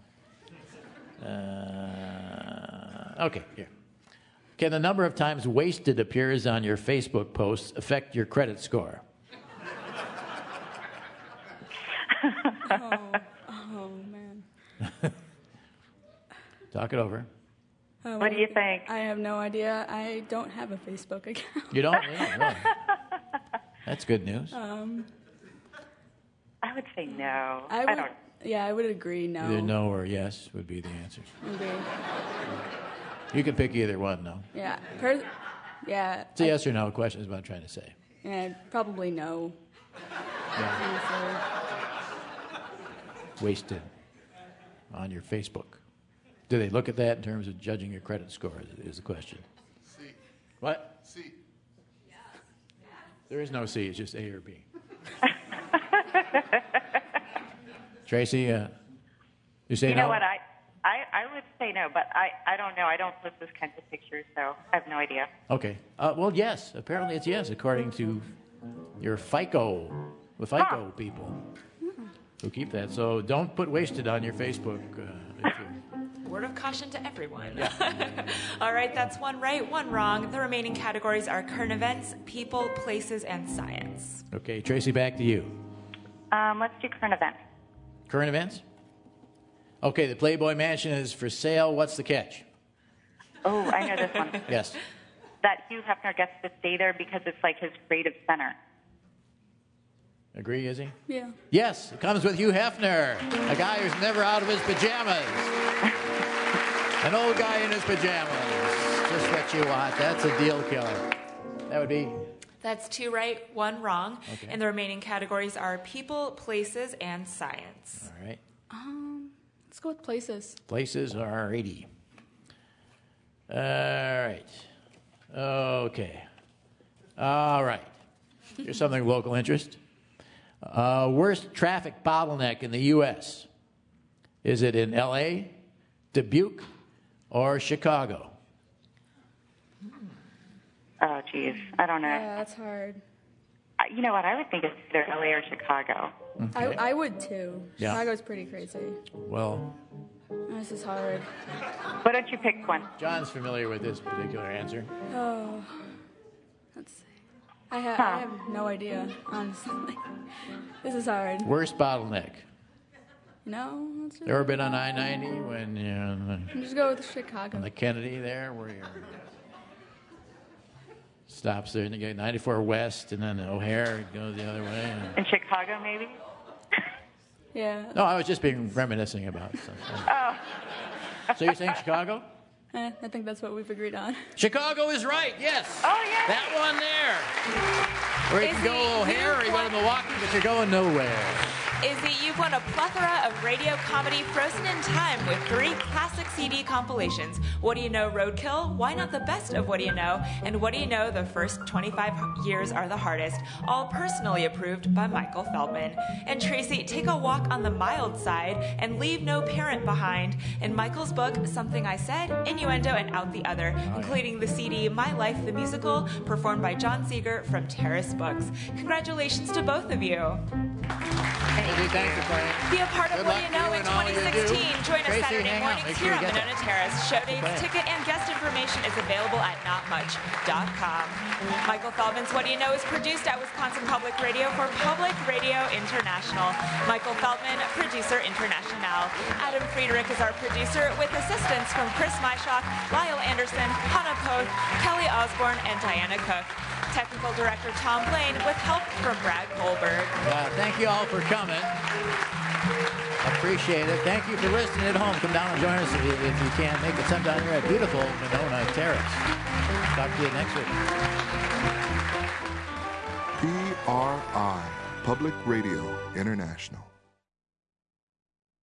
[SPEAKER 1] Okay, here. Can the number of times wasted appears on your Facebook posts affect your credit score?
[SPEAKER 15] Oh, man.
[SPEAKER 1] Talk it over.
[SPEAKER 20] What do you think?
[SPEAKER 15] I have no idea. I don't have a Facebook account.
[SPEAKER 1] You don't? Yeah, really. That's good news.
[SPEAKER 20] I would say no.
[SPEAKER 15] I
[SPEAKER 20] don't.
[SPEAKER 15] would, yeah, I would agree. No.
[SPEAKER 1] Either no or yes would be the answer.
[SPEAKER 15] Agree.
[SPEAKER 1] You can pick either one, though.
[SPEAKER 15] Yeah. Yeah.
[SPEAKER 1] It's a yes or no question is what I'm trying to say.
[SPEAKER 15] Yeah, probably no. Honestly.
[SPEAKER 1] Wasted on your Facebook. Do they look at that in terms of judging your credit score is the question.
[SPEAKER 6] C.
[SPEAKER 1] What?
[SPEAKER 6] C.
[SPEAKER 1] There is no C, it's just A or B. Tracy, you say
[SPEAKER 20] You
[SPEAKER 1] no?
[SPEAKER 20] know what? I would say no, but I don't know. I don't post those kinds of pictures, so I have no idea.
[SPEAKER 1] Okay. Well, yes. Apparently it's yes, according to your FICO, the FICO people who keep that. So don't put wasted on your Facebook.
[SPEAKER 4] Word of caution to everyone. All right, that's one right, one wrong. The remaining categories are current events, people, places, and science.
[SPEAKER 1] Okay, Tracy, back to you.
[SPEAKER 20] Let's do current events.
[SPEAKER 1] Current events? Okay, the Playboy Mansion is for sale. What's the catch?
[SPEAKER 20] Oh, I know this one.
[SPEAKER 1] Yes.
[SPEAKER 20] That Hugh Hefner gets to stay there because it's like his creative center.
[SPEAKER 1] Agree, is he?
[SPEAKER 15] Yeah.
[SPEAKER 1] Yes, it comes with Hugh Hefner, a guy who's never out of his pajamas. An old guy in his pajamas. Just what you want. That's a deal killer. That would be...
[SPEAKER 4] That's 2 right, 1 wrong.
[SPEAKER 1] Okay.
[SPEAKER 4] And the remaining categories are people, places, and science.
[SPEAKER 1] All right.
[SPEAKER 15] Let's go with places.
[SPEAKER 1] Places are 80. All right. Okay. All right. Here's something of local interest. Worst traffic bottleneck in the U.S. Is it in L.A., Dubuque, or Chicago?
[SPEAKER 20] Oh, geez. I don't know.
[SPEAKER 15] Yeah, that's hard.
[SPEAKER 20] You know what? I would think it's either LA or Chicago.
[SPEAKER 1] Okay.
[SPEAKER 15] I would too.
[SPEAKER 1] Yeah.
[SPEAKER 15] Chicago's pretty crazy.
[SPEAKER 1] Well,
[SPEAKER 15] This is hard.
[SPEAKER 20] Why don't you pick one?
[SPEAKER 1] John's familiar with this particular answer.
[SPEAKER 15] Oh, let's see. I have no idea, honestly. This is hard.
[SPEAKER 1] Worst bottleneck.
[SPEAKER 15] No, let's just,
[SPEAKER 1] Ever been on I-90 when you're on
[SPEAKER 15] just go with Chicago.
[SPEAKER 1] the Kennedy there, where you're stops there, and you get 94 West, and then O'Hare goes the other way.
[SPEAKER 20] In Chicago, maybe?
[SPEAKER 15] Yeah.
[SPEAKER 1] No, I was just being reminiscing about something.
[SPEAKER 20] Oh.
[SPEAKER 1] So you're saying Chicago?
[SPEAKER 15] I think that's what we've agreed on.
[SPEAKER 1] Chicago is right, yes.
[SPEAKER 20] Oh, yeah.
[SPEAKER 1] That one there. Or you can go O'Hare or you go to Milwaukee, but you're going nowhere.
[SPEAKER 4] Izzy, you've won a plethora of radio comedy frozen in time with 3 classic CD compilations. What Do You Know, Roadkill? Why Not the Best of What Do You Know? And What Do You Know, The First 25 Years Are the Hardest, all personally approved by Michael Feldman. And Tracy, take a walk on the mild side and leave no parent behind. In Michael's book, Something I Said, Innuendo, and Out the Other, including the CD My Life the Musical, performed by John Seeger from Terrace Books. Congratulations to both of you.
[SPEAKER 1] Thanks for playing.
[SPEAKER 4] Be a part of
[SPEAKER 1] Good
[SPEAKER 4] What
[SPEAKER 1] luck
[SPEAKER 4] Do You Know
[SPEAKER 1] to
[SPEAKER 4] in
[SPEAKER 1] and all you
[SPEAKER 4] 2016.
[SPEAKER 1] do.
[SPEAKER 4] Join us
[SPEAKER 1] Tracy,
[SPEAKER 4] Saturday
[SPEAKER 1] hang on.
[SPEAKER 4] mornings
[SPEAKER 1] Make
[SPEAKER 4] here
[SPEAKER 1] sure you
[SPEAKER 4] on
[SPEAKER 1] get
[SPEAKER 4] Monona
[SPEAKER 1] that.
[SPEAKER 4] Terrace. Show dates,
[SPEAKER 1] Play it.
[SPEAKER 4] ticket, and guest information is available at notmuch.com. Michael Feldman's What Do You Know is produced at Wisconsin Public Radio for Public Radio International. Michael Feldman, producer international. Adam Friedrich is our producer with assistance from Chris Myshock, Lyle Anderson, Hannah Poth, Kelly Osborne, and Diana Cook. Technical director Tom Blaine with help from Brad Kohlberg.
[SPEAKER 1] Thank you all for coming. Appreciate it. Thank you for listening at home. Come down and join us if you can. Make it sometime here at beautiful Monona Terrace. Talk to you next week.
[SPEAKER 21] PRI, Public Radio International.